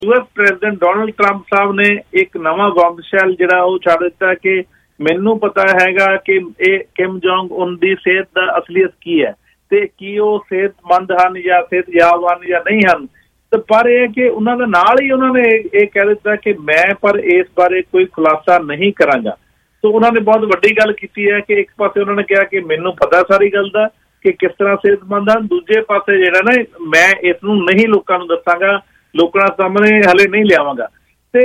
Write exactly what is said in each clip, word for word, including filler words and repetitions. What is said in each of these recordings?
You S president Donald Trump ਸਾਹਿਬ ਨੇ ਇੱਕ ਨਵਾਂ ਬੰਬਸ਼ੈਲ ਜਿਹੜਾ ਉਹ ਛੱਡ ਦਿੱਤਾ ਕਿ ਮੈਨੂੰ ਪਤਾ ਹੈਗਾ ਕਿ ਇਹ ਕਿਮ ਜੋਂਗ ਉਨ ਦੀ ਸਿਹਤ ਦਾ ਅਸਲੀਅਤ ਕੀ ਹੈ ਤੇ ਕੀ ਉਹ ਸਿਹਤਮੰਦ ਹਨ ਜਾਂ ਸਿਹਤਯਾਬ ਹਨ ਜਾਂ ਨਹੀਂ ਹਨ। ਤੇ ਪਰ ਇਹ ਕਿ ਉਹਨਾਂ ਦੇ ਨਾਲ ਹੀ ਉਹਨਾਂ ਨੇ ਇਹ ਕਹਿ ਦਿੱਤਾ ਕਿ ਮੈਂ ਪਰ ਇਸ ਬਾਰੇ ਕੋਈ ਖੁਲਾਸਾ ਨਹੀਂ ਕਰਾਂਗਾ। ਸੋ ਉਹਨਾਂ ਨੇ ਬਹੁਤ ਵੱਡੀ ਗੱਲ ਕੀਤੀ ਹੈ ਕਿ ਇੱਕ ਪਾਸੇ ਉਹਨਾਂ ਨੇ ਕਿਹਾ ਕਿ ਮੈਨੂੰ ਪਤਾ ਸਾਰੀ ਗੱਲ ਦਾ ਕਿ ਕਿਸ ਤਰ੍ਹਾਂ ਸਿਹਤਮੰਦ ਹਨ, ਦੂਜੇ ਪਾਸੇ ਜਿਹੜਾ ਨਾ ਮੈਂ ਇਸ ਨੂੰ ਨਹੀਂ ਲੋਕਾਂ ਨੂੰ ਦੱਸਾਂਗਾ, ਲੋਕਾਂ ਸਾਹਮਣੇ ਹਲੇ ਨਹੀਂ ਲਿਆਵਾਂਗਾ। ਤੇ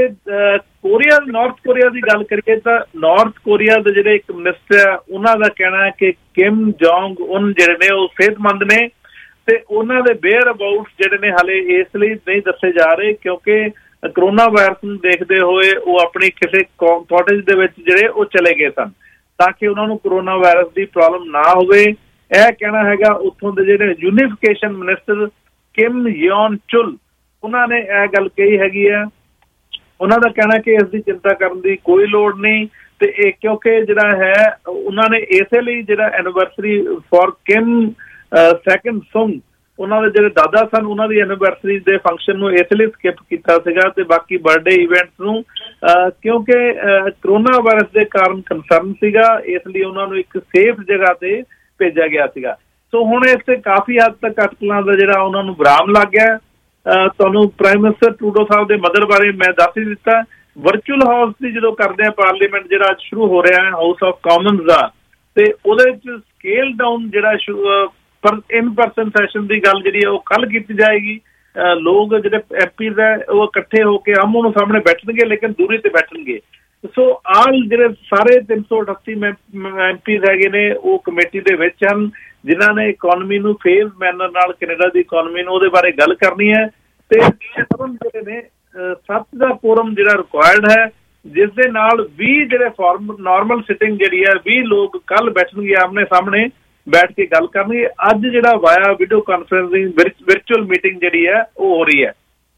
ਕੋਰੀਆ ਨਾਰਥ ਕੋਰੀਆ ਦੀ ਗੱਲ ਕਰੀਏ ਤਾਂ ਨਾਰਥ ਕੋਰੀਆ ਦੇ ਜਿਹੜੇ ਇੱਕ ਮਿਨਿਸਟਰ ਹੈ ਉਹਨਾਂ ਦਾ ਕਹਿਣਾ ਹੈ ਕਿ ਕਿਮ ਜੋਂਗ ਉਨ ਜਿਹੜੇ ਨੇ ਉਹ ਸਿਹਤਮੰਦ ਨੇ ਤੇ ਉਹਨਾਂ ਦੇ ਵੇਅਰ ਅਬਾਊਟ ਜਿਹੜੇ ਨੇ ਹਾਲੇ ਇਸ ਲਈ ਨਹੀਂ ਦੱਸੇ ਜਾ ਰਹੇ ਕਿਉਂਕਿ ਕਰੋਨਾ ਵਾਇਰਸ ਨੂੰ ਦੇਖਦੇ ਹੋਏ ਉਹ ਆਪਣੀ ਕਿਸੇ ਕਾਟੇਜ ਦੇ ਵਿੱਚ ਜਿਹੜੇ ਉਹ ਚਲੇ ਗਏ ਸਨ ਤਾਂ ਕਿ ਉਹਨਾਂ ਨੂੰ ਕਰੋਨਾ ਵਾਇਰਸ ਦੀ ਪ੍ਰੋਬਲਮ ਨਾ ਹੋਵੇ। ਇਹ ਕਹਿਣਾ ਹੈਗਾ ਉੱਥੋਂ ਦੇ ਜਿਹੜੇ unification minister Kim Yong Chol ਉਹਨਾਂ ਨੇ ਇਹ ਗੱਲ ਕਹੀ ਹੈਗੀ ਹੈ। ਉਹਨਾਂ ਦਾ ਕਹਿਣਾ ਕਿ ਇਸ ਦੀ ਚਿੰਤਾ ਕਰਨ ਦੀ ਕੋਈ ਲੋੜ ਨਹੀਂ ਤੇ ਇਹ ਕਿਉਂਕਿ ਜਿਹੜਾ ਹੈ ਉਹਨਾਂ ਨੇ ਇਸੇ ਲਈ ਜਿਹੜਾ anniversary for Kim second Sung ਉਹਨਾਂ ਦੇ ਜਿਹੜੇ ਦਾਦਾ ਸਨ ਉਹਨਾਂ ਦੀ ਐਨੀਵਰਸਰੀ ਦੇ ਫੰਕਸ਼ਨ ਨੂੰ ਇਸ ਲਈ ਸਕਿਪ ਕੀਤਾ ਸੀਗਾ ਤੇ ਬਾਕੀ ਬਰਥਡੇ ਇਵੈਂਟਸ ਨੂੰ ਕਿਉਂਕਿ ਕਰੋਨਾ ਵਾਇਰਸ ਦੇ ਕਾਰਨ ਕੰਸਰਨ ਸੀਗਾ ਇਸ ਲਈ ਉਹਨਾਂ ਨੂੰ ਇੱਕ ਸੇਫ ਜਗ੍ਹਾ ਤੇ ਭੇਜਿਆ ਗਿਆ ਸੀਗਾ। ਸੋ ਹੁਣ ਇਸ ਤੇ ਕਾਫੀ ਹੱਦ ਤੱਕ ਅਟਕਲਾਂ ਦਾ ਜਿਹੜਾ ਉਹਨਾਂ ਨੂੰ ਵਿਰਾਮ ਲੱਗ ਗਿਆ। ਤੁਹਾਨੂੰ ਪ੍ਰਾਈਮ ਮਿਨਿਸਟਰ ਟਰੂਡੋ ਸਾਹਿਬ ਦੇ ਮਦਰ ਬਾਰੇ ਮੈਂ ਦੱਸ ਹੀ ਦਿੱਤਾ। ਵਰਚੁਅਲ ਹਾਊਸ ਦੀ ਜਦੋਂ ਕਰਦੇ ਆ ਪਾਰਲੀਮੈਂਟ ਜਿਹੜਾ ਅੱਜ ਸ਼ੁਰੂ ਹੋ ਰਿਹਾ ਹੈ ਹਾਊਸ ਆਫ ਕਾਮਨਸ ਦਾ ਤੇ ਉਹਦੇ ਚ ਸਕੇਲ ਡਾਊਨ ਜਿਹੜਾ ਪਰ ਇਨ ਪਰਸਨ ਸੈਸ਼ਨ ਦੀ ਗੱਲ ਜਿਹੜੀ ਹੈ ਉਹ ਕੱਲ੍ਹ ਕੀਤੀ ਜਾਏਗੀ। ਲੋਕ ਜਿਹੜੇ ਐਮ ਪੀਜ਼ ਹੈ ਉਹ ਇਕੱਠੇ ਹੋ ਕੇ ਆਮੋ ਸਾਹਮਣੇ ਬੈਠਣਗੇ ਲੇਕਿਨ ਦੂਰੀ ਤੇ ਬੈਠਣਗੇ। ਸੋ ਆਲ ਜਿਹੜੇ ਸਾਰੇ ਤਿੰਨ ਸੌ ਅਠੱਤੀ ਐਮ ਪੀਜ਼ ਹੈਗੇ ਨੇ ਉਹ ਕਮੇਟੀ ਦੇ ਵਿੱਚ ਹਨ ਜਿਨ੍ਹਾਂ ਨੇ ਇਕੋਨਮੀ ਨੂੰ ਫੇਜ਼ ਮੈਨਰ ਨਾਲ ਕੈਨੇਡਾ ਦੀ ਇਕੋਨਮੀ ਨੂੰ ਉਹਦੇ ਬਾਰੇ ਗੱਲ ਕਰਨੀ ਹੈ ਤੇ ਜਿਹੜੇ ਨੇ ਸੱਤ ਦਾ ਫੋਰਮ ਜਿਹੜਾ ਰਿਕੁਆਇਰਡ ਹੈ ਜਿਸ ਦੇ ਨਾਲ ਵੀਹ ਜਿਹੜੇ ਫਾਰਮ ਨਾਰਮਲ ਸਿਟਿੰਗ ਜਿਹੜੀ ਹੈ ਵੀਹ ਲੋਕ ਕੱਲ੍ਹ ਬੈਠਣਗੇ ਆਮਣੇ ਸਾਹਮਣੇ ਬੈਠ ਕੇ ਗੱਲ ਕਰਨੀ। ਅੱਜ ਜਿਹੜਾ via video conferencing virtual meeting ਜਿਹੜੀ ਹੈ ਉਹ ਹੋ ਰਹੀ ਹੈ।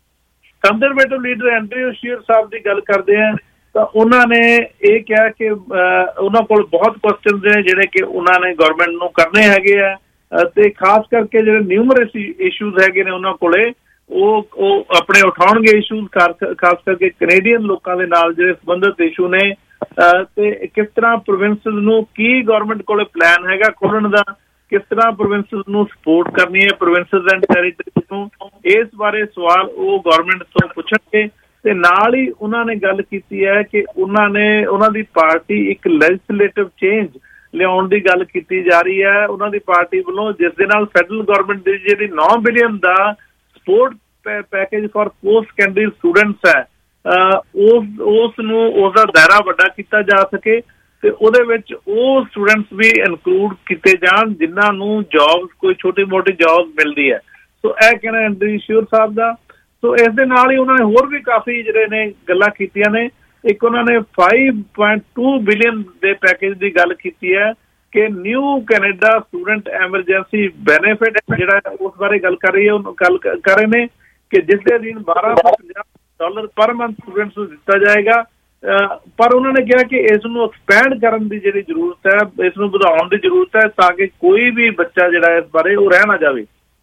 ਕੰਜ਼ਰਵੇਟਿਵ ਲੀਡਰ ਐਂਡਰਿਊ ਸ਼ੀਅਰ ਸਾਹਿਬ ਦੀ ਗੱਲ ਕਰਦੇ ਆ ਤਾਂ ਉਹਨਾਂ ਨੇ ਇਹ ਕਿਹਾ ਕਿ ਉਹਨਾਂ ਕੋਲ ਬਹੁਤ ਕੁਐਸਚਨਸ ਨੇ ਜਿਹੜੇ ਕਿ ਉਹਨਾਂ ਨੇ ਗੌਰਮੈਂਟ ਨੂੰ ਕਰਨੇ ਹੈਗੇ ਆ ਤੇ ਖਾਸ ਕਰਕੇ ਜਿਹੜੇ ਨਿਊਮਰਸ ਇਸ਼ੂਜ਼ ਹੈਗੇ ਨੇ ਉਹਨਾਂ ਕੋਲੇ ਉਹ ਉਹ ਆਪਣੇ ਉਠਾਉਣਗੇ ਇਸ਼ੂਜ਼ ਖਾਸ ਕਰਕੇ ਕੈਨੇਡੀਅਨ ਲੋਕਾਂ ਦੇ ਨਾਲ ਜਿਹੜੇ ਸੰਬੰਧਿਤ ਇਸ਼ੂ ਨੇ ਤੇ ਕਿਸ ਤਰ੍ਹਾਂ ਪ੍ਰੋਵਿੰਸਿਸ ਨੂੰ ਕੀ ਗੌਰਮੈਂਟ ਕੋਲੇ ਪਲਾਨ ਹੈਗਾ ਖੋਲ੍ਹਣ ਦਾ, ਕਿਸ ਤਰ੍ਹਾਂ ਪ੍ਰੋਵਿੰਸਿਸ ਨੂੰ ਸਪੋਰਟ ਕਰਨੀ ਹੈ ਪ੍ਰੋਵਿੰਸਿਸ ਐਂਡ ਟੈਰੀਟਰੀਜ਼ ਨੂੰ, ਇਸ ਬਾਰੇ ਸਵਾਲ ਉਹ ਗੌਰਮੈਂਟ ਤੋਂ ਪੁੱਛਣਗੇ। ਤੇ ਨਾਲ ਹੀ ਉਹਨਾਂ ਨੇ ਗੱਲ ਕੀਤੀ ਹੈ ਕਿ ਉਹਨਾਂ ਨੇ ਉਹਨਾਂ ਦੀ ਪਾਰਟੀ ਇੱਕ ਲੈਜਿਸਲੇਟਿਵ ਚੇਂਜ ਲਿਆਉਣ ਦੀ ਗੱਲ ਕੀਤੀ ਜਾ ਰਹੀ ਹੈ ਉਹਨਾਂ ਦੀ ਪਾਰਟੀ ਵੱਲੋਂ ਜਿਸ ਦੇ ਨਾਲ ਫੈਡਰਲ ਗੌਰਮੈਂਟ ਦੀ ਜਿਹੜੀ ਨੌ ਬਿਲੀਅਨ ਦਾ support package for post secondary students ਹੈ ਉਸ ਉਸ ਨੂੰ ਉਸਦਾ ਦਾਇਰਾ ਵੱਡਾ ਕੀਤਾ ਜਾ ਸਕੇ ਤੇ ਉਹਦੇ ਵਿੱਚ ਉਹ ਸਟੂਡੈਂਟਸ ਵੀ ਇਨਕਲੂਡ ਕੀਤੇ ਜਾਣ ਜਿਨ੍ਹਾਂ ਨੂੰ ਜੋਬਸ ਕੋਈ ਛੋਟੀ ਮੋਟੀ ਜੋਬ ਮਿਲਦੀ ਹੈ। ਸੋ ਇਹ ਕਹਿਣਾ ਐਂਡਰਿਊ ਸ਼ੀਅਰ ਸਾਹਿਬ ਦਾ। ਸੋ ਇਸ ਦੇ ਨਾਲ ਹੀ ਉਹਨਾਂ ਨੇ ਹੋਰ ਵੀ ਕਾਫੀ ਜਿਹੜੇ ਨੇ ਗੱਲਾਂ ਕੀਤੀਆਂ ਨੇ। ਇੱਕ ਉਹਨਾਂ ਨੇ ਪੰਜ ਪੁਆਇੰਟ ਦੋ ਬਿਲੀਅਨ ਦੇ ਪੈਕੇਜ ਦੀ ਗੱਲ ਕੀਤੀ ਹੈ ਕਿ new Canada student emergency benefit ਜਿਹੜਾ ਉਸ ਬਾਰੇ ਗੱਲ ਕਰ ਰਹੀ ਹੈ ਉਹ ਗੱਲ ਕਰ ਰਹੇ ਨੇ ਕਿ ਜਿਸ ਦੇ ਅਧੀਨ ਬਾਰਾਂ ਸੌ ਪੰਜਾਹ ਡਾਲਰ ਪਰ ਮੰਥ ਸਟੂਡੈਂਟਸ ਨੂੰ ਦਿੱਤਾ ਜਾਏਗਾ। ਪਰ ਉਹਨਾਂ ਨੇ ਕਿਹਾ ਕਿ ਇਸ ਨੂੰ ਐਕਸਪੈਂਡ ਕਰਨ ਦੀ ਜਿਹੜੀ ਜ਼ਰੂਰਤ ਹੈ ਇਸ ਨੂੰ ਵਧਾਉਣ ਦੀ ਜ਼ਰੂਰਤ ਹੈ ਤਾਂ ਕਿ ਕੋਈ ਵੀ ਬੱਚਾ ਜਿਹੜਾ ਇਸ ਬਾਰੇ ਉਹ ਰਹਿ ਨਾ ਜਾਵੇ,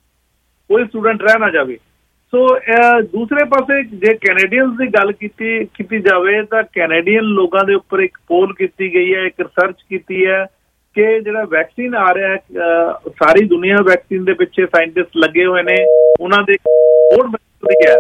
ਕੋਈ ਸਟੂਡੈਂਟ ਰਹਿ ਨਾ ਜਾਵੇ। ਸੋ ਦੂਸਰੇ ਪਾਸੇ ਜੇ ਕੈਨੇਡੀਅਨਸ ਦੀ ਗੱਲ ਕੀਤੀ ਕੀਤੀ ਜਾਵੇ ਤਾਂ ਕੈਨੇਡੀਅਨ ਲੋਕਾਂ ਦੇ ਉੱਪਰ ਇੱਕ ਪੋਲ ਕੀਤੀ ਗਈ ਹੈ, ਇੱਕ ਰਿਸਰਚ ਕੀਤੀ ਹੈ ਕਿ ਜਿਹੜਾ ਵੈਕਸੀਨ ਆ ਰਿਹਾ ਹੈ ਸਾਰੀ ਦੁਨੀਆ ਵੈਕਸੀਨ ਦੇ ਪਿੱਛੇ ਸਾਇੰਟਿਸਟ ਲੱਗੇ ਹੋਏ ਨੇ ਉਹਨਾਂ ਦੇ ਹੋਰ ਹੈ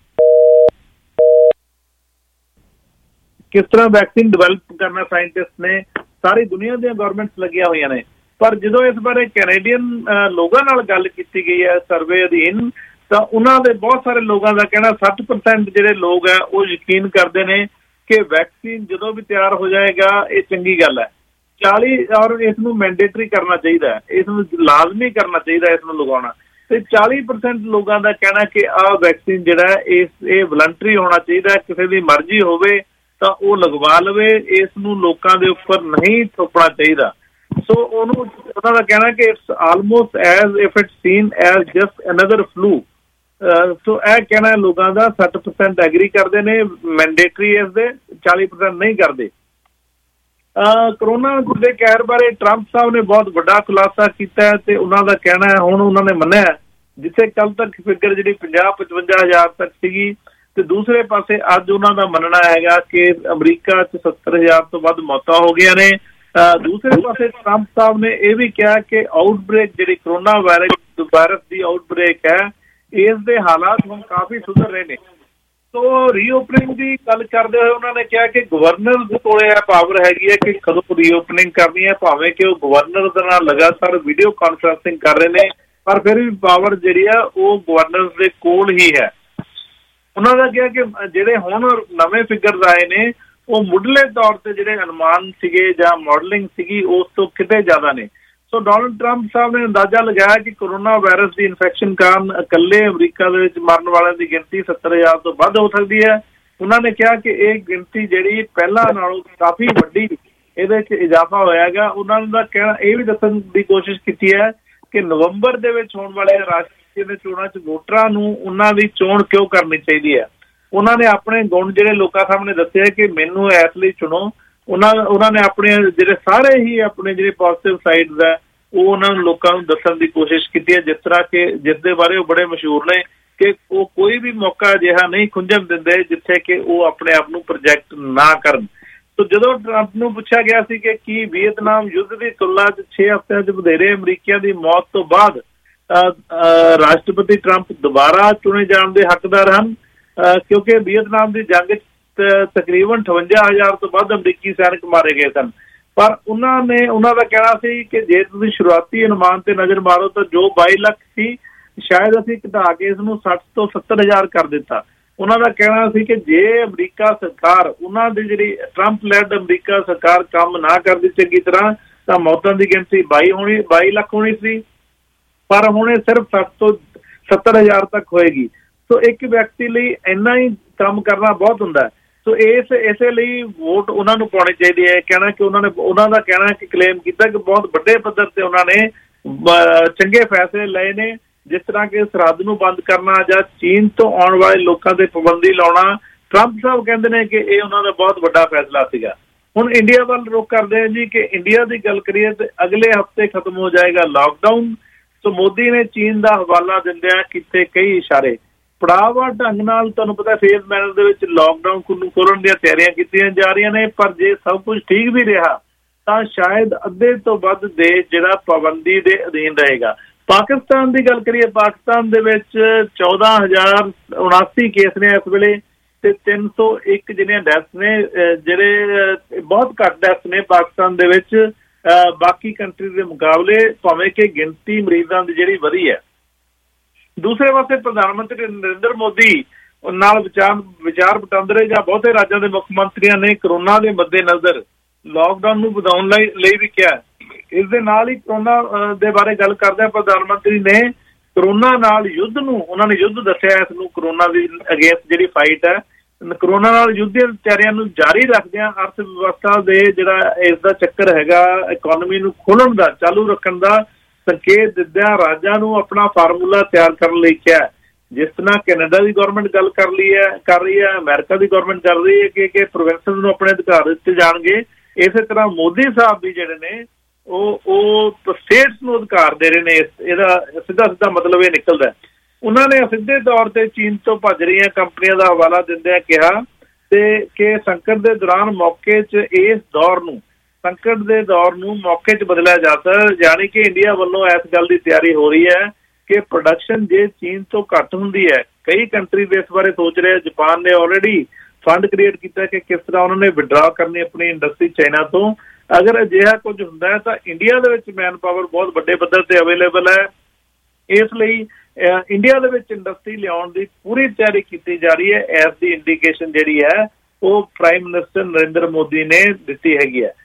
ਕਿਸ ਤਰ੍ਹਾਂ ਵੈਕਸੀਨ ਡਿਵੈਲਪ ਕਰਨਾ ਸਾਇੰਟਿਸਟ ਨੇ ਸਾਰੀ ਦੁਨੀਆ ਦੀਆਂ ਗੌਰਮੈਂਟਸ ਲੱਗੀਆਂ ਹੋਈਆਂ ਨੇ। ਪਰ ਜਦੋਂ ਇਸ ਬਾਰੇ ਕੈਨੇਡੀਅਨ ਲੋਕਾਂ ਨਾਲ ਗੱਲ ਕੀਤੀ ਗਈ ਹੈ ਸਰਵੇ ਅਧੀਨ ਤਾਂ ਉਹਨਾਂ ਦੇ ਬਹੁਤ ਸਾਰੇ ਲੋਕਾਂ ਦਾ ਕਹਿਣਾ ਸੱਠ ਪਰਸੈਂਟ ਜਿਹੜੇ ਲੋਕ ਹੈ ਉਹ ਯਕੀਨ ਕਰਦੇ ਨੇ ਕਿ ਵੈਕਸੀਨ ਜਦੋਂ ਵੀ ਤਿਆਰ ਹੋ ਜਾਏਗਾ ਇਹ ਚੰਗੀ ਗੱਲ ਹੈ। ਚਾਲੀ ਔਰ ਇਸ ਨੂੰ ਮੈਂਡੇਟਰੀ ਕਰਨਾ ਚਾਹੀਦਾ ਹੈ, ਇਸ ਨੂੰ ਲਾਜ਼ਮੀ ਕਰਨਾ ਚਾਹੀਦਾ ਇਸ ਨੂੰ ਲਗਾਉਣਾ ਤੇ ਚਾਲੀ ਪਰਸੈਂਟ ਲੋਕਾਂ ਦਾ ਕਹਿਣਾ ਕਿ ਆਹ ਵੈਕਸੀਨ ਜਿਹੜਾ ਇਸ ਇਹ ਵਲੰਟਰੀ ਹੋਣਾ ਚਾਹੀਦਾ, ਕਿਸੇ ਦੀ ਮਰਜ਼ੀ ਹੋਵੇ ਤਾਂ ਉਹ ਲਗਵਾ ਲਵੇ, ਇਸ ਨੂੰ ਲੋਕਾਂ ਦੇ ਉੱਪਰ ਨਹੀਂ ਥੋਪਣਾ ਚਾਹੀਦਾ। ਸੋ ਉਹਨੂੰ ਉਹਨਾਂ ਦਾ ਕਹਿਣਾ ਕਿ it's almost as if it's seen as just another flu. So ਇਹ ਕਹਿਣਾ ਲੋਕਾਂ ਦਾ ਸੱਠ ਪਰਸੈਂਟ ਐਗਰੀ ਕਰਦੇ ਨੇ ਮੈਂਡੇਟਰੀ ਇਸ ਦੇ, ਚਾਲੀ ਪਰਸੈਂਟ ਨਹੀਂ ਕਰਦੇ। ਕਰੋਨਾ ਦੇ ਕਹਿਰ ਬਾਰੇ ਟਰੰਪ ਸਾਹਿਬ ਨੇ ਬਹੁਤ ਵੱਡਾ ਖੁਲਾਸਾ ਕੀਤਾ ਤੇ ਉਹਨਾਂ ਦਾ ਕਹਿਣਾ ਹੈ ਹੁਣ ਉਹਨਾਂ ਨੇ ਮੰਨਿਆ ਜਿੱਥੇ ਕੱਲ੍ਹ ਤੱਕ ਫਿਗਰ ਜਿਹੜੀ ਪੰਜਾਹ ਪਚਵੰਜਾ ਹਜ਼ਾਰ ਤੱਕ ਸੀਗੀ ਤੇ ਦੂਸਰੇ ਪਾਸੇ ਅੱਜ ਉਹਨਾਂ ਦਾ ਮੰਨਣਾ ਹੈਗਾ ਕਿ ਅਮਰੀਕਾ 'ਚ ਸੱਤਰ ਹਜ਼ਾਰ ਤੋਂ ਵੱਧ ਮੌਤਾਂ ਹੋ ਗਈਆਂ ਨੇ। ਦੂਸਰੇ ਪਾਸੇ ਟਰੰਪ ਸਾਹਿਬ ਨੇ ਇਹ ਵੀ ਕਿਹਾ ਕਿ ਆਊਟਬ੍ਰੇਕ ਜਿਹੜੀ ਕਰੋਨਾ ਵਾਇਰਸ ਵਾਇਰਸ ਦੀ ਆਊਟਬ੍ਰੇਕ ਹੈ, ਇਸ ਦੇ ਹਾਲਾਤ ਹੁਣ ਕਾਫੀ ਸੁਧਰ ਰਹੇ ਨੇ। ਸੋ ਰੀਓਪਨਿੰਗ ਦੀ ਗੱਲ ਕਰਦੇ ਹੋਏ ਉਹਨਾਂ ਨੇ ਕਿਹਾ ਕਿ ਗਵਰਨਰ ਕੋਲ ਇਹ ਪਾਵਰ ਹੈਗੀ ਹੈ ਕਿ ਕਦੋਂ ਰੀਓਪਨਿੰਗ ਕਰਨੀ ਹੈ, ਭਾਵੇਂ ਕਿ ਉਹ ਗਵਰਨਰ ਦੇ ਨਾਲ ਲਗਾਤਾਰ ਵੀਡੀਓ ਕਾਨਫਰੰਸਿੰਗ ਕਰ ਰਹੇ ਨੇ, ਪਰ ਫਿਰ ਵੀ ਪਾਵਰ ਜਿਹੜੀ ਆ ਉਹ ਗਵਰਨਰ ਦੇ ਕੋਲ ਹੀ ਹੈ। ਉਹਨਾਂ ਦਾ ਕਿਹਾ ਕਿ ਜਿਹੜੇ ਹੁਣ ਨਵੇਂ ਫਿਗਰਸ ਆਏ ਨੇ ਉਹ ਮੁੱਢਲੇ ਤੌਰ ਤੇ ਜਿਹੜੇ ਅਨੁਮਾਨ ਸੀਗੇ ਜਾਂ ਮਾਡਲਿੰਗ ਸੀਗੀ ਉਸ ਤੋਂ ਕਿਤੇ ਜ਼ਿਆਦਾ ਨੇ। ਸੋ ਡੋਨਲਡ ਟਰੰਪ ਸਾਹਿਬ ਨੇ ਅੰਦਾਜ਼ਾ ਲਗਾਇਆ ਕਿ ਕਰੋਨਾ ਵਾਇਰਸ ਦੀ ਇਨਫੈਕਸ਼ਨ ਕਾਰਨ ਇਕੱਲੇ ਅਮਰੀਕਾ ਦੇ ਵਿੱਚ ਮਰਨ ਵਾਲਿਆਂ ਦੀ ਗਿਣਤੀ ਸੱਤਰ ਹਜ਼ਾਰ ਤੋਂ ਵੱਧ ਹੋ ਸਕਦੀ ਹੈ। ਉਹਨਾਂ ਨੇ ਕਿਹਾ ਕਿ ਇਹ ਗਿਣਤੀ ਜਿਹੜੀ ਪਹਿਲਾਂ ਨਾਲੋਂ ਕਾਫੀ ਵੱਡੀ ਇਹਦੇ ਵਿੱਚ ਇਜ਼ਾਫਾ ਹੋਇਆਗਾ। ਉਹਨਾਂ ਦਾ ਕਹਿਣਾ ਇਹ ਵੀ ਦੱਸਣ ਦੀ ਕੋਸ਼ਿਸ਼ ਕੀਤੀ ਹੈ ਕਿ ਨਵੰਬਰ ਦੇ ਵਿੱਚ ਹੋਣ ਵਾਲੇ ਰਾਸ਼ਟਰਪਤੀ ਦੇ ਚੋਣਾਂ 'ਚ ਵੋਟਰਾਂ ਨੂੰ ਉਹਨਾਂ ਦੀ ਚੋਣ ਕਿਉਂ ਕਰਨੀ ਚਾਹੀਦੀ ਹੈ। ਉਹਨਾਂ ਨੇ ਆਪਣੇ ਗੁਣ ਜਿਹੜੇ ਲੋਕਾਂ ਸਾਹਮਣੇ ਦੱਸੇ ਕਿ ਮੈਨੂੰ ਇਸ ਲਈ ਚੁਣੋ। ਉਹਨਾਂ ਉਹਨਾਂ ਨੇ ਆਪਣੇ ਜਿਹੜੇ ਸਾਰੇ ਹੀ ਆਪਣੇ ਜਿਹੜੇ ਪੋਜ਼ੀਟਿਵ ਸਾਈਡਸ ਹੈ ਉਹ ਉਹਨਾਂ ਨੂੰ ਲੋਕਾਂ ਨੂੰ ਦੱਸਣ ਦੀ ਕੋਸ਼ਿਸ਼ ਕੀਤੀ ਹੈ, ਜਿਸ ਤਰ੍ਹਾਂ ਕਿ ਜਿਸ ਦੇ ਬਾਰੇ ਉਹ ਬੜੇ ਮਸ਼ਹੂਰ ਨੇ ਕਿ ਉਹ ਕੋਈ ਵੀ ਮੌਕਾ ਅਜਿਹਾ ਨਹੀਂ ਖੁੰਝਣ ਦਿੰਦੇ ਜਿੱਥੇ ਕਿ ਉਹ ਆਪਣੇ ਆਪ ਨੂੰ ਪ੍ਰੋਜੈਕਟ ਨਾ ਕਰਨ। ਸੋ ਜਦੋਂ ਟਰੰਪ ਨੂੰ ਪੁੱਛਿਆ ਗਿਆ ਸੀ ਕਿ ਕੀ ਵੀਅਤਨਾਮ ਯੁੱਧ ਦੀ ਤੁਲਨਾ 'ਚ ਛੇ ਹਫ਼ਤਿਆਂ 'ਚ ਵਧੇਰੇ ਅਮਰੀਕੀਆਂ ਦੀ ਮੌਤ ਤੋਂ ਬਾਅਦ ਰਾਸ਼ਟਰਪਤੀ ਟਰੰਪ ਦੁਬਾਰਾ ਚੁਣੇ ਜਾਣ ਦੇ ਹੱਕਦਾਰ ਹਨ, ਕਿਉਂਕਿ ਵੀਅਤਨਾਮ ਦੀ ਜੰਗ 'ਚ ਤਕਰੀਬਨ ਅਠਵੰਜਾ ਹਜ਼ਾਰ ਤੋਂ ਵੱਧ ਅਮਰੀਕੀ ਸੈਨਿਕ ਮਾਰੇ ਗਏ ਸਨ। ਪਰ ਉਹਨਾਂ ਨੇ ਉਹਨਾਂ ਦਾ ਕਹਿਣਾ ਸੀ ਕਿ ਜੇ ਤੁਸੀਂ ਸ਼ੁਰੂਆਤੀ ਅਨੁਮਾਨ ਤੇ ਨਜ਼ਰ ਮਾਰੋ ਤਾਂ ਜੋ ਬਾਈ ਲੱਖ ਸੀ ਸ਼ਾਇਦ ਅਸੀਂ ਘਟਾ ਕੇ ਇਸ ਨੂੰ ਸੱਠ ਤੋਂ ਸੱਤਰ ਹਜ਼ਾਰ ਕਰ ਦਿੱਤਾ। ਉਹਨਾਂ ਦਾ ਕਹਿਣਾ ਸੀ ਕਿ ਜੇ ਅਮਰੀਕਾ ਸਰਕਾਰ ਉਹਨਾਂ ਦੀ ਜਿਹੜੀ ਟਰੰਪ ਲੈਡ ਅਮਰੀਕਾ ਸਰਕਾਰ ਕੰਮ ਨਾ ਕਰਦੀ ਚੰਗੀ ਤਰ੍ਹਾਂ ਤਾਂ ਮੌਤਾਂ ਦੀ ਗਿਣਤੀ ਬਾਈ ਹੋਣੀ ਬਾਈ ਲੱਖ ਹੋਣੀ ਸੀ, ਪਰ ਹੁਣ ਇਹ ਸਿਰਫ ਸੱਠ ਤੋਂ ਸੱਤਰ ਹਜ਼ਾਰ ਤੱਕ ਹੋਏਗੀ। ਸੋ ਇੱਕ ਵਿਅਕਤੀ ਲਈ ਇੰਨਾ ਹੀ ਕੰਮ ਕਰਨਾ ਬਹੁਤ ਹੁੰਦਾ ਹੈ। ਸੋ ਇਸ ਇਸੇ ਲਈ ਵੋਟ ਉਹਨਾਂ ਨੂੰ ਪਾਉਣੀ ਚਾਹੀਦੀ ਹੈ। ਕਹਿਣਾ ਕਿ ਉਹਨਾਂ ਨੇ ਉਹਨਾਂ ਦਾ ਕਹਿਣਾ ਕਿ ਕਲੇਮ ਕੀਤਾ ਕਿ ਬਹੁਤ ਵੱਡੇ ਪੱਧਰ ਤੇ ਉਹਨਾਂ ਨੇ ਚੰਗੇ ਫੈਸਲੇ ਲਏ ਨੇ, ਜਿਸ ਤਰ੍ਹਾਂ ਕਿ ਸਰਹੱਦ ਨੂੰ ਬੰਦ ਕਰਨਾ ਜਾਂ ਚੀਨ ਤੋਂ ਆਉਣ ਵਾਲੇ ਲੋਕਾਂ ਤੇ ਪਾਬੰਦੀ ਲਾਉਣਾ। ਟਰੰਪ ਸਾਹਿਬ ਕਹਿੰਦੇ ਨੇ ਕਿ ਇਹ ਉਹਨਾਂ ਦਾ ਬਹੁਤ ਵੱਡਾ ਫੈਸਲਾ ਸੀਗਾ। ਹੁਣ ਇੰਡੀਆ ਵੱਲ ਰੁਖ ਕਰਦੇ ਹਾਂ ਜੀ ਕਿ ਇੰਡੀਆ ਦੀ ਗੱਲ ਕਰੀਏ ਤਾਂ ਅਗਲੇ ਹਫ਼ਤੇ ਖਤਮ ਹੋ ਜਾਏਗਾ ਲਾਕਡਾਊਨ। ਸੋ ਮੋਦੀ ਨੇ ਚੀਨ ਦਾ ਹਵਾਲਾ ਦਿੰਦਿਆਂ ਕੀਤੇ ਕਈ ਇਸ਼ਾਰੇ। ਪੜਾਅਵਾਰ ਢੰਗ ਨਾਲ ਤੁਹਾਨੂੰ ਪਤਾ ਫੇਜ਼ ਮੈਨਰ ਦੇ ਵਿੱਚ ਲਾਕਡਾਊਨ ਨੂੰ ਖੋਲ੍ਹਣ ਦੀਆਂ ਤਿਆਰੀਆਂ ਕੀਤੀਆਂ ਜਾ ਰਹੀਆਂ ਨੇ, ਪਰ ਜੇ ਸਭ ਕੁਝ ਠੀਕ ਵੀ ਰਿਹਾ ਤਾਂ ਸ਼ਾਇਦ ਅੱਧੇ ਤੋਂ ਵੱਧ ਦੇਸ਼ ਜਿਹੜਾ ਪਾਬੰਦੀ ਦੇ ਅਧੀਨ ਰਹੇਗਾ। ਪਾਕਿਸਤਾਨ ਦੀ ਗੱਲ ਕਰੀਏ, ਪਾਕਿਸਤਾਨ ਦੇ ਵਿੱਚ ਚੌਦਾਂ ਹਜ਼ਾਰ ਉਨਾਸੀ ਕੇਸ ਨੇ ਇਸ ਵੇਲੇ ਤੇ ਤਿੰਨ ਸੌ ਇੱਕ ਜਿਹੜੀਆਂ ਡੈਥਸ ਨੇ, ਜਿਹੜੇ ਬਹੁਤ ਘੱਟ ਡੈਥਸ ਨੇ ਪਾਕਿਸਤਾਨ ਦੇ ਵਿੱਚ ਬਾਕੀ ਕੰਟਰੀ ਦੇ ਮੁਕਾਬਲੇ, ਭਾਵੇਂ ਕਿ ਗਿਣਤੀ ਮਰੀਜ਼ਾਂ ਦੀ ਜਿਹੜੀ ਵਧੀ ਹੈ। ਦੂਸਰੇ ਪਾਸੇ ਪ੍ਰਧਾਨ ਮੰਤਰੀ ਨਰਿੰਦਰ ਮੋਦੀ ਨਾਲ ਵਿਚਾਰ ਵਿਚਾਰ ਵਟਾਂਦਰੇ ਜਾਂ ਬਹੁਤੇ ਰਾਜਾਂ ਦੇ ਮੁੱਖ ਮੰਤਰੀਆਂ ਨੇ ਕਰੋਨਾ ਦੇ ਮੱਦੇ ਨਜ਼ਰ ਲਾਕਡਾਊਨ ਨੂੰ ਵਧਾਉਣ ਲਈ ਲਈ ਵੀ ਕਿਹਾ। ਇਸ ਦੇ ਨਾਲ ਹੀ ਕਰੋਨਾ ਦੇ ਬਾਰੇ ਗੱਲ ਕਰਦਿਆਂ ਪ੍ਰਧਾਨ ਮੰਤਰੀ ਨੇ ਕਰੋਨਾ ਨਾਲ ਯੁੱਧ ਨੂੰ ਉਹਨਾਂ ਨੇ ਯੁੱਧ ਦੱਸਿਆ। ਇਸ ਨੂੰ ਕਰੋਨਾ ਦੀ ਅਗੇਂਸਟ ਜਿਹੜੀ ਫਾਈਟ ਹੈ, ਕਰੋਨਾ ਨਾਲ ਯੁੱਧ ਦੀਆਂ ਤਿਆਰੀਆਂ ਨੂੰ ਜਾਰੀ ਰੱਖਦਿਆਂ ਅਰਥ ਵਿਵਸਥਾ ਦੇ ਜਿਹੜਾ ਇਸ ਦਾ ਚੱਕਰ ਹੈਗਾ ਇਕੋਨਮੀ ਨੂੰ ਖੋਲ੍ਹਣ ਦਾ, ਚਾਲੂ ਰੱਖਣ ਦਾ ਸੰਕੇਤ ਦਿੰਦਿਆਂ ਰਾਜਾਂ ਨੂੰ ਆਪਣਾ ਫਾਰਮੂਲਾ ਤਿਆਰ ਕਰਨ ਲਈ ਕਿਹਾ। ਜਿਸ ਤਰ੍ਹਾਂ ਕੈਨੇਡਾ ਦੀ ਗੌਰਮੈਂਟ ਗੱਲ ਕਰ ਲਈ ਹੈ ਕਰ ਰਹੀ ਹੈ ਅਮਰੀਕਾ ਦੀ ਗੌਰਮੈਂਟ ਕਰ ਰਹੀ ਹੈ ਕਿ ਕਿ ਪ੍ਰੋਵਿੰਸਸ ਨੂੰ ਆਪਣੇ ਅਧਿਕਾਰ ਦਿੱਤੇ ਜਾਣਗੇ, ਇਸੇ ਤਰ੍ਹਾਂ ਮੋਦੀ ਸਾਹਿਬ ਵੀ ਜਿਹੜੇ ਨੇ ਉਹ ਉਹ ਸਟੇਟਸ ਨੂੰ ਅਧਿਕਾਰ ਦੇ ਰਹੇ ਨੇ। ਇਹਦਾ ਸਿੱਧਾ ਸਿੱਧਾ ਮਤਲਬ ਇਹ ਨਿਕਲਦਾ। ਉਹਨਾਂ ਨੇ ਸਿੱਧੇ ਤੌਰ ਤੇ ਚੀਨ ਤੋਂ ਭੱਜ ਰਹੀਆਂ ਕੰਪਨੀਆਂ ਦਾ ਹਵਾਲਾ ਦਿੰਦਿਆਂ ਕਿਹਾ ਤੇ ਕਿ ਸੰਕਟ ਦੇ ਦੌਰਾਨ ਮੌਕੇ 'ਚ ਇਸ ਦੌਰ ਨੂੰ ਸੰਕਟ ਦੇ ਦੌਰ ਨੂੰ ਮੌਕੇ 'ਚ ਬਦਲਿਆ ਜਾ ਸਕਦਾ। ਯਾਨੀ ਕਿ ਇੰਡੀਆ ਵੱਲੋਂ ਇਸ ਗੱਲ ਦੀ ਤਿਆਰੀ ਹੋ ਰਹੀ ਹੈ ਕਿ ਪ੍ਰੋਡਕਸ਼ਨ ਜੇ ਚੀਨ ਤੋਂ ਘੱਟ ਹੁੰਦੀ ਹੈ, ਕਈ ਕੰਟਰੀਜ਼ ਇਸ ਬਾਰੇ ਸੋਚ ਰਹੇ। ਜਾਪਾਨ ਨੇ ਆਲਰੇਡੀ ਫੰਡ ਕ੍ਰੀਏਟ ਕੀਤਾ ਕਿ ਕਿਸ ਤਰ੍ਹਾਂ ਉਹਨਾਂ ਨੇ ਵਿਡਰਾ ਕਰਨੀ ਆਪਣੀ ਇੰਡਸਟਰੀ ਚਾਈਨਾ ਤੋਂ। ਅਗਰ ਅਜਿਹਾ ਕੁਝ ਹੁੰਦਾ ਹੈ ਤਾਂ ਇੰਡੀਆ ਦੇ ਵਿੱਚ ਮੈਨ ਪਾਵਰ ਬਹੁਤ ਵੱਡੇ ਪੱਧਰ ਤੇ ਅਵੇਲੇਬਲ ਹੈ। ਇਸ ਲਈ ਇੰਡੀਆ ਦੇ ਵਿੱਚ ਇੰਡਸਟਰੀ ਲਿਆਉਣ ਦੀ ਪੂਰੀ ਤਿਆਰੀ ਕੀਤੀ ਜਾ ਰਹੀ ਹੈ। ਇਸ ਦੀ ਇੰਡੀਕੇਸ਼ਨ ਜਿਹੜੀ ਹੈ ਉਹ ਪ੍ਰਾਈਮ ਮਿਨਿਸਟਰ ਨਰਿੰਦਰ ਮੋਦੀ ਨੇ ਦਿੱਤੀ ਹੈਗੀ ਹੈ।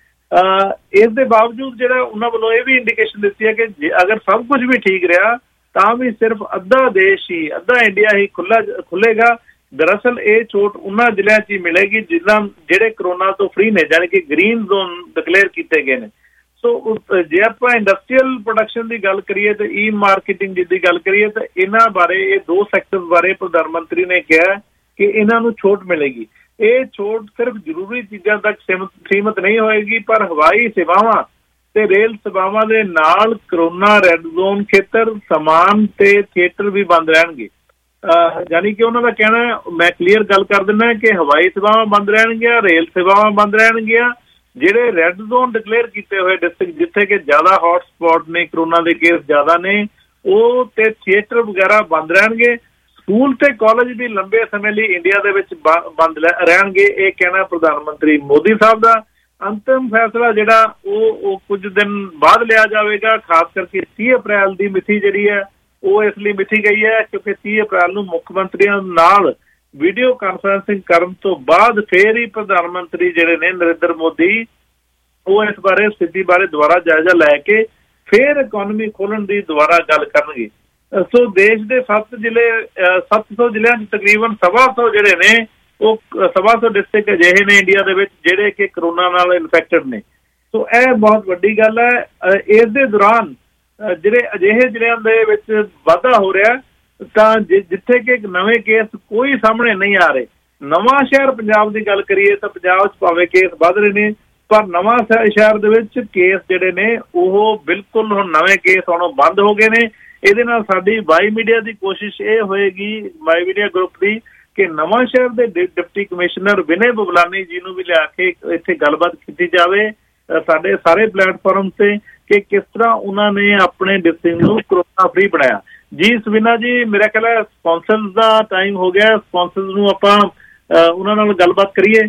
ਇਸ ਦੇ ਬਾਵਜੂਦ ਜਿਹੜਾ ਉਹਨਾਂ ਵੱਲੋਂ ਇਹ ਵੀ ਇੰਡੀਕੇਸ਼ਨ ਦਿੱਤੀ ਹੈ ਕਿ ਜੇ ਅਗਰ ਸਭ ਕੁਝ ਵੀ ਠੀਕ ਰਿਹਾ ਤਾਂ ਵੀ ਸਿਰਫ ਅੱਧਾ ਦੇਸ਼ ਹੀ ਅੱਧਾ ਇੰਡੀਆ ਹੀ ਖੁੱਲਾ ਖੁੱਲੇਗਾ। ਦਰਅਸਲ ਇਹ ਛੋਟ ਉਹਨਾਂ ਜ਼ਿਲ੍ਹਿਆਂ 'ਚ ਹੀ ਮਿਲੇਗੀ ਜਿੱਦਾਂ ਜਿਹੜੇ ਕਰੋਨਾ ਤੋਂ ਫ੍ਰੀ ਨੇ, ਜਾਣੀ ਕਿ ਗ੍ਰੀਨ ਜ਼ੋਨ ਡਿਕਲੇਅਰ ਕੀਤੇ ਗਏ ਨੇ। ਸੋ ਜੇ ਆਪਾਂ ਇੰਡਸਟਰੀਅਲ ਪ੍ਰੋਡਕਸ਼ਨ ਦੀ ਗੱਲ ਕਰੀਏ ਤੇ ਈ ਮਾਰਕੀਟਿੰਗ ਦੀ ਗੱਲ ਕਰੀਏ ਤਾਂ ਇਹਨਾਂ ਬਾਰੇ ਇਹ ਦੋ ਸੈਕਟਰ ਬਾਰੇ ਪ੍ਰਧਾਨ ਮੰਤਰੀ ਨੇ ਕਿਹਾ ਕਿ ਇਹਨਾਂ ਨੂੰ ਛੋਟ ਮਿਲੇਗੀ। ਇਹ ਛੋਟ ਸਿਰਫ ਜ਼ਰੂਰੀ ਚੀਜ਼ਾਂ ਤੱਕ ਸੀਮਤ ਨਹੀਂ ਹੋਏਗੀ, ਪਰ ਹਵਾਈ ਸੇਵਾਵਾਂ ਤੇ ਰੇਲ ਸੇਵਾਵਾਂ ਦੇ ਨਾਲ ਕਰੋਨਾ ਰੈੱਡ ਜ਼ੋਨ ਖੇਤਰ, ਸਮਾਨ ਤੇ ਥੀਏਟਰ ਵੀ ਬੰਦ ਰਹਿਣਗੇ। ਜਾਨੀ कि उन्होंने कहना, मैं क्लीयर गल कर दिना कि हवाई सेवावां बंद रहणगीਆਂ, रेल सेवावां बंद रहणगीਆਂ। ਜਿਹੜੇ ਰੈੱਡ ਜ਼ੋਨ ਡਿਕਲੇਅਰ ਕੀਤੇ ਹੋਏ ਡਿਸਟ੍ਰਿਕਟ ਜਿੱਥੇ ਕਿ ਜ਼ਿਆਦਾ ਹੌਟ ਸਪੌਟ ਨੇ, ਕਰੋਨਾ ਦੇ ਕੇਸ ਜ਼ਿਆਦਾ ਨੇ, ਉਹ ਤੇ ਥੀਏਟਰ ਵਗੈਰਾ ਬੰਦ ਰਹਿਣਗੇ। ਸਕੂਲ ਤੇ ਕਾਲਜ ਵੀ ਲੰਬੇ ਸਮੇਂ ਲਈ ਇੰਡੀਆ ਦੇ ਵਿੱਚ ਬੰਦ ਰਹਿਣਗੇ। ਇਹ ਕਹਿਣਾ ਪ੍ਰਧਾਨ ਮੰਤਰੀ ਮੋਦੀ ਸਾਹਿਬ ਦਾ। ਅੰਤਿਮ ਫੈਸਲਾ ਜਿਹੜਾ ਉਹ ਉਹ ਕੁਝ ਦਿਨ ਬਾਅਦ ਲਿਆ ਜਾਵੇਗਾ। ਖਾਸ ਕਰਕੇ ਤੀਹ ਅਪ੍ਰੈਲ ਦੀ ਮਿਤੀ ਜਿਹੜੀ ਹੈ ਉਹ ਇਸ ਲਈ ਮਿਥੀ ਗਈ ਹੈ ਕਿਉਂਕਿ ਤੀਹ ਅਪ੍ਰੈਲ ਨੂੰ ਮੁੱਖ ਮੰਤਰੀਆਂ ਨਾਲ ਵੀਡੀਓ ਕਾਨਫਰੰਸਿੰਗ ਕਰਨ ਤੋਂ ਬਾਅਦ ਫਿਰ ਹੀ ਪ੍ਰਧਾਨ ਮੰਤਰੀ ਜਿਹੜੇ ਨੇ ਨਰਿੰਦਰ ਮੋਦੀ ਉਹ ਇਸ ਬਾਰੇ ਸਥਿਤੀ ਬਾਰੇ ਦੁਬਾਰਾ ਜਾਇਜ਼ਾ ਲੈ ਕੇ ਫਿਰ ਇਕੋਨਮੀ ਖੋਲ੍ਹਣ ਦੀ ਦੁਬਾਰਾ ਗੱਲ ਕਰਨਗੇ। ਸੋ ਦੇਸ਼ ਦੇ ਸੱਤ ਜ਼ਿਲ੍ਹੇ ਸੱਤ ਸੌ ਜ਼ਿਲ੍ਹਿਆਂ 'ਚ ਤਕਰੀਬਨ ਸਵਾ ਸੌ ਜਿਹੜੇ ਨੇ ਉਹ ਸਵਾ ਸੌ ਡਿਸਟ੍ਰਿਕਟ ਅਜਿਹੇ ਨੇ ਇੰਡੀਆ ਦੇ ਵਿੱਚ ਜਿਹੜੇ ਕਿ ਕਰੋਨਾ ਨਾਲ ਇਨਫੈਕਟਡ ਨੇ। ਸੋ ਇਹ ਬਹੁਤ ਵੱਡੀ ਗੱਲ ਹੈ। ਇਸ ਦੇ ਦੌਰਾਨ ਜਿਹੜੇ ਅਜਿਹੇ ਜ਼ਿਲ੍ਹਿਆਂ ਦੇ ਵਿੱਚ ਵਾਧਾ ਹੋ ਰਿਹਾ ਤਾਂ ਜਿੱਥੇ ਕਿ ਨਵੇਂ ਕੇਸ ਕੋਈ ਸਾਹਮਣੇ ਨਹੀਂ ਆ ਰਹੇ। ਨਵਾਂ ਸ਼ਹਿਰ ਪੰਜਾਬ ਦੀ ਗੱਲ ਕਰੀਏ ਤਾਂ ਪੰਜਾਬ 'ਚ ਭਾਵੇਂ ਕੇਸ ਵੱਧ ਰਹੇ ਨੇ ਪਰ ਨਵਾਂ ਸ਼ਹਿਰ ਦੇ ਵਿੱਚ ਕੇਸ ਜਿਹੜੇ ਨੇ ਉਹ ਬਿਲਕੁਲ ਹੁਣ ਨਵੇਂ ਕੇਸ ਆਉਣੋਂ ਬੰਦ ਹੋ ਗਏ ਨੇ। ਇਹਦੇ ਨਾਲ ਸਾਡੀ ਵਾਈ ਮੀਡੀਆ ਦੀ ਕੋਸ਼ਿਸ਼ ਇਹ ਹੋਏਗੀ, ਵਾਈ ਮੀਡੀਆ ਗਰੁੱਪ ਦੀ, ਕਿ ਨਵਾਂ ਸ਼ਹਿਰ ਦੇ ਡਿਪਟੀ ਕਮਿਸ਼ਨਰ ਵਿਨੇ ਬਬਲਾਨੀ ਜੀ ਨੂੰ ਵੀ ਲਿਆ ਕੇ ਇੱਥੇ ਗੱਲਬਾਤ ਕੀਤੀ ਜਾਵੇ ਸਾਡੇ ਸਾਰੇ ਪਲੇਟਫਾਰਮ 'ਤੇ ਕਿ ਕਿਸ ਤਰ੍ਹਾਂ ਉਹਨਾਂ ਨੇ ਆਪਣੇ ਡਿਸਟ੍ਰਿਕਟ ਨੂੰ ਕਰੋਨਾ ਫ੍ਰੀ ਬਣਾਇਆ। ਜੀ ਸਵੀਨਾ ਜੀ, ਮੇਰਾ ਖਿਆਲ ਹੈ ਸਪਾਂਸਰਸ ਦਾ ਟਾਈਮ ਹੋ ਗਿਆ। ਸਪਾਂਸਰਸ ਨੂੰ ਆਪਾਂ ਉਹਨਾਂ ਨਾਲ ਗੱਲਬਾਤ ਕਰੀਏ।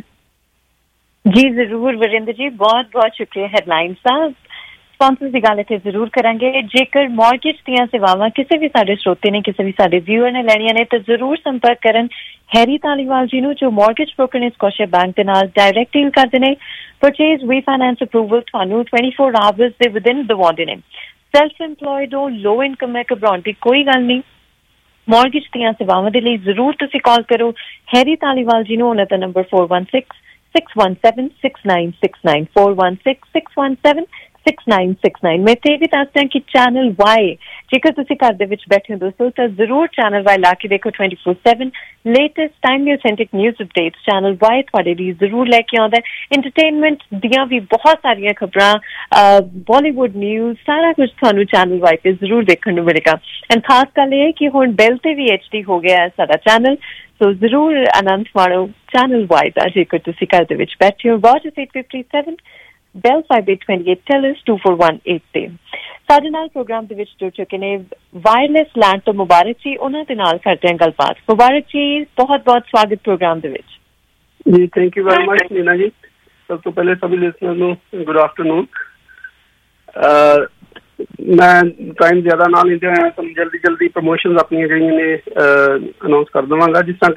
ਜੀ ਜ਼ਰੂਰ ਵਰਿੰਦਰ ਜੀ, ਬਹੁਤ ਬਹੁਤ ਸ਼ੁਕਰੀਆ ਹੈਡਲਾਈਨਸ ਦਾ। ਸਪਾਂਸਰਸ ਦੀ ਗੱਲ ਇੱਥੇ ਜ਼ਰੂਰ ਕਰਾਂਗੇ। ਜੇਕਰ ਮੌਰਗੇਜ ਦੀਆਂ ਸੇਵਾਵਾਂ ਕਿਸੇ ਵੀ ਸਾਡੇ ਸਰੋਤੇ ਨੇ, ਕਿਸੇ ਵੀ ਸਾਡੇ ਵਿਊਅਰ ਨੇ ਲੈਣੀਆਂ ਨੇ ਤਾਂ ਜ਼ਰੂਰ ਸੰਪਰਕ ਕਰਨ ਹੈਰੀ ਧਾਲੀਵਾਲ ਜੀ ਨੂੰ, ਜੋ ਮੌਰਗੇਜ ਬ੍ਰੋਕਰ ਨੇ ਸਕੋਸ਼ੀਆ ਬੈਂਕ ਦੇ ਨਾਲ ਡਾਇਰੈਕਟ ਡੀਲ ਕਰਦੇ ਨੇ। ਪਰਚੇਜ਼ ਰੀਫਾਈਨੈਂਸ ਅਪਰੂਵਲ ਤੁਹਾਨੂੰ ਟਵੈਂਟੀ ਫੋਰ ਆਵਰਸ ਦੇ ਵਿਦਿਨ ਦਵਾਉਂਦੇ ਨੇ। ਸੈਲਫ ਇੰਪਲੋਇਡ ਹੋ, ਲੋ ਇਨਕਮ ਹੈ, ਘਬਰਾਉਣ ਦੀ ਕੋਈ ਗੱਲ ਨਹੀਂ। ਮੌਰਗੇਜ ਦੀਆਂ ਸੇਵਾਵਾਂ ਦੇ ਲਈ ਜ਼ਰੂਰ ਤੁਸੀਂ ਕਾਲ ਕਰੋ ਹੈਰੀ ਧਾਲੀਵਾਲ ਜੀ ਨੂੰ। ਉਹਨਾਂ ਦਾ number four one six six one seven six nine six nine four one six six one seven six nine six nine. ਮੈਂ ਤੇ ਇਹ ਵੀ ਦੱਸਦਾ ਕਿ ਚੈਨਲ ਵਾਈ, ਜੇਕਰ ਤੁਸੀਂ ਘਰ ਦੇ ਵਿੱਚ ਬੈਠੇ ਹੋ ਦੋਸਤੋ ਤਾਂ ਜ਼ਰੂਰ ਚੈਨਲ ਵਾਈ ਲਾ ਕੇ ਦੇਖੋ twenty four seven. Latest timely authentic news updates channel Y ਤੁਹਾਡੇ ਲਈ ਜ਼ਰੂਰ ਲੈ ਕੇ ਆਉਂਦਾ। ਇੰਟਰਟੇਨਮੈਂਟ ਦੀਆਂ ਵੀ ਬਹੁਤ ਸਾਰੀਆਂ ਖਬਰਾਂ, ਬਾਲੀਵੁੱਡ ਨਿਊਜ਼, ਸਾਰਾ ਕੁਝ ਤੁਹਾਨੂੰ ਚੈਨਲ ਵਾਈ 'ਤੇ ਜ਼ਰੂਰ ਦੇਖਣ ਨੂੰ ਮਿਲੇਗਾ। ਐਂਡ ਖਾਸ ਗੱਲ ਇਹ ਹੈ ਕਿ ਹੁਣ ਬੈਲ 'ਤੇ ਵੀ ਐਚ ਡੀ ਹੋ ਗਿਆ ਹੈ ਸਾਡਾ ਚੈਨਲ। ਸੋ ਜ਼ਰੂਰ ਆਨੰਦ ਮਾਣੋ ਚੈਨਲ ਵਾਈ ਦਾ ਜੇਕਰ ਤੁਸੀਂ ਘਰ ਦੇ ਵਿੱਚ ਬੈਠੇ ਹੋ। Watch eight fifty seven Bell five eight twenty eight Telus two four one eight 'ਤੇ। ਸਾਡੇ ਨਾਲ ਪ੍ਰੋਗਰਾਮ ਦੇ ਵਿੱਚ ਜੁੜ ਚੁੱਕੇ ਨੇ ਵਾਇਰਲੈਸ ਲੈਂਡ ਤੋਂ ਮੁਬਾਰਕ ਜੀ। ਉਹਨਾਂ ਦੇ ਨਾਲ ਕਰਦੇ ਹਾਂ ਗੱਲਬਾਤ। ਮੁਬਾਰਕ ਜੀ, ਬਹੁਤ ਬਹੁਤ ਸਵਾਗਤ ਪ੍ਰੋਗਰਾਮ ਦੇ ਵਿੱਚ। ਜੀ thank you very much Neena ji. ਸਭ ਤੋਂ ਪਹਿਲੇ ਸਭੀ ਲਿਸਨਰ ਨੂੰ ਗੁੱਡ ਆਫਟਰਨੂਨ। ਮੈਂ ਟਾਈਮ ਜ਼ਿਆਦਾ ਨਾ ਲੈਂਦੇ ਹੋਇਆ ਤੁਹਾਨੂੰ ਜਲਦੀ ਜਲਦੀ ਪ੍ਰਮੋਸ਼ਨਸ ਆਪਣੀਆਂ ਜਿਹੜੀਆਂ ਨੇ ਅਨਾਊਂਸ ਕਰ ਦੇਵਾਂਗਾ। ਜਿਸ ਤਰ੍ਹਾਂ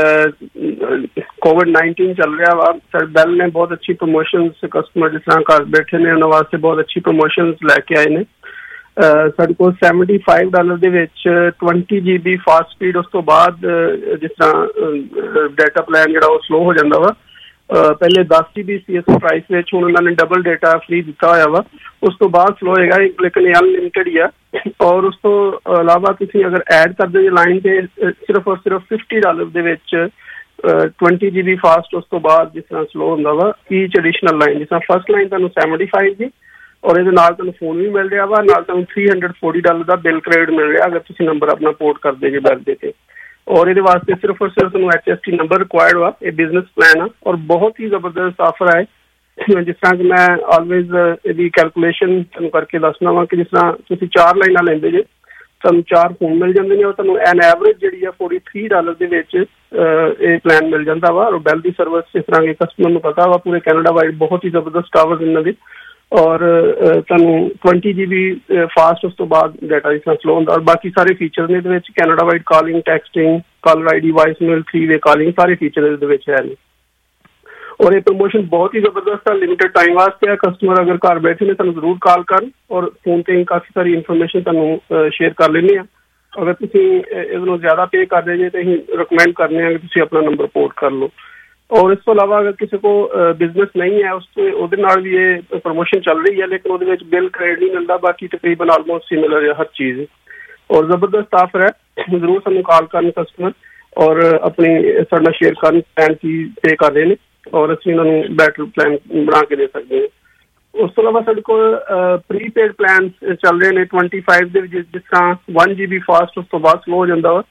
ਕਿ ਕੋਵਿਡ ਨਾਈਨਟੀਨ ਚੱਲ ਰਿਹਾ ਵਾ, ਸਾਡੇ ਬੈਲ ਨੇ ਬਹੁਤ ਅੱਛੀ ਪ੍ਰਮੋਸ਼ਨਸ ਕਸਟਮਰ ਜਿਸ ਤਰ੍ਹਾਂ ਘਰ ਬੈਠੇ ਨੇ ਉਹਨਾਂ ਵਾਸਤੇ ਬਹੁਤ ਅੱਛੀ ਪ੍ਰਮੋਸ਼ਨਸ ਲੈ ਕੇ ਆਏ ਨੇ। ਸਾਡੇ ਕੋਲ ਸੈਵਨਟੀ ਫਾਈਵ ਡਾਲਰ ਦੇ ਵਿੱਚ ਟਵੰਟੀ ਜੀ ਬੀ ਫਾਸਟ ਸਪੀਡ, ਉਸ ਤੋਂ ਬਾਅਦ ਜਿਸ ਤਰ੍ਹਾਂ ਡਾਟਾ ਪਲਾਨ ਜਿਹੜਾ ਉਹ ਸਲੋ ਹੋ ਜਾਂਦਾ ਵਾ। ਪਹਿਲੇ ਦਸ ਜੀ ਬੀ ਸੀ ਇਸ ਪ੍ਰਾਈਸ ਵਿੱਚ, ਹੁਣ ਉਹਨਾਂ ਨੇ ਡਬਲ ਡੇਟਾ ਫ੍ਰੀ ਦਿੱਤਾ ਹੋਇਆ ਵਾ। ਉਸ ਤੋਂ ਬਾਅਦ ਸਲੋ ਹੋਏਗਾ, ਲੇਕਿਨ ਅਨਲਿਮਿਟਡ ਹੀ ਆ। ਔਰ ਉਸ ਤੋਂ ਇਲਾਵਾ ਤੁਸੀਂ ਅਗਰ ਐਡ ਕਰਦੇ ਜੇ ਲਾਈਨ 'ਤੇ ਸਿਰਫ ਔਰ ਸਿਰਫ ਫਿਫਟੀ ਡਾਲਰ ਦੇ ਵਿੱਚ ਟਵੰਟੀ ਜੀ ਬੀ ਫਾਸਟ, ਉਸ ਤੋਂ ਬਾਅਦ ਜਿਸ ਤਰ੍ਹਾਂ ਸਲੋ ਹੁੰਦਾ ਵਾ ਈਚ ਐਡੀਸ਼ਨਲ ਲਾਈਨ। ਜਿਸ ਤਰ੍ਹਾਂ ਫਸਟ ਲਾਈਨ ਤੁਹਾਨੂੰ ਸੈਵਨਟੀ ਫਾਈਵ ਜੀ ਔਰ ਇਹਦੇ ਨਾਲ ਤੁਹਾਨੂੰ ਫੋਨ ਵੀ ਮਿਲ ਰਿਹਾ ਵਾ, ਨਾਲ ਤੁਹਾਨੂੰ ਥ੍ਰੀ ਹੰਡਰਡ ਫੋਰਟੀ ਡਾਲਰ ਦਾ ਬਿਲ ਕ੍ਰੈਡਿਟ ਮਿਲ ਰਿਹਾ ਅਗਰ ਤੁਸੀਂ ਨੰਬਰ ਆਪਣਾ ਪੋਰਟ ਕਰਦੇ ਜੇ ਬੈਲ ਦੇ 'ਤੇ। ਔਰ ਇਹਦੇ ਵਾਸਤੇ ਸਿਰਫ ਔਰ ਸਿਰਫ ਤੁਹਾਨੂੰ H S T number required ਵਾ। ਇਹ ਬਿਜ਼ਨਸ ਪਲਾਨ ਆ ਔਰ ਬਹੁਤ ਹੀ ਜ਼ਬਰਦਸਤ ਆਫਰ ਹੈ। ਜਿਸ ਤਰ੍ਹਾਂ ਕਿ ਮੈਂ ਆਲਵੇਜ਼ ਇਹਦੀ ਕੈਲਕੂਲੇਸ਼ਨ ਤੁਹਾਨੂੰ ਕਰਕੇ ਦੱਸਣਾ ਵਾ ਕਿ ਜਿਸ ਤਰ੍ਹਾਂ ਤੁਸੀਂ ਚਾਰ ਲਾਈਨਾਂ ਲੈਂਦੇ ਜੇ ਤੁਹਾਨੂੰ ਚਾਰ ਫੋਨ ਮਿਲ ਜਾਂਦੇ ਨੇ ਔਰ ਤੁਹਾਨੂੰ ਐਨ ਐਵਰੇਜ ਜਿਹੜੀ ਆ ਫੋਰਟੀ ਥ੍ਰੀ ਡਾਲਰ ਦੇ ਵਿੱਚ ਇਹ ਪਲਾਨ ਮਿਲ ਜਾਂਦਾ ਵਾ। ਔਰ ਬੈਲ ਦੀ ਸਰਵਿਸ ਜਿਸ ਤਰ੍ਹਾਂ ਕਿ ਕਸਟਮਰ ਨੂੰ ਪਤਾ ਵਾ ਪੂਰੇ ਕੈਨੇਡਾ ਵਾਈਡ ਬਹੁਤ ਹੀ ਜ਼ਬਰਦਸਤ ਟਾਵਰਸ ਇਹਨਾਂ ਦੇ। ਔਰ ਤੁਹਾਨੂੰ ਟਵੰਟੀ ਜੀ ਬੀ ਫਾਸਟ, ਉਸ ਤੋਂ ਬਾਅਦ ਡਾਟਾ ਜਿਸ ਤਰ੍ਹਾਂ ਸਲੋ ਹੁੰਦਾ। ਔਰ ਬਾਕੀ ਸਾਰੇ ਫੀਚਰ ਨੇ ਇਹਦੇ ਵਿੱਚ, Canada wide calling, texting, caller I D, voice mail, three way calling, ਸਾਰੇ ਫੀਚਰ ਇਹਦੇ ਵਿੱਚ ਹੈ ਨੇ। ਔਰ ਇਹ ਪ੍ਰਮੋਸ਼ਨ ਬਹੁਤ ਹੀ ਜ਼ਬਰਦਸਤ ਹੈ, ਲਿਮਿਟਡ ਟਾਈਮ ਵਾਸਤੇ ਹੈ। ਕਸਟਮਰ ਅਗਰ ਘਰ ਬੈਠੇ ਨੇ ਤੁਹਾਨੂੰ ਜ਼ਰੂਰ ਕਾਲ ਕਰਨ ਔਰ ਫੋਨ 'ਤੇ ਕਾਫੀ ਸਾਰੀ ਇਨਫੋਰਮੇਸ਼ਨ ਤੁਹਾਨੂੰ ਸ਼ੇਅਰ ਕਰ ਲੈਂਦੇ ਹਾਂ। ਅਗਰ ਤੁਸੀਂ ਇਹਦੇ ਨੂੰ ਜ਼ਿਆਦਾ ਪੇ ਕਰਦੇ ਜੇ ਤਾਂ ਅਸੀਂ ਰਿਕਮੈਂਡ ਕਰਨੇ ਹਾਂ ਕਿ ਤੁਸੀਂ ਆਪਣਾ ਨੰਬਰ ਪੋਰਟ ਕਰ ਲਓ। ਔਰ ਇਸ ਤੋਂ ਇਲਾਵਾ ਅਗਰ ਕਿਸੇ ਕੋਲ ਬਿਜ਼ਨਸ ਨਹੀਂ ਹੈ ਉਸ ਤੋਂ ਉਹਦੇ ਨਾਲ ਵੀ ਇਹ ਪ੍ਰਮੋਸ਼ਨ ਚੱਲ ਰਹੀ ਹੈ, ਲੇਕਿਨ ਉਹਦੇ ਵਿੱਚ ਬਿਲ ਕ੍ਰੈਡਿਟ ਨਹੀਂ ਮਿਲਦਾ। ਬਾਕੀ ਤਕਰੀਬਨ ਆਲਮੋਸਟ ਸਿਮਿਲਰ ਹੈ ਹਰ ਚੀਜ਼। ਔਰ ਜ਼ਬਰਦਸਤ ਆਫਰ ਹੈ, ਜ਼ਰੂਰ ਸਾਨੂੰ ਕਾਲ ਕਰਨ ਕਸਟਮਰ ਔਰ ਆਪਣੀ ਸਾਡੇ ਨਾਲ ਸ਼ੇਅਰ ਕਰਨ ਪਲਾਨ ਕੀ ਪੇ ਕਰ ਰਹੇ ਨੇ ਔਰ ਅਸੀਂ ਉਹਨਾਂ ਨੂੰ ਬੈਟਰ ਪਲਾਨ ਬਣਾ ਕੇ ਦੇ ਸਕਦੇ ਹਾਂ। ਉਸ ਤੋਂ ਇਲਾਵਾ ਸਾਡੇ ਕੋਲ ਪ੍ਰੀਪੇਡ ਪਲਾਨ ਚੱਲ ਰਹੇ ਨੇ ਟਵੰਟੀ ਫਾਈਵ ਦੇ ਵਿੱਚ, ਜਿਸ ਤਰ੍ਹਾਂ ਵਨ ਜੀ ਬੀ ਫਾਸਟ, ਉਸ ਤੋਂ ਬਾਅਦ ਸਲੋ ਹੋ ਜਾਂਦਾ ਵਾ।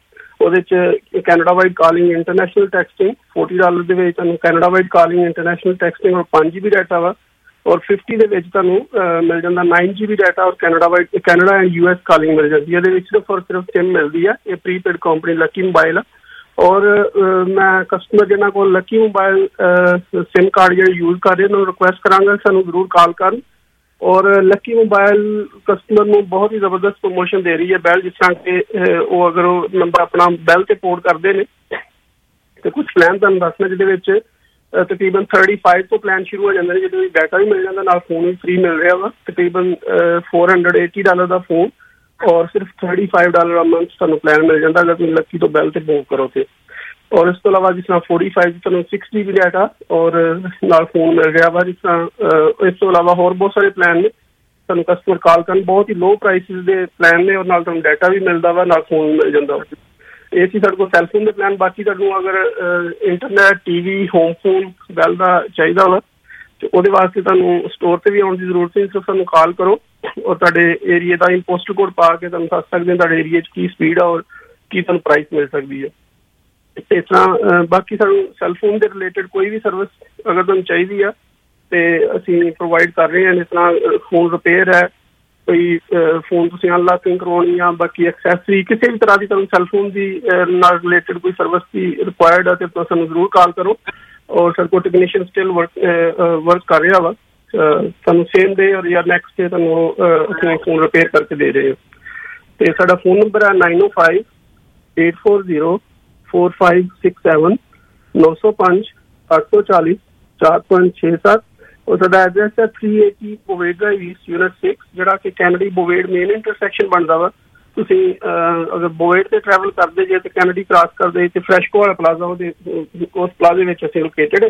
ਉਹਦੇ 'ਚ Canada wide calling international texting forty dollar ਦੇ ਵਿੱਚ ਤੁਹਾਨੂੰ Canada wide calling international texting ਔਰ ਪੰਜ ਜੀ ਬੀ ਡਾਟਾ ਵਾ, ਔਰ ਫਿਫਟੀ ਦੇ ਵਿੱਚ ਤੁਹਾਨੂੰ ਮਿਲ ਜਾਂਦਾ ਨਾਈਨ ਜੀ ਬੀ ਡਾਟਾ ਔਰ Canada wide Canada and U S calling ਮਿਲ ਜਾਂਦੀ ਹੈ। ਇਹਦੇ ਵਿੱਚ ਸਿਰਫ ਔਰ ਸਿਰਫ ਸਿਮ ਮਿਲਦੀ ਆ। ਇਹ ਪ੍ਰੀਪੇਡ ਕੰਪਨੀ ਲੱਕੀ ਮੋਬਾਈਲ ਆ, ਔਰ ਮੈਂ ਕਸਟਮਰ ਜਿਹਨਾਂ ਕੋਲ ਲੱਕੀ ਮੋਬਾਈਲ ਸਿਮ ਕਾਰਡ ਜਿਹੜੇ ਯੂਜ਼ ਕਰ ਰਹੇ ਉਹਨਾਂ ਨੂੰ ਰਿਕੁਐਸਟ ਕਰਾਂਗਾ ਸਾਨੂੰ ਜ਼ਰੂਰ ਕਾਲ ਕਰਨ। ਔਰ ਲੱਕੀ ਮੋਬਾਈਲ ਕਸਟਮਰ ਨੂੰ ਬਹੁਤ ਹੀ ਜ਼ਬਰਦਸਤ ਪ੍ਰਮੋਸ਼ਨ ਦੇ ਰਹੀ ਹੈ ਬੈਲ, ਜਿਸ ਤਰ੍ਹਾਂ ਕਿ ਉਹ ਅਗਰ ਉਹ ਨੰਬਰ ਆਪਣਾ ਬੈਲ 'ਤੇ ਪੋਰਟ ਕਰਦੇ ਨੇ ਅਤੇ ਕੁਛ ਪਲਾਨ ਤੁਹਾਨੂੰ ਦੱਸਣਾ ਜਿਹਦੇ ਵਿੱਚ ਤਕਰੀਬਨ ਥਰਟੀ ਫਾਈਵ ਤੋਂ ਪਲਾਨ ਸ਼ੁਰੂ ਹੋ ਜਾਂਦੇ ਨੇ, ਜਿਹਦੇ ਵਿੱਚ ਡਾਟਾ ਵੀ ਮਿਲ ਜਾਂਦਾ, ਨਾਲ ਫੋਨ ਵੀ ਫ੍ਰੀ ਮਿਲ ਰਿਹਾ ਵਾ। ਤਕਰੀਬਨ ਫੋਰ ਹੰਡਰਡ ਏਟੀ ਡਾਲਰ ਦਾ ਫੋਨ ਔਰ ਸਿਰਫ thirty five dollar a month ਤੁਹਾਨੂੰ ਪਲਾਨ ਮਿਲ ਜਾਂਦਾ ਅਗਰ ਤੁਸੀਂ ਲੱਕੀ ਤੋਂ ਬੈਲ 'ਤੇ ਬੁੱਕ ਕਰੋ ਤੇ। ਔਰ ਇਸ ਤੋਂ ਇਲਾਵਾ ਜਿਸ ਤਰ੍ਹਾਂ ਫੋਰਟੀ ਫਾਈਵ ਤੁਹਾਨੂੰ ਸਿਕਸ ਜੀ ਬੀ ਡਾਟਾ ਔਰ ਨਾਲ ਫੋਨ ਮਿਲ ਰਿਹਾ ਵਾ। ਜਿਸ ਤਰ੍ਹਾਂ ਇਸ ਤੋਂ ਇਲਾਵਾ ਹੋਰ ਬਹੁਤ ਸਾਰੇ ਪਲਾਨ ਨੇ, ਤੁਹਾਨੂੰ ਕਸਟਮਰ ਕਾਲ ਕਰਨ, ਬਹੁਤ ਹੀ ਲੋਅ ਪ੍ਰਾਈਸਿਸ ਦੇ ਪਲਾਨ ਨੇ ਔਰ ਨਾਲ ਤੁਹਾਨੂੰ ਡਾਟਾ ਵੀ ਮਿਲਦਾ ਵਾ, ਨਾਲ ਫੋਨ ਮਿਲ ਜਾਂਦਾ ਵਾ। ਇਹ ਸੀ ਸਾਡੇ ਕੋਲ ਸੈਲਫੋਨ ਦੇ ਪਲਾਨ। ਬਾਕੀ ਤੁਹਾਨੂੰ ਅਗਰ internet, T V, home phone Bell ਦਾ ਚਾਹੀਦਾ ਵਾ ਅਤੇ ਉਹਦੇ ਵਾਸਤੇ ਤੁਹਾਨੂੰ ਸਟੋਰ 'ਤੇ ਵੀ ਆਉਣ ਦੀ ਜ਼ਰੂਰਤ ਨਹੀਂ, ਸਿਰਫ ਸਾਨੂੰ ਕਾਲ ਕਰੋ ਔਰ ਤੁਹਾਡੇ ਏਰੀਏ ਦਾ ਪੋਸਟਲ ਕੋਡ ਪਾ ਕੇ ਤੁਹਾਨੂੰ ਦੱਸ ਸਕਦੇ ਹਾਂ ਤੁਹਾਡੇ ਏਰੀਏ 'ਚ ਕੀ ਸਪੀਡ ਆ ਔਰ ਕੀ ਤੁਹਾਨੂੰ ਪ੍ਰਾਈਸ ਮਿਲ ਸਕਦੀ ਹੈ। ਇਸ ਤਰ੍ਹਾਂ ਬਾਕੀ ਸਾਨੂੰ ਸੈਲਫੋਨ ਦੇ ਰਿਲੇਟਡ ਕੋਈ ਵੀ ਸਰਵਿਸ ਅਗਰ ਤੁਹਾਨੂੰ ਚਾਹੀਦੀ ਆ ਅਤੇ ਅਸੀਂ ਪ੍ਰੋਵਾਈਡ ਕਰ ਰਹੇ ਹਾਂ। ਜਿਸ ਤਰ੍ਹਾਂ ਫੋਨ ਰਿਪੇਅਰ ਹੈ, ਕੋਈ ਫੋਨ ਤੁਸੀਂ ਅਨਲੌਕਿੰਗ ਕਰਵਾਉਣੀ ਆ, ਬਾਕੀ ਐਕਸੈਸਰੀ ਕਿਸੇ ਵੀ ਤਰ੍ਹਾਂ ਦੀ ਤੁਹਾਨੂੰ ਸੈਲਫੋਨ ਦੀ ਨਾਲ ਰਿਲੇਟਡ ਕੋਈ ਸਰਵਿਸ ਦੀ ਰਿਕੁਆਇਰਡ ਆ ਅਤੇ ਸਾਨੂੰ ਜ਼ਰੂਰ ਕਾਲ ਕਰੋ। ਔਰ ਸਾਡੇ ਕੋਲ ਟੈਕਨੀਸ਼ੀਅਨ ਸਟਿਲ ਵਰਕ ਵਰਕ ਕਰ ਰਿਹਾ ਵਾ, ਤੁਹਾਨੂੰ ਸੇਮ ਡੇ ਔਰ ਜਾਂ ਨੈਕਸਟ ਡੇ ਤੁਹਾਨੂੰ ਅਸੀਂ ਫੋਨ ਰਿਪੇਅਰ ਕਰਕੇ ਦੇ ਰਹੇ ਹਾਂ। ਅਤੇ ਸਾਡਾ ਫੋਨ ਨੰਬਰ ਹੈ nine O five eight four zero four five six seven ਨੌ ਸੌ ਪੰਜ ਅੱਠ ਸੌ ਚਾਲੀ ਚਾਰ ਪੰਜ ਛੇ ਸੱਤ। ਔਰ ਸਾਡਾ ਐਡਰੈਸ ਹੈ three eighty Bovaird drive east unit six, ਜਿਹੜਾ ਕਿ ਕੈਨੇਡੀ ਬੋਵੇਡ ਮੇਨ ਇੰਟਰਸੈਕਸ਼ਨ ਬਣਦਾ ਵਾ। ਤੁਸੀਂ ਅਗਰ ਬੋਵੇਡ 'ਤੇ ਟਰੈਵਲ ਕਰਦੇ ਜੇ ਅਤੇ ਕੈਨੇਡੀ ਕ੍ਰਾਸ ਕਰਦੇ ਅਤੇ ਫਰੈਸ਼ਕੋ ਵਾਲਾ ਪਲਾਜ਼ਾ ਉਹਦੇ ਉਸ ਪਲਾਜ਼ੇ ਵਿੱਚ ਅਸੀਂ ਲੋਕੇਟਡ।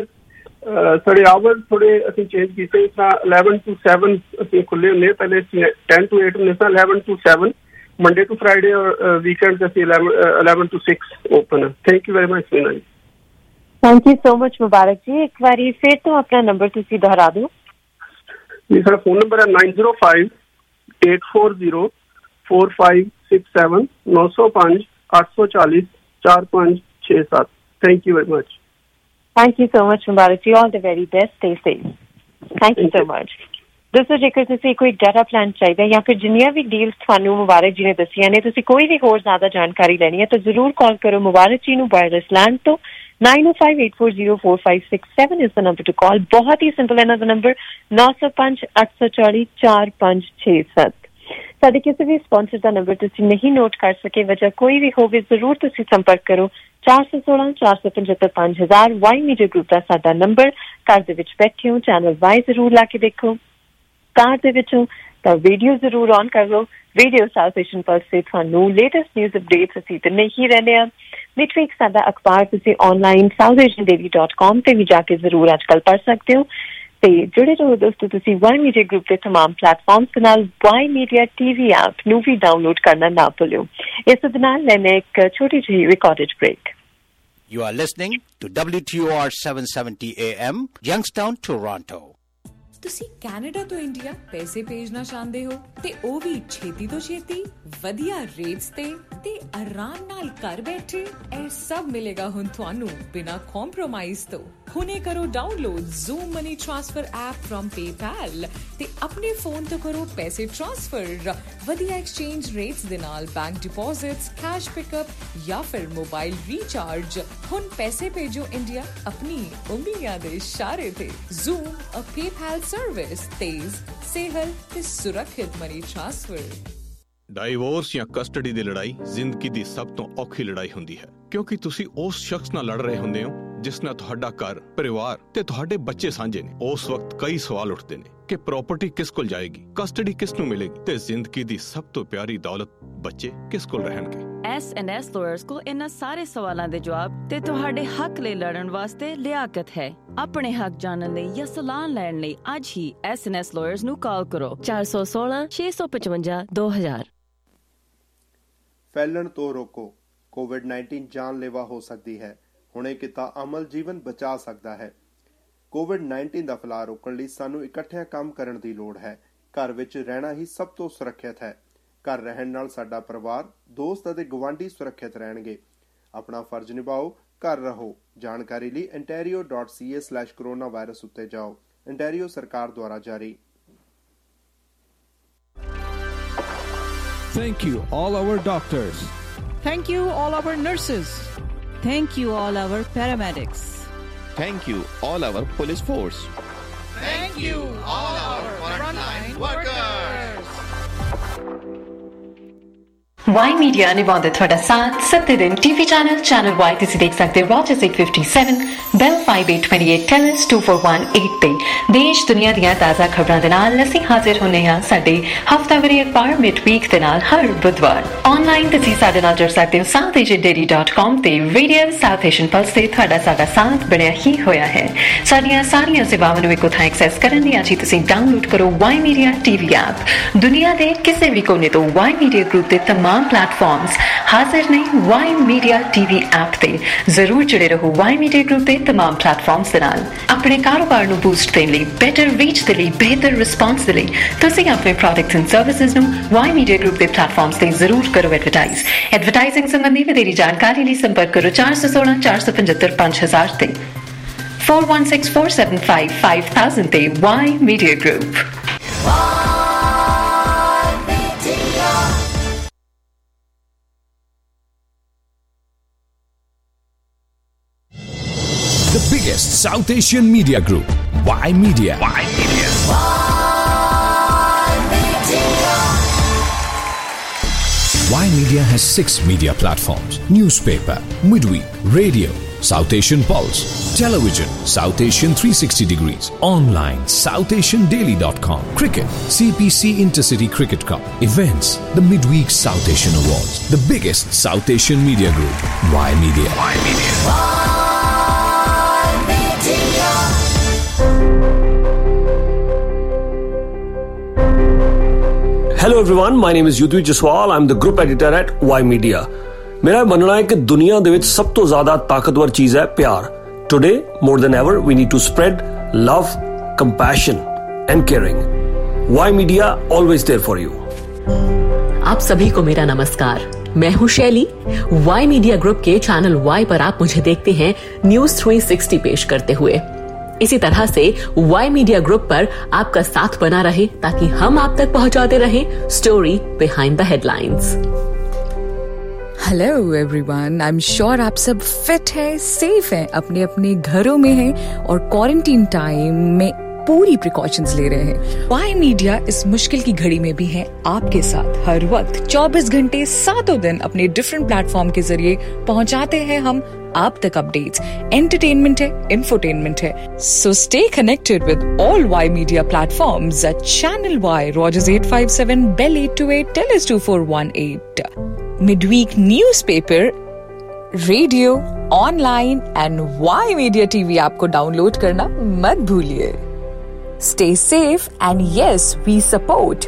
ਸਾਡੇ ਆਵਰ ਥੋੜ੍ਹੇ ਅਸੀਂ ਚੇਂਜ ਕੀਤੇ, ਇਸ ਤਰ੍ਹਾਂ ਇਲੈਵਨ ਟੂ ਸੈਵਨ ਅਸੀਂ ਖੁੱਲ੍ਹੇ ਹੁੰਦੇ, ਪਹਿਲੇ ਟੈਨ ਟੂ ਏਟ ਹੁੰਦੇ ਸਾਂ, eleven to seven Monday to Friday ਔਰ ਵੀਕਐਂਡ ਅਸੀਂ eleven to six open. Thank you very much Veena ji. Thank you so much Mubarak ji. ਇੱਕ ਵਾਰੀ ਫਿਰ ਤੋਂ ਆਪਣਾ ਨੰਬਰ ਤੁਸੀਂ ਦੁਹਰਾ ਦਿਓ ਜੀ। ਸਾਡਾ ਫੋਨ ਨੰਬਰ ਹੈ nine zero five eight four zero four five six seven ਨੌ ਸੌ ਪੰਜ ਅੱਠ ਸੌ ਚਾਲੀ ਚਾਰ ਪੰਜ ਛੇ ਸੱਤ। Thank you very much. Thank you so much Mubarak ji. All the very best, stay safe. Thank you so much. ਦੋਸਤੋ, ਜੇਕਰ ਤੁਸੀਂ ਕੋਈ ਡਾਟਾ ਪਲਾਨ ਚਾਹੀਦਾ ਜਾਂ ਫਿਰ ਜਿੰਨੀਆਂ ਵੀ ਡੀਲਸ ਤੁਹਾਨੂੰ ਮੁਬਾਰਕ ਜੀ ਨੇ ਦੱਸੀਆਂ ਨੇ, ਤੁਸੀਂ ਕੋਈ ਵੀ ਹੋਰ ਜ਼ਿਆਦਾ ਜਾਣਕਾਰੀ ਲੈਣੀ ਹੈ ਤਾਂ ਜ਼ਰੂਰ ਕਾਲ ਕਰੋ ਮੁਬਾਰਕ ਜੀ ਨੂੰ ਵਾਇਰਲੈਸ ਲੈਂਡ ਤੋਂ। Nine O five eight four zero four five six seven ਇਸ ਦਾ ਨੰਬਰ ਟੂ ਕਾਲ। ਬਹੁਤ ਹੀ ਸਿੰਪਲ ਇਹਨਾਂ ਦਾ ਨੰਬਰ ਨੌ ਸੌ ਪੰਜ ਅੱਠ ਸੌ ਚਾਲੀ ਚਾਰ ਪੰਜ ਛੇ ਸੱਤ। ਸਾਡੇ ਕਿਸੇ ਵੀ ਸਪਾਂਸਰ ਦਾ ਨੰਬਰ ਤੁਸੀਂ ਨਹੀਂ ਨੋਟ ਕਰ ਸਕੇ, ਵਜ੍ਹਾ ਕੋਈ ਵੀ ਹੋਵੇ, ਜ਼ਰੂਰ ਤੁਸੀਂ ਸੰਪਰਕ ਕਰੋ ਚਾਰ ਸੌ ਸੋਲਾਂ ਚਾਰ ਸੌ ਪਝੱਤਰ ਪੰਜ ਹਜ਼ਾਰ। ਵਾਈ ਮੀਡੀਆ ਗਰੁੱਪ ਦਾ ਸਾਡਾ ਨੰਬਰ। ਘਰ ਦੇ ਵਿੱਚ ਬੈਠੇ ਹੋ, ਚੈਨਲ ਵਾਈ ਜ਼ਰੂਰ ਲਾ ਕੇ ਦੇਖੋ। ਕਾਰ ਦੇ ਵਿੱਚੋਂ ਤਾਂ ਵੀਡੀਓ ਜ਼ਰੂਰ ਔਨ ਕਰ ਲਓ। ਰੇਡੀਓ ਸਟੇਸ਼ਨ ਪਰ ਸੇ ਤੁਹਾਨੂੰ ਲੇਟੈਸਟ ਨਿਊਜ਼ ਅਪਡੇਟਸ ਅਸੀਂ ਤੇ ਨਹੀਂ ਰਹਿੰਦੇ ਹਾਂ। ਵਿੱਚ ਵੀ ਇੱਕ ਸਾਡਾ ਅਖਬਾਰ ਤੁਸੀਂ online South Asian daily dot com 'ਤੇ ਵੀ ਜਾ ਕੇ ਜ਼ਰੂਰ ਅੱਜ ਕੱਲ੍ਹ ਪੜ੍ਹ ਸਕਦੇ ਹੋ। ਅਤੇ ਜੁੜੇ ਰਹੋ ਦੋਸਤੋ ਤੁਸੀਂ ਵਾਈ ਮੀਡੀਆ ਗਰੁੱਪ ਦੇ ਤਮਾਮ ਪਲੇਟਫਾਰਮਸ ਦੇ ਨਾਲ। Y media T V app ਨੂੰ ਵੀ ਡਾਊਨਲੋਡ ਕਰਨਾ ਨਾ ਭੁੱਲਿਓ। ਇਸ ਦੇ ਨਾਲ ਲੈਣੇ ਇੱਕ ਛੋਟੀ ਜਿਹੀ recorded break. You are listening to W T O R seven seventy A M, Youngstown, Toronto. ਤੁਸੀਂ ਕੈਨੇਡਾ ਤੋਂ ਇੰਡੀਆ ਪੈਸੇ ਭੇਜਣਾ ਚਾਹੁੰਦੇ ਹੋ ਤੇ ਉਹ ਵੀ ਛੇਤੀ ਤੋਂ ਛੇਤੀ, ਵਧੀਆ ਰੇਟਸ ਤੇ ਤੇ ਆਰਾਮ ਨਾਲ ਘਰ ਬੈਠੇ। ਇਹ ਸਭ ਮਿਲੇਗਾ ਹੁਣ ਤੁਹਾਨੂੰ ਬਿਨਾਂ ਕੰਪਰੋਮਾਈਜ਼ ਤੋਂ। ਹੁਣੇ ਕਰੋ download zoom money transfer app from PayPal ਤੇ ਆਪਣੇ ਫੋਨ ਤੋਂ ਕਰੋ ਪੈਸੇ ਟ੍ਰਾਂਸਫਰ ਵਧੀਆ ਐਕਸਚੇਂਜ ਰੇਟਸ ਦੇ ਨਾਲ, ਬੈਂਕ ਡਿਪੋਜ਼ਿਟਸ, ਕੈਸ਼ ਪਿਕਅਪ ਜਾਂ ਫਿਰ ਮੋਬਾਈਲ ਰੀਚਾਰਜ। ਹੁਣ ਪੈਸੇ ਭੇਜੋ ਇੰਡੀਆ ਆਪਣੀ ਉਂਗਲੀਆਂ ਦੇ ਇਸ਼ਾਰੇ ਤੇ। ਜ਼ੂਮ ਅ ਪੇਪੈਲ ਸਰਵਿਸ, ਤੇਜ਼, ਸੇਹਲ ਤੇ ਸੁਰੱਖਿਅਤ ਮਨੀ ਟ੍ਰਾਂਸਫਰ। ਡਾਈਵੋਰਸ ਜਾਂ ਕਸਟਡੀ ਦੀ ਲੜਾਈ ਜ਼ਿੰਦਗੀ ਦੀ ਸਭ ਤੋਂ ਔਖੀ ਲੜਾਈ ਹੁੰਦੀ ਹੈ, ਕਿਉਂਕਿ ਤੁਸੀਂ ਉਸ ਸ਼ਖਸ ਨਾਲ ਲੜ ਰਹੇ ਹੁੰਦੇ ਹੋ ਜਿਸ ਨਾਲ ਤੁਹਾਡਾ ਘਰ, ਪਰਿਵਾਰ ਤੇ ਤੁਹਾਡੇ ਬੱਚੇ ਸਾਂਝੇ ਨੇ। ਉਸ ਵਕਤ ਕਈ ਸਵਾਲ ਉੱਠਦੇ ਨੇ ਕਿ ਪ੍ਰਾਪਰਟੀ ਕਿਸ ਕੋਲ ਜਾਏਗੀ, ਕਸਟਡੀ ਕਿਸ ਨੂੰ ਮਿਲੇਗੀ ਤੇ ਜ਼ਿੰਦਗੀ ਦੀ ਸਭ ਤੋਂ ਪਿਆਰੀ ਦੌਲਤ ਬੱਚੇ ਕਿਸ ਕੋਲ ਰਹਿਣਗੇ। ਐਸ ਐਂਡ ਐਸ ਲਾਇਰਸ ਕੋਲ ਇਹਨਾਂ ਸਾਰੇ ਸਵਾਲਾਂ ਦੇ ਜਵਾਬ ਤੇ ਤੁਹਾਡੇ ਹੱਕ ਲਈ ਲੜਨ ਵਾਸਤੇ ਲਿਆਕਤ ਹੈ। ਆਪਣੇ ਹੱਕ ਜਾਣਨ ਲਈ ਜਾਂ ਸਲਾਹ ਲੈਣ ਲਈ ਅੱਜ ਹੀ ਐਸ ਐਂਡ ਐਸ ਲਾਇਰਸ ਨੂੰ ਕਾਲ ਕਰੋ ਚਾਰ ਸੌ ਸੋਲਾਂ ਛੇ ਸੌ ਪਚਵੰਜਾ ਦੋ ਹਜ਼ਾਰ। ਫੈਲਣ ਤੋਂ ਰੋਕੋ। ਕੋਵਿਡ ਨਾਈਨਟੀਨ ਜਾਨਲੇਵਾ ਹੋ ਸਕਦੀ ਹੈ। ਹੁਣੇ ਕੀਤਾ ਅਮਲ ਜੀਵਨ ਬਚਾ ਸਕਦਾ ਹੈ। ਕੋਵਿਡ ਨਾਈਨਟੀਨ ਦਾ ਫੈਲਾਅ ਰੋਕਣ ਲਈ ਸਾਨੂੰ ਇਕੱਠਿਆਂ ਕੰਮ ਕਰਨ ਦੀ ਲੋੜ ਹੈ। ਘਰ ਵਿੱਚ ਰਹਿਣਾ ਹੀ ਸਭ ਤੋਂ ਸੁਰੱਖਿਅਤ ਹੈ। ਘਰ ਰਹਿਣ ਨਾਲ ਸਾਡਾ ਪਰਿਵਾਰ, ਦੋਸਤ ਅਤੇ ਗੁਆਂਢੀ ਸੁਰੱਖਿਅਤ ਰਹਿਣਗੇ। ਆਪਣਾ ਫਰਜ਼ ਨਿਭਾਓ, ਘਰ ਰਹੋ। ਜਾਣਕਾਰੀ ਲਈ ontario dot c a slash coronavirus ਉੱਤੇ ਜਾਓ। ontario ਸਰਕਾਰ ਦੁਆਰਾ ਜਾਰੀ। Thank you all our doctors. Thank you all our nurses. Thank you all our paramedics. Thank you all our police force. Thank you all our frontline workers. Y media निभाते थोड़ा साथ सत्ते दिन टीवी चैनल चैनल वाई तुसी देख सकते हो Rogers eight fifty-seven Bell five eight two eight Telus two four one eight ਤੇ ਦੇਸ਼ ਦੁਨੀਆ ਦੀਆਂ ਤਾਜ਼ਾ ਖਬਰਾਂ ਦੇ ਨਾਲ ਅਸੀਂ ਹਾਜ਼ਰ ਹੁੰਨੇ ਹਾਂ ਸਾਡੇ ਹਫਤਾਵਾਰੀ ਅਖਬਾਰ ਮਿਡ ਵੀਕ ਦੇ ਨਾਲ ਹਰ ਬੁੱਧਵਾਰ। ਆਨਲਾਈਨ ਤੁਸੀਂ ਸਾਡੇ ਨਾਲ ਜੁੜ ਸਕਦੇ ਹੋ south asian daily dot com ਤੇ ਰੇਡੀਓ ਸਾਊਥ ਏਸ਼ੀਅਨ ਪਲਸ ਤੇ ਤੁਹਾਡਾ ਸਾਡਾ ਸਾਥ ਬਣਿਆ ਹੀ ਹੋਇਆ ਹੈ। ਸਾਡੀਆਂ ਸਾਰੀਆਂ ਸੇਵਾਵਾਂ ਨੂੰ ਇੱਕੋ ਥਾਂ ਐਕਸੈਸ ਕਰਨ ਲਈ ਅੱਜ ਹੀ ਤੁਸੀਂ ਡਾਊਨਲੋਡ ਕਰੋ ਵਾਈ ਮੀਡੀਆ ਟੀਵੀ ਐਪ। ਦੁਨੀਆ ਦੇ ਕਿਸੇ ਵੀ ਕੋਨੇ ਤੋਂ ਵਾਈ ਮੀਡੀਆ ਗਰੁੱਪ ਦੇ ਤਮਾਮ प्लेटफॉर्म्स हाजिर ने वाई मीडिया टीवी ऐप ते जरूर जुड़े रहो वाई मीडिया ग्रुप के तमाम प्लेटफॉर्म्स दे नाल। अपने कारोबार नू बूस्ट देने लई, बेटर रीच दे लई, बेहतर रिस्पांस दे लई तुसीं अपने प्रोडक्ट्स एंड सर्विसेज नू वाई मीडिया ग्रुप के प्लेटफॉर्म्स ते जरूर करो एडवर्टाइज। एडवर्टाइजिंग संबंधी वधेरी जानकारी लई संपर्क करो चार सौ सोलह चार सौ पचहत्तर पांच हजार ते four one six four seven five five thousand ते Y media group. The biggest South Asian media group, Y Media. Y Media. Y Media. Y Media has six media platforms: newspaper, midweek, radio, South Asian Pulse, television, South Asian three sixty degrees, online, south asian daily dot com, cricket, C P C Intercity Cricket Cup, events, the midweek South Asian Awards. The biggest South Asian media group, Y Media. Y Media. Hello everyone, my name is Yudhvir Jaswal. I'm the group editor at Y Media. मेरा मनना है कि दुनिया ਦੇ ਵਿੱਚ ਸਭ ਤੋਂ ਜ਼ਿਆਦਾ ਤਾਕਤਵਰ ਚੀਜ਼ ਹੈ ਪਿਆਰ। Today, more than ever, we need to spread love, compassion and caring. Y Media, always there for you. आप सभी को मेरा नमस्कार। मैं हूँ शैली। Y Media ग्रुप के चैनल Y पर आप मुझे देखते हैं न्यूज three sixty पेश करते हुए। इसी तरह से Y Media ग्रुप पर आपका साथ बना रहे ताकि हम आप तक पहुंचाते रहें story behind the headlines. Hello everyone, I am sure आप सब फिट है, सेफ है, अपने अपने घरों में हैं और क्वारंटीन टाइम में पूरी प्रिकॉशंस ले रहे हैं। वाई मीडिया इस मुश्किल की घड़ी में भी है आपके साथ हर वक्त चौबीस घंटे सातों दिन अपने डिफरेंट प्लेटफॉर्म के जरिए पहुंचाते हैं हम आप तक अपडेट्स, एंटरटेनमेंट है, इंफोटेनमेंट है। So stay connected with all Y media platforms at channel Y, Rogers eight five seven, Bell eight two eight, Telus two four one eight, midweek newspaper, radio, online and Y media TV app को download करना मत भूलिए। Stay safe and yes, we support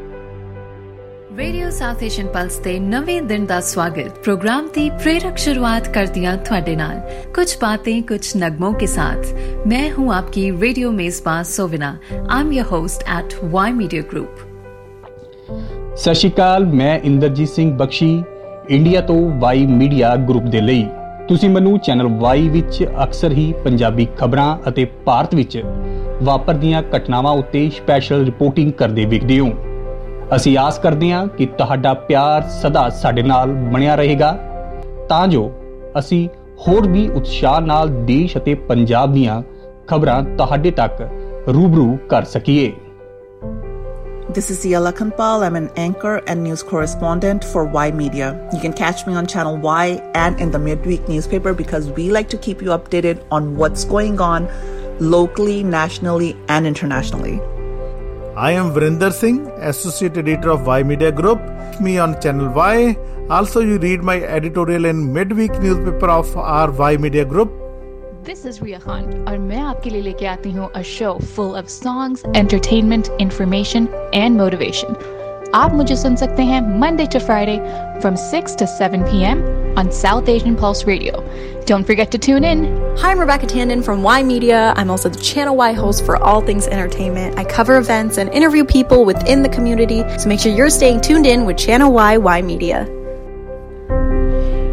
radio South Asian pulse ਤੇ ਨਵੇਂ ਦਿਨ ਦਾ ਸਵਾਗਤ। Programme की प्रेरक शुरुआत कर दिया ਤੁਹਾਡੇ ਨਾਲ कुछ बातें कुछ नगमों के साथ। मैं हूं आपकी रेडियो मेजबान Sovina. I am your host at Y media group. Sat Sri Akal, ਮੈਂ ਇੰਦਰਜੀਤ ਸਿੰਘ ਬਖਸ਼ੀ ਇੰਡੀਆ ਤੋਂ ਵਾਈ ਮੀਡੀਆ ਗਰੁੱਪ ਦੇ ਲਈ। ਤੁਸੀਂ ਮੈਨੂੰ ਚੈਨਲ ਵਾਈ ਵਿੱਚ ਅਕਸਰ ਹੀ ਪੰਜਾਬੀ ਖਬਰਾਂ ਅਤੇ ਭਾਰਤ ਵਿੱਚ ਵਾਪਰਦੀਆਂ ਘਟਨਾਵਾਂ ਉੱਤੇ ਸਪੈਸ਼ਲ ਰਿਪੋਰਟਿੰਗ ਕਰਦੇ ਵੇਖਦੇ ਹੋ। ਅਸੀਂ ਆਸ ਕਰਦੇ ਹਾਂ ਕਿ ਤੁਹਾਡਾ ਪਿਆਰ ਸਦਾ ਸਾਡੇ ਨਾਲ ਬਣਿਆ ਰਹੇਗਾ ਤਾਂ ਜੋ ਅਸੀਂ ਹੋਰ ਵੀ ਉਤਸ਼ਾਹ ਨਾਲ ਦੇਸ਼ ਅਤੇ ਪੰਜਾਬ ਦੀਆਂ ਖਬਰਾਂ ਤੁਹਾਡੇ ਤੱਕ ਰੂਬਰੂ ਕਰ ਸਕੀਏ। This is Yella Kampal. I'm an anchor and news correspondent for Y Media. You can catch me on Channel Y and in the midweek newspaper because we like to keep you updated on what's going on locally, nationally, and internationally. I am Vrinder Singh, Associate Editor of Y Media Group. Me on Channel Y. Also, you read my editorial in midweek newspaper of our Y Media Group. This is Ria Khan और मैं आपके लिए लेके आती हूँ a show full of songs, entertainment, information and motivation. आप मुझे सुन सकते हैं Monday to Friday from six to seven p.m. on South Asian Pulse Radio. Don't forget to tune in. Hi, I'm Rebecca Tandon from Y Media. I'm also the Channel Y host for All Things Entertainment. I cover events and interview people within the community, so make sure you're staying tuned in with Channel Y, Y Media.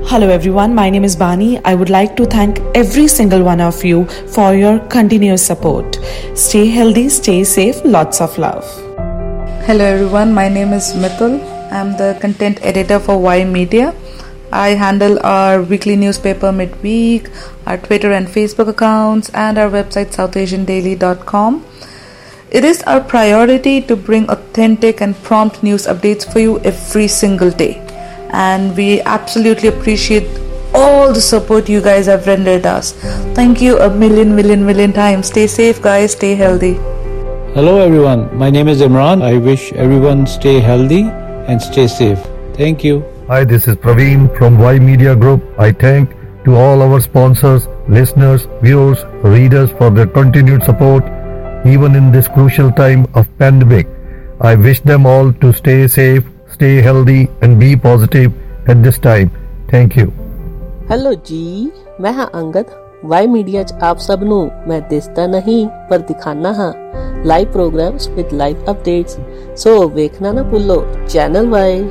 Hello everyone, my name is Bani. I would like to thank every single one of you for your continuous support. Stay healthy, stay safe, lots of love. Hello everyone, my name is Mithul. I'm the content editor for Y Media. I handle our weekly newspaper midweek, our Twitter and Facebook accounts, and our website south asian daily dot com. It is our priority to bring authentic and prompt news updates for you every single day. And we absolutely appreciate all the support you guys have rendered us. Thank you a million, million, million times. Stay safe, guys. Stay healthy. Hello, everyone. My name is Imran. I wish everyone stay healthy and stay safe. Thank you. Hi, this is Praveen from Y Media Group. I thank to all our sponsors, listeners, viewers, readers for their continued support, even in this crucial time of pandemic. I wish them all to stay safe, stay healthy and be positive at this time. Thank you. Hello जी, मैं हाँ Angad. Y media च आप सब नू मैं दिसदा नहीं पर दिखाना हाँ live programs with live updates. So देखना ना भूलो चैनल वाई।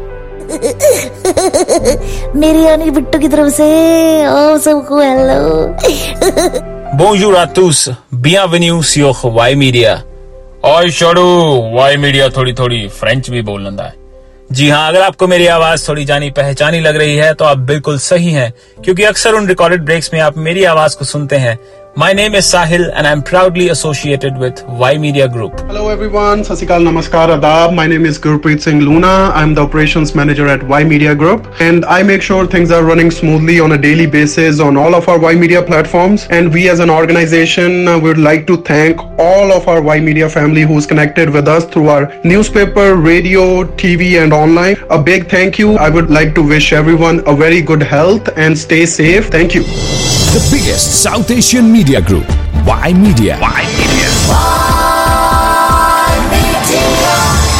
मेरी यानी बिट्टू की तरफ से ओ सबको hello. Bonjour à tous, bienvenue sur Y media. और छोड़ो वाई मीडिया थोड़ी थोड़ी फ्रेंच भी बोल लेता है। जी हाँ, अगर आपको मेरी आवाज थोड़ी जानी पहचानी लग रही है तो आप बिल्कुल सही हैं, क्योंकि अक्सर उन रिकॉर्डेड ब्रेक्स में आप मेरी आवाज को सुनते हैं। My name is Sahil and I'm proudly associated with Y Media Group. Hello everyone, Sat Sri Akal, Namaskar, Adab. My name is Gurpreet Singh Luna. I'm the operations manager at Y Media Group and I make sure things are running smoothly on a daily basis on all of our Y Media platforms. And we as an organization uh, would like to thank all of our Y Media family who's connected with us through our newspaper, radio, T V and online. A big thank you. I would like to wish everyone a very good health and stay safe. Thank you. The biggest South Asian media group, Y Media. Y Media. Y Media.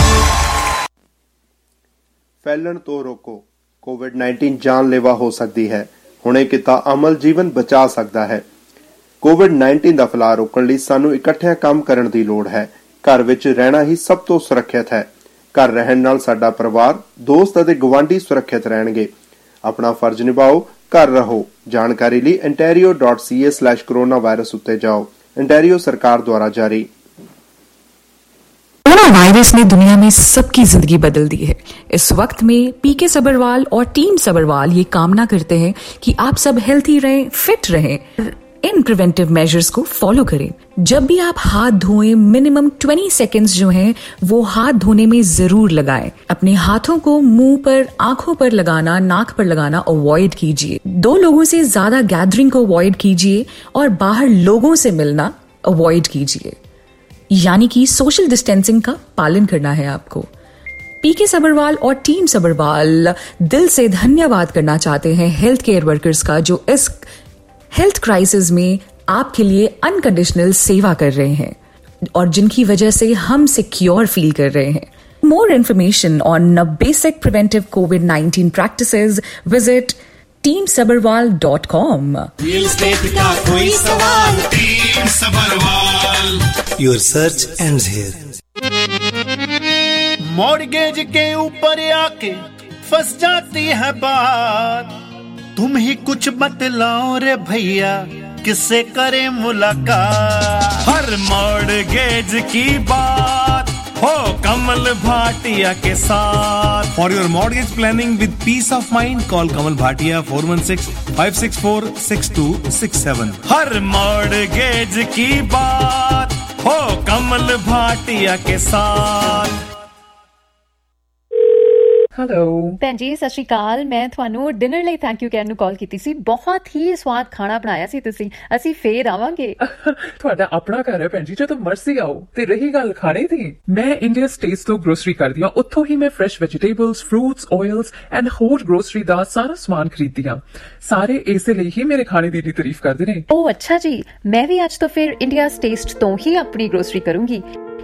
फैलण तो रोको। Covid nineteen जानलेवा हो सकਦੀ ਹੈ। ਹੁਣੇ ਕੀਤਾ ਅਮਲ ਜੀਵਨ ਬਚਾ ਸਕਦਾ ਹੈ। ਕੋਵਿਡ ਨਾइनटीन ਦਾ ਫੈਲਾਅ ਰੋਕਣ ਲਈ ਸਾਨੂੰ ਇਕੱਠਿਆਂ ਕੰਮ ਕਰਨ ਦੀ ਲੋੜ ਹੈ। ਘਰ ਵਿੱਚ ਰਹਿਣਾ ਹੀ ਸਭ ਤੋਂ ਸੁਰੱਖਿਅਤ ਹੈ। ਘਰ ਰਹਿਣ ਨਾਲ ਸਾਡਾ ਪਰਿਵਾਰ, ਦੋਸਤ ਅਤੇ ਗਵਾਂਢੀ ਸੁਰੱਖਿਅਤ ਰਹਿਣਗੇ। ਆਪਣਾ ਫਰਜ਼ ਨਿਭਾਓ, ਘਰ ਰਹੋ। ਜਾਣਕਾਰੀ ਲਈ ontario dot c a slash coronavirus ਉੱਤੇ ਜਾਓ। ontario सरकार द्वारा जारी। कोरोना वायरस ने दुनिया में सबकी जिंदगी बदल दी है। इस वक्त में पीके सबरवाल और टीम सबरवाल ये कामना करते हैं कि आप सब हेल्थी रहें, फिट रहें, इन प्रिवेंटिव मेजर्स को फॉलो करें। जब भी आप हाथ धोएं, मिनिमम बीस सेकेंड्स जो हैं वो हाथ धोने में जरूर लगाएं। अपने हाथों को मुंह पर, आंखों पर लगाना, नाक पर लगाना अवॉइड कीजिए। दो लोगों से ज्यादा गैदरिंग को अवॉइड कीजिए और बाहर लोगों से मिलना अवॉइड कीजिए, यानी कि सोशल डिस्टेंसिंग का पालन करना है आपको। पीके सबरवाल और टीम सबरवाल दिल से धन्यवाद करना चाहते हैं हेल्थ केयर वर्कर्स का, जो इस हेल्थ क्राइसिस में आपके लिए अनकंडीशनल सेवा कर रहे हैं और जिनकी वजह से हम सिक्योर फील कर रहे हैं। More information on basic preventive covid nineteen practices visit team Sabharwal dot com. Real estate का कोई सवाल, team Sabharwal. Your search ends here. Mortgage के ऊपर आके फंस जाती है बात, तुम ही कुछ बतलाओ रे भैया, किससे करे मुलाकात। हर मॉर्गेज की बात हो कमल भाटिया के साथ। For your mortgage planning with peace of mind, call Kamal Bhatia four one six, five six four, six two six seven. हर मॉर्गेज की बात हो कमल भाटिया के साथ। ਹੈਲੋ ਭੈਣ ਜੀ, ਸਤਿ ਸ਼੍ਰੀ ਅਕਾਲ। ਮੈਂ ਤੁਹਾਨੂੰ ਡਿਨਰ ਲਈ ਥੈਂਕ ਯੂ ਕਹਿਣ ਨੂੰ ਕਾਲ ਕੀਤੀ ਸੀ। ਬਹੁਤ ਹੀ ਸਵਾਦ ਖਾਣਾ ਬਣਾਇਆ ਸੀ ਤੁਸੀਂ। ਅਸੀਂ ਫੇਰ ਆਵਾਂਗੇ। ਤੁਹਾਡਾ ਆਪਣਾ ਘਰ ਹੈ ਭੈਣ ਜੀ, ਜਦੋਂ ਮਰਜ਼ੀ ਆਓ। ਤੇ ਰਹੀ ਗੱਲ ਖਾਣੇ ਦੀ, ਮੈਂ ਇੰਡੀਆ ਸਟੇਟਸ ਤੋਂ ਗਰੋਸਰੀ ਕਰਦੀ ਹਾਂ। ਉੱਥੋਂ ਹੀ ਮੈਂ fresh vegetables, fruits, oils and ਹੋਰ ਗਰੋਸਰੀ ਦਾ ਸਾਰਾ ਸਮਾਨ ਖਰੀਦਦੀ ਹਾਂ। ਸਾਰੇ ਇਸੇ ਲਈ ਹੀ ਮੇਰੇ ਖਾਣੇ ਦੀ ਤਾਰੀਫ ਕਰਦੇ ਨੇ। ਓ ਅੱਛਾ ਜੀ, ਮੈਂ ਵੀ ਅੱਜ ਤੋਂ ਫਿਰ ਇੰਡੀਆ ਸਟੇਟਸ ਤੋਂ ਹੀ ਆਪਣੀ ਗਰੋਸਰੀ ਕਰੂੰਗੀ।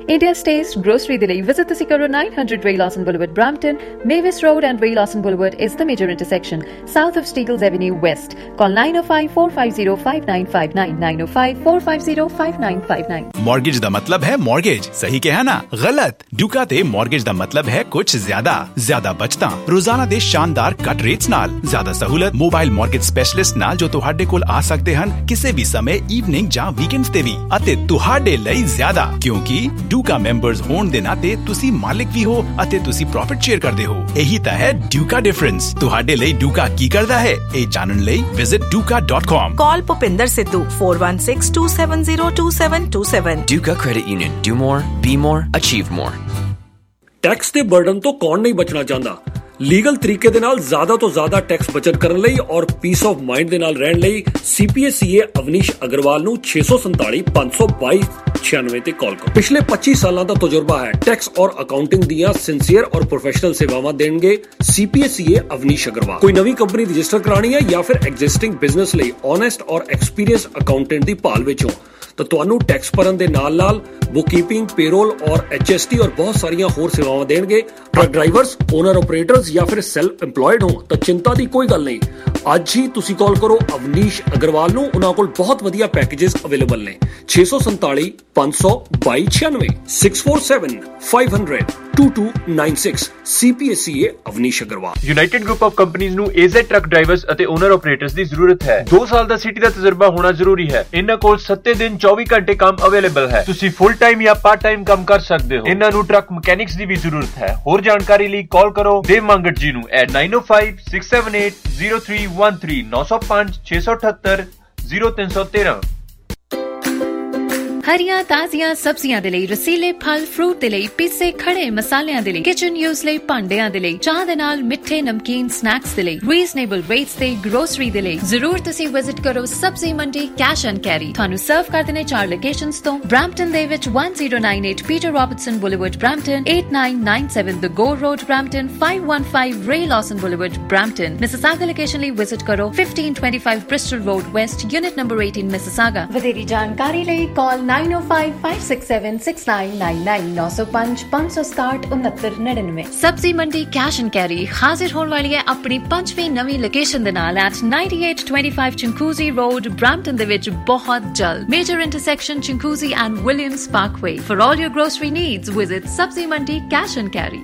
India's Taste grocery ਦੇ ਲਈ visit ਤੁਸੀਂ ਕਰੋ nine hundred Ray Lawson Boulevard, Brampton. Mavis Road and Ray Lawson Boulevard is the major intersection, south of Steagles Avenue West. Call nine oh five, four five zero, five nine five nine, nine oh five, four five zero, five nine five nine. Mortgage ਦਾ ਮਤਲਬ ਹੈ mortgage, ਸਹੀ ਕਿਹਾ ਨਾ? ਗਲਤ। ਡੂਕਾ ਤੇ mortgage ਦਾ ਮਤਲਬ ਹੈ ਕੁਝ ਜ਼ਿਆਦਾ, ਜ਼ਿਆਦਾ ਬਚਤਾਂ, ਰੋਜ਼ਾਨਾ ਦੇ ਸ਼ਾਨਦਾਰ ਕੱਟ ਰੇਟਸ ਨਾਲ, ਜ਼ਿਆਦਾ ਸਹੂਲਤ, ਮੋਬਾਈਲ mortgage specialist ਨਾਲ ਜੋ ਤੁਹਾਡੇ ਕੋਲ ਆ ਸਕਦੇ ਹਨ ਕਿਸੇ ਵੀ ਸਮੇਂ, ਈਵਨਿੰਗ ਜਾਂ ਵੀਕਐਂਡਸ ਤੇ ਵੀ, ਅਤੇ ਤੁਹਾਡੇ ਲਈ ਜ਼ਿਆਦਾ, ਕਿਉਂਕਿ ਡੂਕਾ ਮੈਂਬਰਸ ਹੋਣ ਦੇ ਨਾਤੇ ਤੁਸੀਂ ਮਾਲਿਕ ਵੀ ਹੋ ਅਤੇ ਤੁਸੀਂ ਪ੍ਰੋਫਿਟ ਸ਼ੇਅਰ ਕਰਦੇ ਹੋ। ਇਹੀ ਤਾਂ ਹੈ ਡੂਕਾ ਡਿਫਰੈਂਸ। ਤੁਹਾਡੇ ਲਈ ਡੂਕਾ ਕੀ ਕਰਦਾ ਹੈ, ਇਹ ਜਾਣਨ ਲਈ visit Duka dot com. Call Bhupinder Sidhu four one six, two seven zero, two seven two seven। Duca Credit Union. Do more, be more, achieve more. Tax ਦੇ ਬਰਡਨ ਤੋਂ ਕੌਣ ਨਹੀਂ ਬਚਣਾ ਚਾਹੁੰਦਾ? ਲੀਗਲ ਤਰੀਕੇ ਦੇ ਨਾਲ ਜ਼ਿਆਦਾ ਤੋਂ ਜ਼ਿਆਦਾ ਟੈਕਸ ਬਚਤ ਕਰਨ ਲਈ ਔਰ ਪੀਸ ਆਫ ਮਾਈਂਡ ਦੇ ਨਾਲ ਰਹਿਣ ਲਈ ਸੀਪੀਏ ਸੀਏ ਅਵਨੀਸ਼ ਅਗਰਵਾਲ ਨੂੰ ਛੇ ਸੌ ਸੰਤਾਲੀ ਪੰਜ ਸੌ ਬਾਈ ਛਿਆਨਵੇਂ ਤੇ ਕਾਲ ਕਰੋ। ਪਿਛਲੇ ਪੱਚੀ ਸਾਲਾਂ ਦਾ ਤਜਰਬਾ ਹੈ। ਟੈਕਸ ਔਰ ਅਕਾਊਂਟਿੰਗ ਦੀਆਂ ਸਿੰਸੀਅਰ ਔਰ ਪ੍ਰੋਫੈਸ਼ਨਲ ਸੇਵਾਵਾਂ ਦੇਣਗੇ ਸੀਪੀਏ ਸੀਏ ਅਵਨੀਸ਼ ਅਗਰਵਾਲ। ਕੋਈ ਨਵੀਂ ਕੰਪਨੀ ਰਜਿਸਟਰ ਕਰਾਣੀ ਹੈ ਜਾਂ ਫਿਰ ਐਗਜ਼ਿਸਟਿੰਗ ਬਿਜ਼ਨਸ ਲਈ ਓਨੈਸਟ ਔਰ ਐਕਸਪੀਰੀਅੰਸ ਅਕਾਊਂਟੈਂਟ ਦੀ ਭਾਲ ਵਿੱਚ ਹੋ ਤਾਂ ਤੁਹਾਨੂੰ ਟੈਕਸ ਭਰਨ ਦੇ ਨਾਲ ਨਾਲ ਬੁੱਕਕੀਪਿੰਗ, ਪੇਰੋਲ ਔਰ ਐਚਐਸਟੀ ਔਰ ਬਹੁਤ ਸਾਰੀਆਂ ਹੋਰ ਸੇਵਾਵਾਂ ਦੇਣਗੇ। ਟਰੱਕ ਡਰਾਈਵਰਸ, ਓਨਰ ਆਪਰੇਟਰਸ ਜਾਂ ਫਿਰ ਸੈਲਫ ਇੰਪਲੋਇਡ ਹੋ ਤਾਂ ਚਿੰਤਾ ਦੀ ਕੋਈ ਗੱਲ ਨਹੀਂ। ਅੱਜ ਹੀ ਤੁਸੀਂ ਕਾਲ ਕਰੋ ਅਵਨੀਸ਼ ਅਗਰਵਾਲ ਨੂੰ। ਉਹਨਾਂ ਕੋਲ ਬਹੁਤ ਵਧੀਆ ਪੈਕੇजेस ਅਵੇਲੇਬਲ ਨੇ। ਛੇ ਸੌ ਸੰਤਾਲੀ ਪੰਜ ਸੌ ਬਾਈ ਛਿਆਨਵੇਂ six four seven, five hundred, two two nine six। CPSCA Avnish Agarwal. United group of ਕੰਪਨੀਆਂ ਨੂੰ ਏਜ਼ੈਡ ਟਰੱਕ ਡਰਾਈਵਰਸ ਅਤੇ ਓਨਰ ਆਪਰੇਟਰਸ ਦੀ ਜ਼ਰੂਰਤ ਹੈ। ਦੋ ਸਾਲ ਦਾ ਸਿਟੀ ਦਾ ਤਜਰਬਾ ਹੋਣਾ ਜ਼ਰੂਰੀ ਹੈ। ਇਹਨਾਂ ਕੋਲ ਸੱਤੇ ਦਿਨ ਚੌਵੀ ਘੰਟੇ ਕੰਮ ਅਵੇਲੇਬਲ ਹੈ। ਤੁਸੀਂ ਫੁੱਲ ਟਾਈਮ ਜਾਂ ਪਾਰਟ ਟਾਈਮ ਕੰਮ ਕਰ ਸਕਦੇ ਹੋ। ਇਹਨਾਂ ਨੂੰ ਟਰੱਕ ਮਕੈਨਿਕਸ ਦੀ ਵੀ ਜ਼ਰੂਰਤ ਹੈ। ਹੋਰ ਜਾਣਕਾਰੀ ਲਈ ਕਾਲ ਕਰੋ ਦੇਵ ਮੰਗਟ ਜੀ ਨੂੰ at nine oh five, six seven eight, zero three one three nine oh five, six eight eight, zero three one three। ਹਰੀਆਂ ਤਾਜ਼ੀਆਂ ਸਬਜ਼ੀਆਂ ਦੇ ਲਈ, ਰਸੀਲੇ ਫਲ ਫਰੂਟ ਦੇ ਲਈ, ਪੀਸੇ ਖੜੇ ਮਸਾਲਿਆਂ ਦੇ ਲਈ, ਕਿਚਨ ਯੂਜ਼ ਲਈ ਭਾਂਡਿਆਂ ਦੇ ਲਈ, ਚਾਹ ਦੇ ਨਾਲ ਮਿੱਠੇ ਨਮਕੀਨ ਸਨੈਕਸ ਦੇ ਲਈ, ਰੀਜ਼ਨੇਬਲ ਰੇਟਸ ਤੇ ਗਰੋਸਰੀ ਦੇ ਲਈ ਜ਼ਰੂਰ ਤੁਸੀਂ ਵਿਜ਼ਿਟ ਕਰੋ ਸਬਜ਼ੀ ਮੰਡੀ ਕੈਸ਼ ਐਂਡ ਕੈਰੀ। ਤੁਹਾਨੂੰ ਸਰਵ ਕਰਦੇ ਨੇ ਚਾਰ ਲੋਕੇਸ਼ਨਸ ਤੋਂ। ਬ੍ਰੈਂਪਟਨ ਦੇ ਵਿੱਚ one zero nine eight Peter Robertson boulevard Brampton, eight nine nine seven the Gore road Brampton, five one five Ray Lawson boulevard Brampton. Mississauga location ਲਈ ਵਿਜ਼ਿਟ ਕਰੋ fifteen twenty-five Bristol road west, unit number eighteen Mississauga. ਵਧੇਰੀ ਜਾਣਕਾਰੀ ਲਈ ਕਾਲ nine oh five, five six seven, six nine nine nine, nine oh five, five sixty, ਉਨੱਤਰ ਨੜਿਨਵੇਂ। ਸਬਜ਼ੀ ਮੰਡੀ cash and carry ਹਾਜ਼ਰ ਹੋਣ ਵਾਲੀ ਹੈ ਆਪਣੀ ਪੰਜਵੀਂ ਨਵੀਂ ਲੋਕੇਸ਼ਨ ਦੇ ਨਾਲ at ninety-eight twenty-five ਚਿੰਕੂਜ਼ੀ road, Brampton ਦੇ ਵਿੱਚ ਬਹੁਤ ਜਲਦ। Major intersection Chinguacousy and Williams Parkway. For all your grocery needs, visit ਸਬਜ਼ੀ ਮੰਡੀ ਕੈਸ਼ ਐਂਡ ਕੈਰੀ।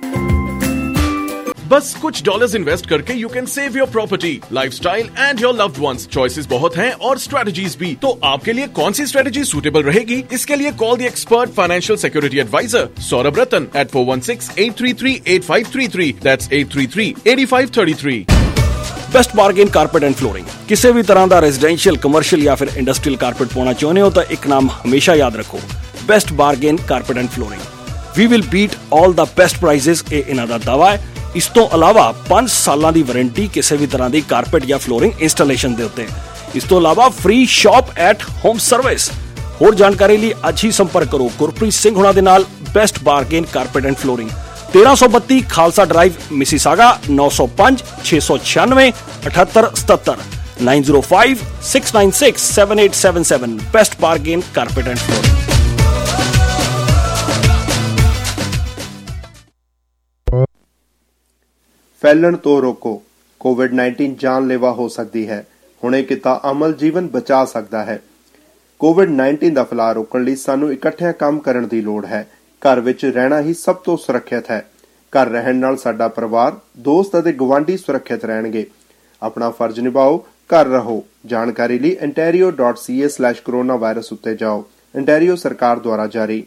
बस कुछ डॉलर्स इन्वेस्ट करके you can save your property, lifestyle and your loved ones. Choices बहुत हैं और स्ट्रेटजीज भी। तो आपके लिए कौन सी स्ट्रेटजी सूटेबल रहेगी? इसके लिए call the expert financial security advisor Saurabh Ratan at four one six, eight three three, eight five three three। That's eight three three, eight five three three। Best bargain carpet and flooring. किसी भी तरह का residential, commercial या फिर industrial carpet पाना चाहते हो तो एक नाम हमेशा याद रखो, best bargain carpet and flooring. We will beat all the best prices, ये इन्हां दा दावा है। ਇਸ ਤੋਂ ਇਲਾਵਾ ਪੰਜ ਸਾਲਾਂ ਦੀ ਵਾਰੰਟੀ ਕਿਸੇ ਵੀ ਤਰ੍ਹਾਂ ਦੀ ਕਾਰਪੇਟ ਜਾਂ ਫਲੋਰਿੰਗ ਇੰਸਟਾਲੇਸ਼ਨ ਦੇ ਉੱਤੇ। ਇਸ ਤੋਂ ਇਲਾਵਾ free shop at home service. ਹੋਰ ਜਾਣਕਾਰੀ ਲਈ ਅੱਜ ਹੀ ਸੰਪਰਕ ਕਰੋ ਗੁਰਪ੍ਰੀਤ ਸਿੰਘ ਹੁਣਾਂ ਦੇ ਨਾਲ, best bargain carpet and flooring, तेरह सौ बत्ती खालसा ड्राइव मिसिसागा, नौ सौ पांच, छह सौ छियानवे, अठहत्तर सतहत्तर, nine zero five, six nine six, seven eight seven seven. Best bargain carpet and flooring. फैलन तो रोको। कोविड नाइनटीन जानलेवा हो सकती है, हुणे किता अमल जीवन बचा सकता है। कोविड नाइनटीन का फैलाव रोकण लई सानू इकट्ठियां काम करन दी लोड़ है। घर विच रहना ही सब तो सुरक्षित है। घर रहण नाल साडा परिवार, दोस्त अते गवांढी सुरक्षित रहणगे। अपना फर्ज निभाओ, घर रहो। जानकारी लई ontario dot c a slash corona virus उत्ते जाओ। ontario सरकार द्वारा जारी।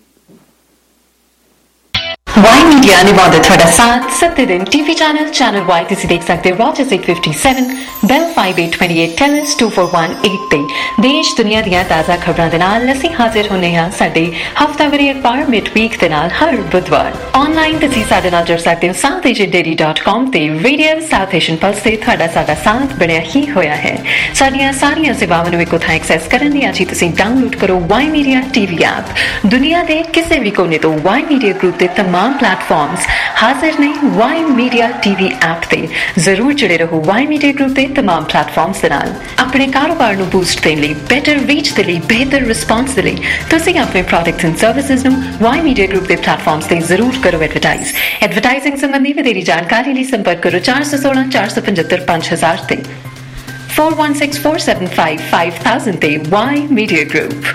वाई मीडिया निभाते थोड़ा साथ सत्ते दिन टीवी चैनल चैनल वाई तुसी देख सकते हो Rogers eight fifty-seven, Bell five eight two eight, Telus two four one eight ते देश दुनिया दियां ताज़ा खबरां दे नाल असीं हाजिर होने हां साडे हफ्तावारी अखबार मिड वीक दे नाल हर बुधवार। ऑनलाइन तुसी साडे नाल जुड़ सकते हो South Asian Daily dot com ते रेडियो साउथ एशियन पल्स ते तुहाडा साडा साथ बणिया ही होया है। साडीआं सारीआं सेवावां नूं इक्को थां एक्सेस करन लई अज ही तुसी डाउनलोड करो वाई मीडिया टीवी ऐप। दुनिया दे किसी भी कोने तो वाई मीडिया ग्रुप दे तमाम तमाम प्लेटफॉर्म्स हाजिर ने वाई मीडिया टीवी ऐप ते जरूर जुड़े रहो वाई मीडिया ग्रुप के तमाम प्लेटफॉर्म्स दे नाल अपने कारोबार नूं बूस्ट देने लई बेटर रीच दे लई बेहतर रिस्पांस दे लई तुसीं अपने प्रोडक्ट्स एंड सर्विसेज नूं वाई मीडिया ग्रुप के प्लेटफॉर्म्स ते जरूर करो एडवर्टाइज एडवर्टाइजिंग संबंधी ਵਧੇਰੀ ਜਾਣਕਾਰੀ ਲਈ ਸੰਪਰਕ ਕਰੋ ਚਾਰ ਸੌ ਸੋਲਾਂ ਚਾਰ ਸੌ ਪਝੱਤਰ ਪੰਜ ਹਜ਼ਾਰ ਤੇ four one six four seven five five thousand ਤੇ Y Media Group।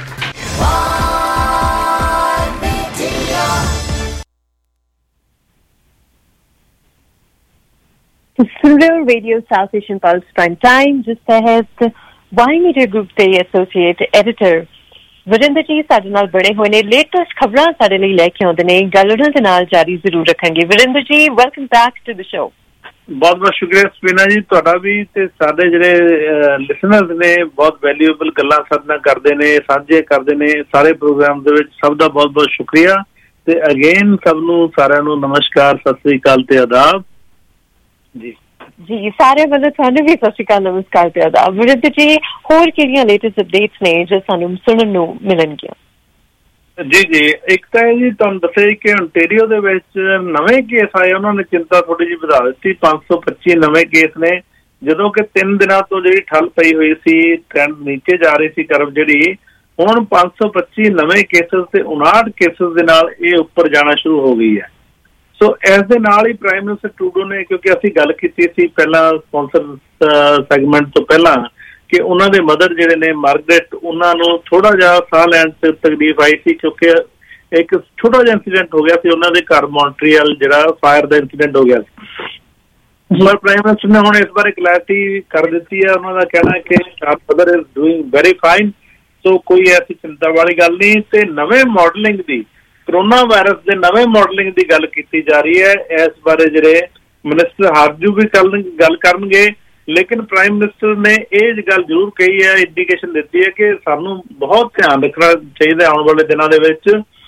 सुन रहे हो radio South Asian Pulse prime time जिस तहत Y Media Group ਦੇ ਐਸੋਸੀਏਟ ਐਡੀਟਰ ਵਰਿੰਦਰ ਜੀ ਸਾਡੇ ਨਾਲ ਬੜੇ ਹੋਏ ਨੇ ਲੇਟੈਸਟ ਖਬਰਾਂ ਸਾਡੇ ਲਈ ਲੈ ਕੇ ਆਉਂਦੇ ਨੇ ਗੱਲ ਉਹਨਾਂ ਦੇ ਨਾਲ ਜਾਰੀ ਜ਼ਰੂਰ ਰੱਖਾਂਗੇ। Varinder ji welcome back to the show. ਬਹੁਤ ਬਹੁਤ ਸ਼ੁਕਰੀਆ ਸਪੀਨਾ ਜੀ ਤੁਹਾਡਾ ਵੀ ਤੇ ਸਾਡੇ ਜਿਹੜੇ ਲਿਸਨਰਸ ਨੇ ਬਹੁਤ ਵੈਲਿਊਏਬਲ ਗੱਲਾਂ ਸਾਡੇ ਨਾਲ ਕਰਦੇ ਨੇ ਸਾਂਝੇ ਕਰਦੇ ਨੇ ਸਾਰੇ ਪ੍ਰੋਗਰਾਮ ਦੇ ਵਿੱਚ ਸਭ ਦਾ ਬਹੁਤ ਬਹੁਤ ਸ਼ੁਕਰੀਆ ਤੇ ਅਗੇਨ ਸਭ ਨੂੰ ਸਾਰਿਆਂ ਨੂੰ ਨਮਸਕਾਰ ਸਤਿ ਸ੍ਰੀ ਅਕਾਲ ਤੇ ਆਦਾਬ ਜੀ। ਜੀ ਸਾਰਿਆਂ ਵੱਲੋਂ ਤੁਹਾਨੂੰ ਵੀ ਸਤਿ ਸ਼੍ਰੀ ਅਕਾਲ ਨਮਸਕਾਰ ਤੇ ਆਦਾਬ। ਵਰਿੰਦਰ ਜੀ ਹੋਰ ਕਿਹੜੀਆਂ ਲੇਟੈਸਟ ਅਪਡੇਟਸ ਨੇ ਜੋ ਸਾਨੂੰ ਸੁਣਨ ਨੂੰ ਮਿਲਣਗੀਆਂ? ਜੀ ਜੀ ਇੱਕ ਤਾਂ ਇਹ ਜੀ ਤੁਹਾਨੂੰ ਦੱਸਿਆ ਕਿ ontario ਦੇ ਵਿੱਚ ਨਵੇਂ ਕੇਸ ਆਏ ਉਹਨਾਂ ਨੇ ਚਿੰਤਾ ਥੋੜੀ ਜਿਹੀ ਵਧਾ ਦਿੱਤੀ ਪੰਜ ਸੌ ਪੱਚੀ ਨਵੇਂ ਕੇਸ ਨੇ ਜਦੋਂ ਕਿ ਤਿੰਨ ਦਿਨਾਂ ਤੋਂ ਜਿਹੜੀ ਠੱਲ ਪਈ ਹੋਈ ਸੀ ਟ੍ਰੈਂਡ ਨੀਚੇ ਜਾ ਰਹੀ ਸੀ ਕਰਵ ਜਿਹੜੀ ਹੁਣ ਪੰਜ ਸੌ ਪੱਚੀ ਨਵੇਂ ਕੇਸਿਸ ਤੇ ਉਨਾਹਠ ਕੇਸਿਸ ਦੇ ਨਾਲ ਇਹ ਉੱਪਰ ਜਾਣਾ ਸ਼ੁਰੂ ਹੋ ਗਈ ਹੈ। ਸੋ ਇਸ ਦੇ ਨਾਲ ਹੀ ਪ੍ਰਾਈਮ ਮਿਨਿਸਟਰ ਟਰੂਡੋ ਨੇ ਕਿਉਂਕਿ ਅਸੀਂ ਗੱਲ ਕੀਤੀ ਸੀ ਪਹਿਲਾਂ ਸਪਾਂਸਰ ਸੈਗਮੈਂਟ ਤੋਂ ਪਹਿਲਾਂ ਕਿ ਉਹਨਾਂ ਦੇ ਮਦਰ ਜਿਹੜੇ ਨੇ ਮਾਰਗਰੇਟ ਉਹਨਾਂ ਨੂੰ ਥੋੜਾ ਜਿਹਾ ਸਾਹ ਲੈਣ 'ਚ ਤਕਲੀਫ ਆਈ ਸੀ ਕਿਉਂਕਿ ਇੱਕ ਛੋਟਾ ਜਿਹਾ ਇੰਸੀਡੈਂਟ ਹੋ ਗਿਆ ਸੀ ਉਹਨਾਂ ਦੇ ਘਰ ਮੌਂਟਰੀਅਲ ਜਿਹੜਾ ਫਾਇਰ ਦਾ ਇੰਸੀਡੈਂਟ ਹੋ ਗਿਆ ਸੀ। ਪਰ ਪ੍ਰਾਈਮ ਮਿਨਿਸਟਰ ਨੇ ਹੁਣ ਇਸ ਬਾਰੇ ਕਲੈਰਿਟੀ ਕਰ ਦਿੱਤੀ ਹੈ। ਉਹਨਾਂ ਦਾ ਕਹਿਣਾ ਹੈ ਕਿ mother is doing very fine so ਕੋਈ ਐਸੀ ਚਿੰਤਾ ਵਾਲੀ ਗੱਲ ਨਹੀਂ। ਤੇ ਨਵੇਂ ਮਾਡਲਿੰਗ ਦੀ ਕਰੋਨਾ ਵਾਇਰਸ ਦੇ ਨਵੇਂ ਮਾਡਲਿੰਗ ਦੀ ਗੱਲ ਕੀਤੀ ਜਾ ਰਹੀ ਹੈ ਇਸ ਬਾਰੇ ਜਿਹੜੇ ਮਿਨਿਸਟਰ ਹਾਰਜੂ ਵੀ ਗੱਲ ਕਰਨਗੇ ਲੇਕਿਨ ਪ੍ਰਾਈਮ ਮਿਨਿਸਟਰ ਨੇ ਇਹ ਗੱਲ ਜ਼ਰੂਰ ਕਹੀ ਹੈ ਇੰਡੀਕੇਸ਼ਨ ਦਿੱਤੀ ਹੈ ਕਿ ਸਾਨੂੰ ਬਹੁਤ ਧਿਆਨ ਰੱਖਣਾ ਚਾਹੀਦਾ ਆਉਣ ਵਾਲੇ ਦਿਨਾਂ ਦੇ ਵਿੱਚ।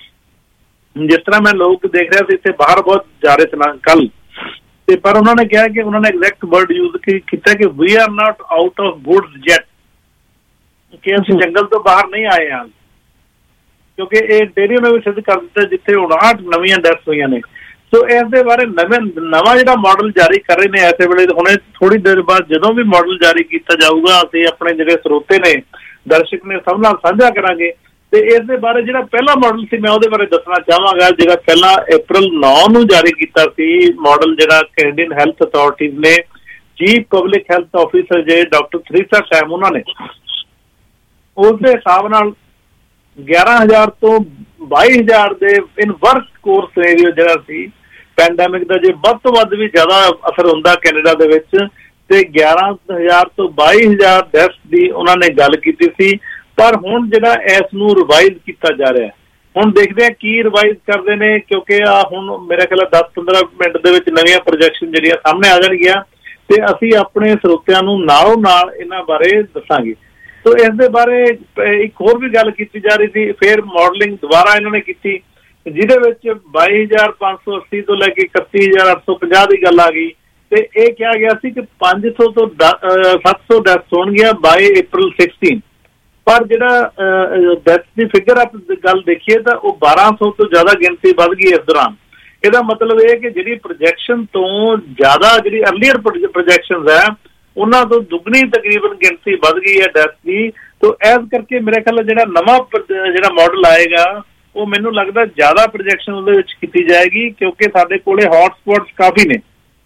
ਜਿਸ ਤਰ੍ਹਾਂ ਮੈਂ ਲੋਕ ਦੇਖ ਰਿਹਾ ਸੀ ਇੱਥੇ ਬਾਹਰ ਬਹੁਤ ਜਾ ਰਹੇ ਸੀ ਕੱਲ ਤੇ ਪਰ ਉਹਨਾਂ ਨੇ ਕਿਹਾ ਕਿ ਉਹਨਾਂ ਨੇ ਐਗਜ਼ੈਕਟ ਵਰਡ ਯੂਜ਼ ਕੀਤਾ ਕਿ we are not out of woods yet ਕਿ ਅਸੀਂ ਜੰਗਲ ਤੋਂ ਬਾਹਰ ਨਹੀਂ ਆਏ ਹਾਂ ਕਿਉਂਕਿ ਇਹ ਡੇਰੀ ਨੇ ਵੀ ਸਿੱਧ ਕਰ ਦਿੱਤਾ ਜਿੱਥੇ ਉਨਾਹਠ ਨਵੀਆਂ ਡੈਥਸ ਹੋਈਆਂ ਨੇ। ਸੋ ਇਸ ਦੇ ਬਾਰੇ ਨਵੇਂ ਨਵਾਂ ਜਿਹੜਾ ਮਾਡਲ ਜਾਰੀ ਕਰ ਰਹੇ ਨੇ ਐਸੇ ਵੇਲੇ ਹੁਣੇ ਥੋੜੀ ਦੇਰ ਬਾਅਦ ਜਦੋਂ ਵੀ ਮਾਡਲ ਜਾਰੀ ਕੀਤਾ ਜਾਊਗਾ ਅਸੀਂ ਆਪਣੇ ਜਿਹੜੇ ਸਰੋਤੇ ਨੇ ਦਰਸ਼ਕ ਨੇ ਸਭ ਨਾਲ ਸਾਂਝਾ ਕਰਾਂਗੇ ਤੇ ਇਸ ਦੇ ਬਾਰੇ ਜਿਹੜਾ ਪਹਿਲਾ ਮਾਡਲ ਸੀ ਮੈਂ ਉਹਦੇ ਬਾਰੇ ਦੱਸਣਾ ਚਾਹਾਂਗਾ ਜਿਹੜਾ ਪਹਿਲਾਂ ਅਪ੍ਰੈਲ ਨੌਂ ਨੂੰ ਜਾਰੀ ਕੀਤਾ ਸੀ ਮਾਡਲ ਜਿਹੜਾ ਕੈਨੇਡੀਅਨ ਹੈਲਥ ਅਥਾਰਟੀਜ਼ ਨੇ ਚੀਫ ਪਬਲਿਕ ਹੈਲਥ ਆਫਿਸਰ ਜੇ ਡਾਕਟਰ ਥਰੀਸਾ ਸੈਮ ਉਹਨਾਂ ਨੇ ਉਸ ਦੇ ਹਿਸਾਬ ਨਾਲ ਗਿਆਰਾਂ ਹਜ਼ਾਰ ਤੋਂ ਬਾਈ ਹਜ਼ਾਰ ਦੇ ਇਨ ਵਰਸ ਕੋਰਸ ਸਿਨੈਰੀਓ ਜਿਹੜਾ ਸੀ ਪੈਂਡੈਮਿਕ ਦਾ ਜੇ ਵੱਧ ਤੋਂ ਵੱਧ ਵੀ ਜ਼ਿਆਦਾ ਅਸਰ ਹੁੰਦਾ ਕੈਨੇਡਾ ਦੇ ਵਿੱਚ ਤੇ ਗਿਆਰਾਂ ਹਜ਼ਾਰ ਤੋਂ ਬਾਈ ਹਜ਼ਾਰ ਡੈਥਸ ਦੀ ਉਹਨਾਂ ਨੇ ਗੱਲ ਕੀਤੀ ਸੀ। ਪਰ ਹੁਣ ਜਿਹੜਾ ਇਸ ਨੂੰ ਰਿਵਾਈਜ਼ ਕੀਤਾ ਜਾ ਰਿਹਾ ਹੁਣ ਦੇਖਦੇ ਆ ਕੀ ਰਿਵਾਈਜ਼ ਕਰਦੇ ਨੇ ਕਿਉਂਕਿ ਆ ਹੁਣ ਮੇਰੇ ਖਿਆਲ ਦਸ ਪੰਦਰਾਂ ਮਿੰਟ ਦੇ ਵਿੱਚ ਨਵੀਆਂ ਪ੍ਰੋਜੈਕਸ਼ਨ ਜਿਹੜੀਆਂ ਸਾਹਮਣੇ ਆ ਜਾਣਗੀਆਂ ਤੇ ਅਸੀਂ ਆਪਣੇ ਸਰੋਤਿਆਂ ਨੂੰ ਨਾਲੋਂ ਨਾਲ ਇਹਨਾਂ ਬਾਰੇ ਦੱਸਾਂਗੇ। ਸੋ ਇਸ ਦੇ ਬਾਰੇ ਇੱਕ ਹੋਰ ਵੀ ਗੱਲ ਕੀਤੀ ਜਾ ਰਹੀ ਸੀ ਫਿਰ ਮਾਡਲਿੰਗ ਦੁਬਾਰਾ ਇਹਨਾਂ ਨੇ ਕੀਤੀ ਜਿਹਦੇ ਵਿੱਚ ਬਾਈ ਹਜ਼ਾਰ ਪੰਜ ਸੌ ਅੱਸੀ ਤੋਂ ਲੈ ਕੇ ਇਕੱਤੀ ਹਜ਼ਾਰ ਅੱਠ ਸੌ ਪੰਜਾਹ ਦੀ ਗੱਲ ਆ ਗਈ ਤੇ ਇਹ ਕਿਹਾ ਗਿਆ ਸੀ ਕਿ ਪੰਜ ਸੌ ਤੋਂ ਸੱਤ ਸੌ ਡੈਥ ਹੋਣਗੀਆਂ ਬਾਈ ਅਪ੍ਰੈਲ ਸਿਕਸਟੀਨ ਪਰ ਜਿਹੜਾ ਡੈਥ ਦੀ ਫਿਗਰ ਆਪ ਗੱਲ ਦੇਖੀਏ ਤਾਂ ਉਹ ਬਾਰਾਂ ਸੌ ਤੋਂ ਜ਼ਿਆਦਾ ਗਿਣਤੀ ਵੱਧ ਗਈ ਇਸ ਦੌਰਾਨ। ਇਹਦਾ ਮਤਲਬ ਇਹ ਕਿ ਜਿਹੜੀ ਪ੍ਰੋਜੈਕਸ਼ਨ ਤੋਂ ਜ਼ਿਆਦਾ ਜਿਹੜੀ ਅਰਲੀਅਰ ਪ੍ਰੋਜੈਕਸ਼ਨਸ ਹੈ ਉਹਨਾਂ ਤੋਂ ਦੁੱਗਣੀ ਤਕਰੀਬਨ ਗਿਣਤੀ ਵੱਧ ਗਈ ਹੈ ਡੈਥ ਦੀ। ਤੋ ਇਸ ਕਰਕੇ ਮੇਰੇ ਖਿਆਲ ਜਿਹੜਾ ਨਵਾਂ ਜਿਹੜਾ ਮਾਡਲ ਆਏਗਾ ਉਹ ਮੈਨੂੰ ਲੱਗਦਾ ਜ਼ਿਆਦਾ ਪ੍ਰੋਜੈਕਸ਼ਨ ਉਹਦੇ ਵਿੱਚ ਕੀਤੀ ਜਾਏਗੀ ਕਿਉਂਕਿ ਸਾਡੇ ਕੋਲੇ ਹੌਟ ਸਪੌਟਸ ਕਾਫੀ ਨੇ।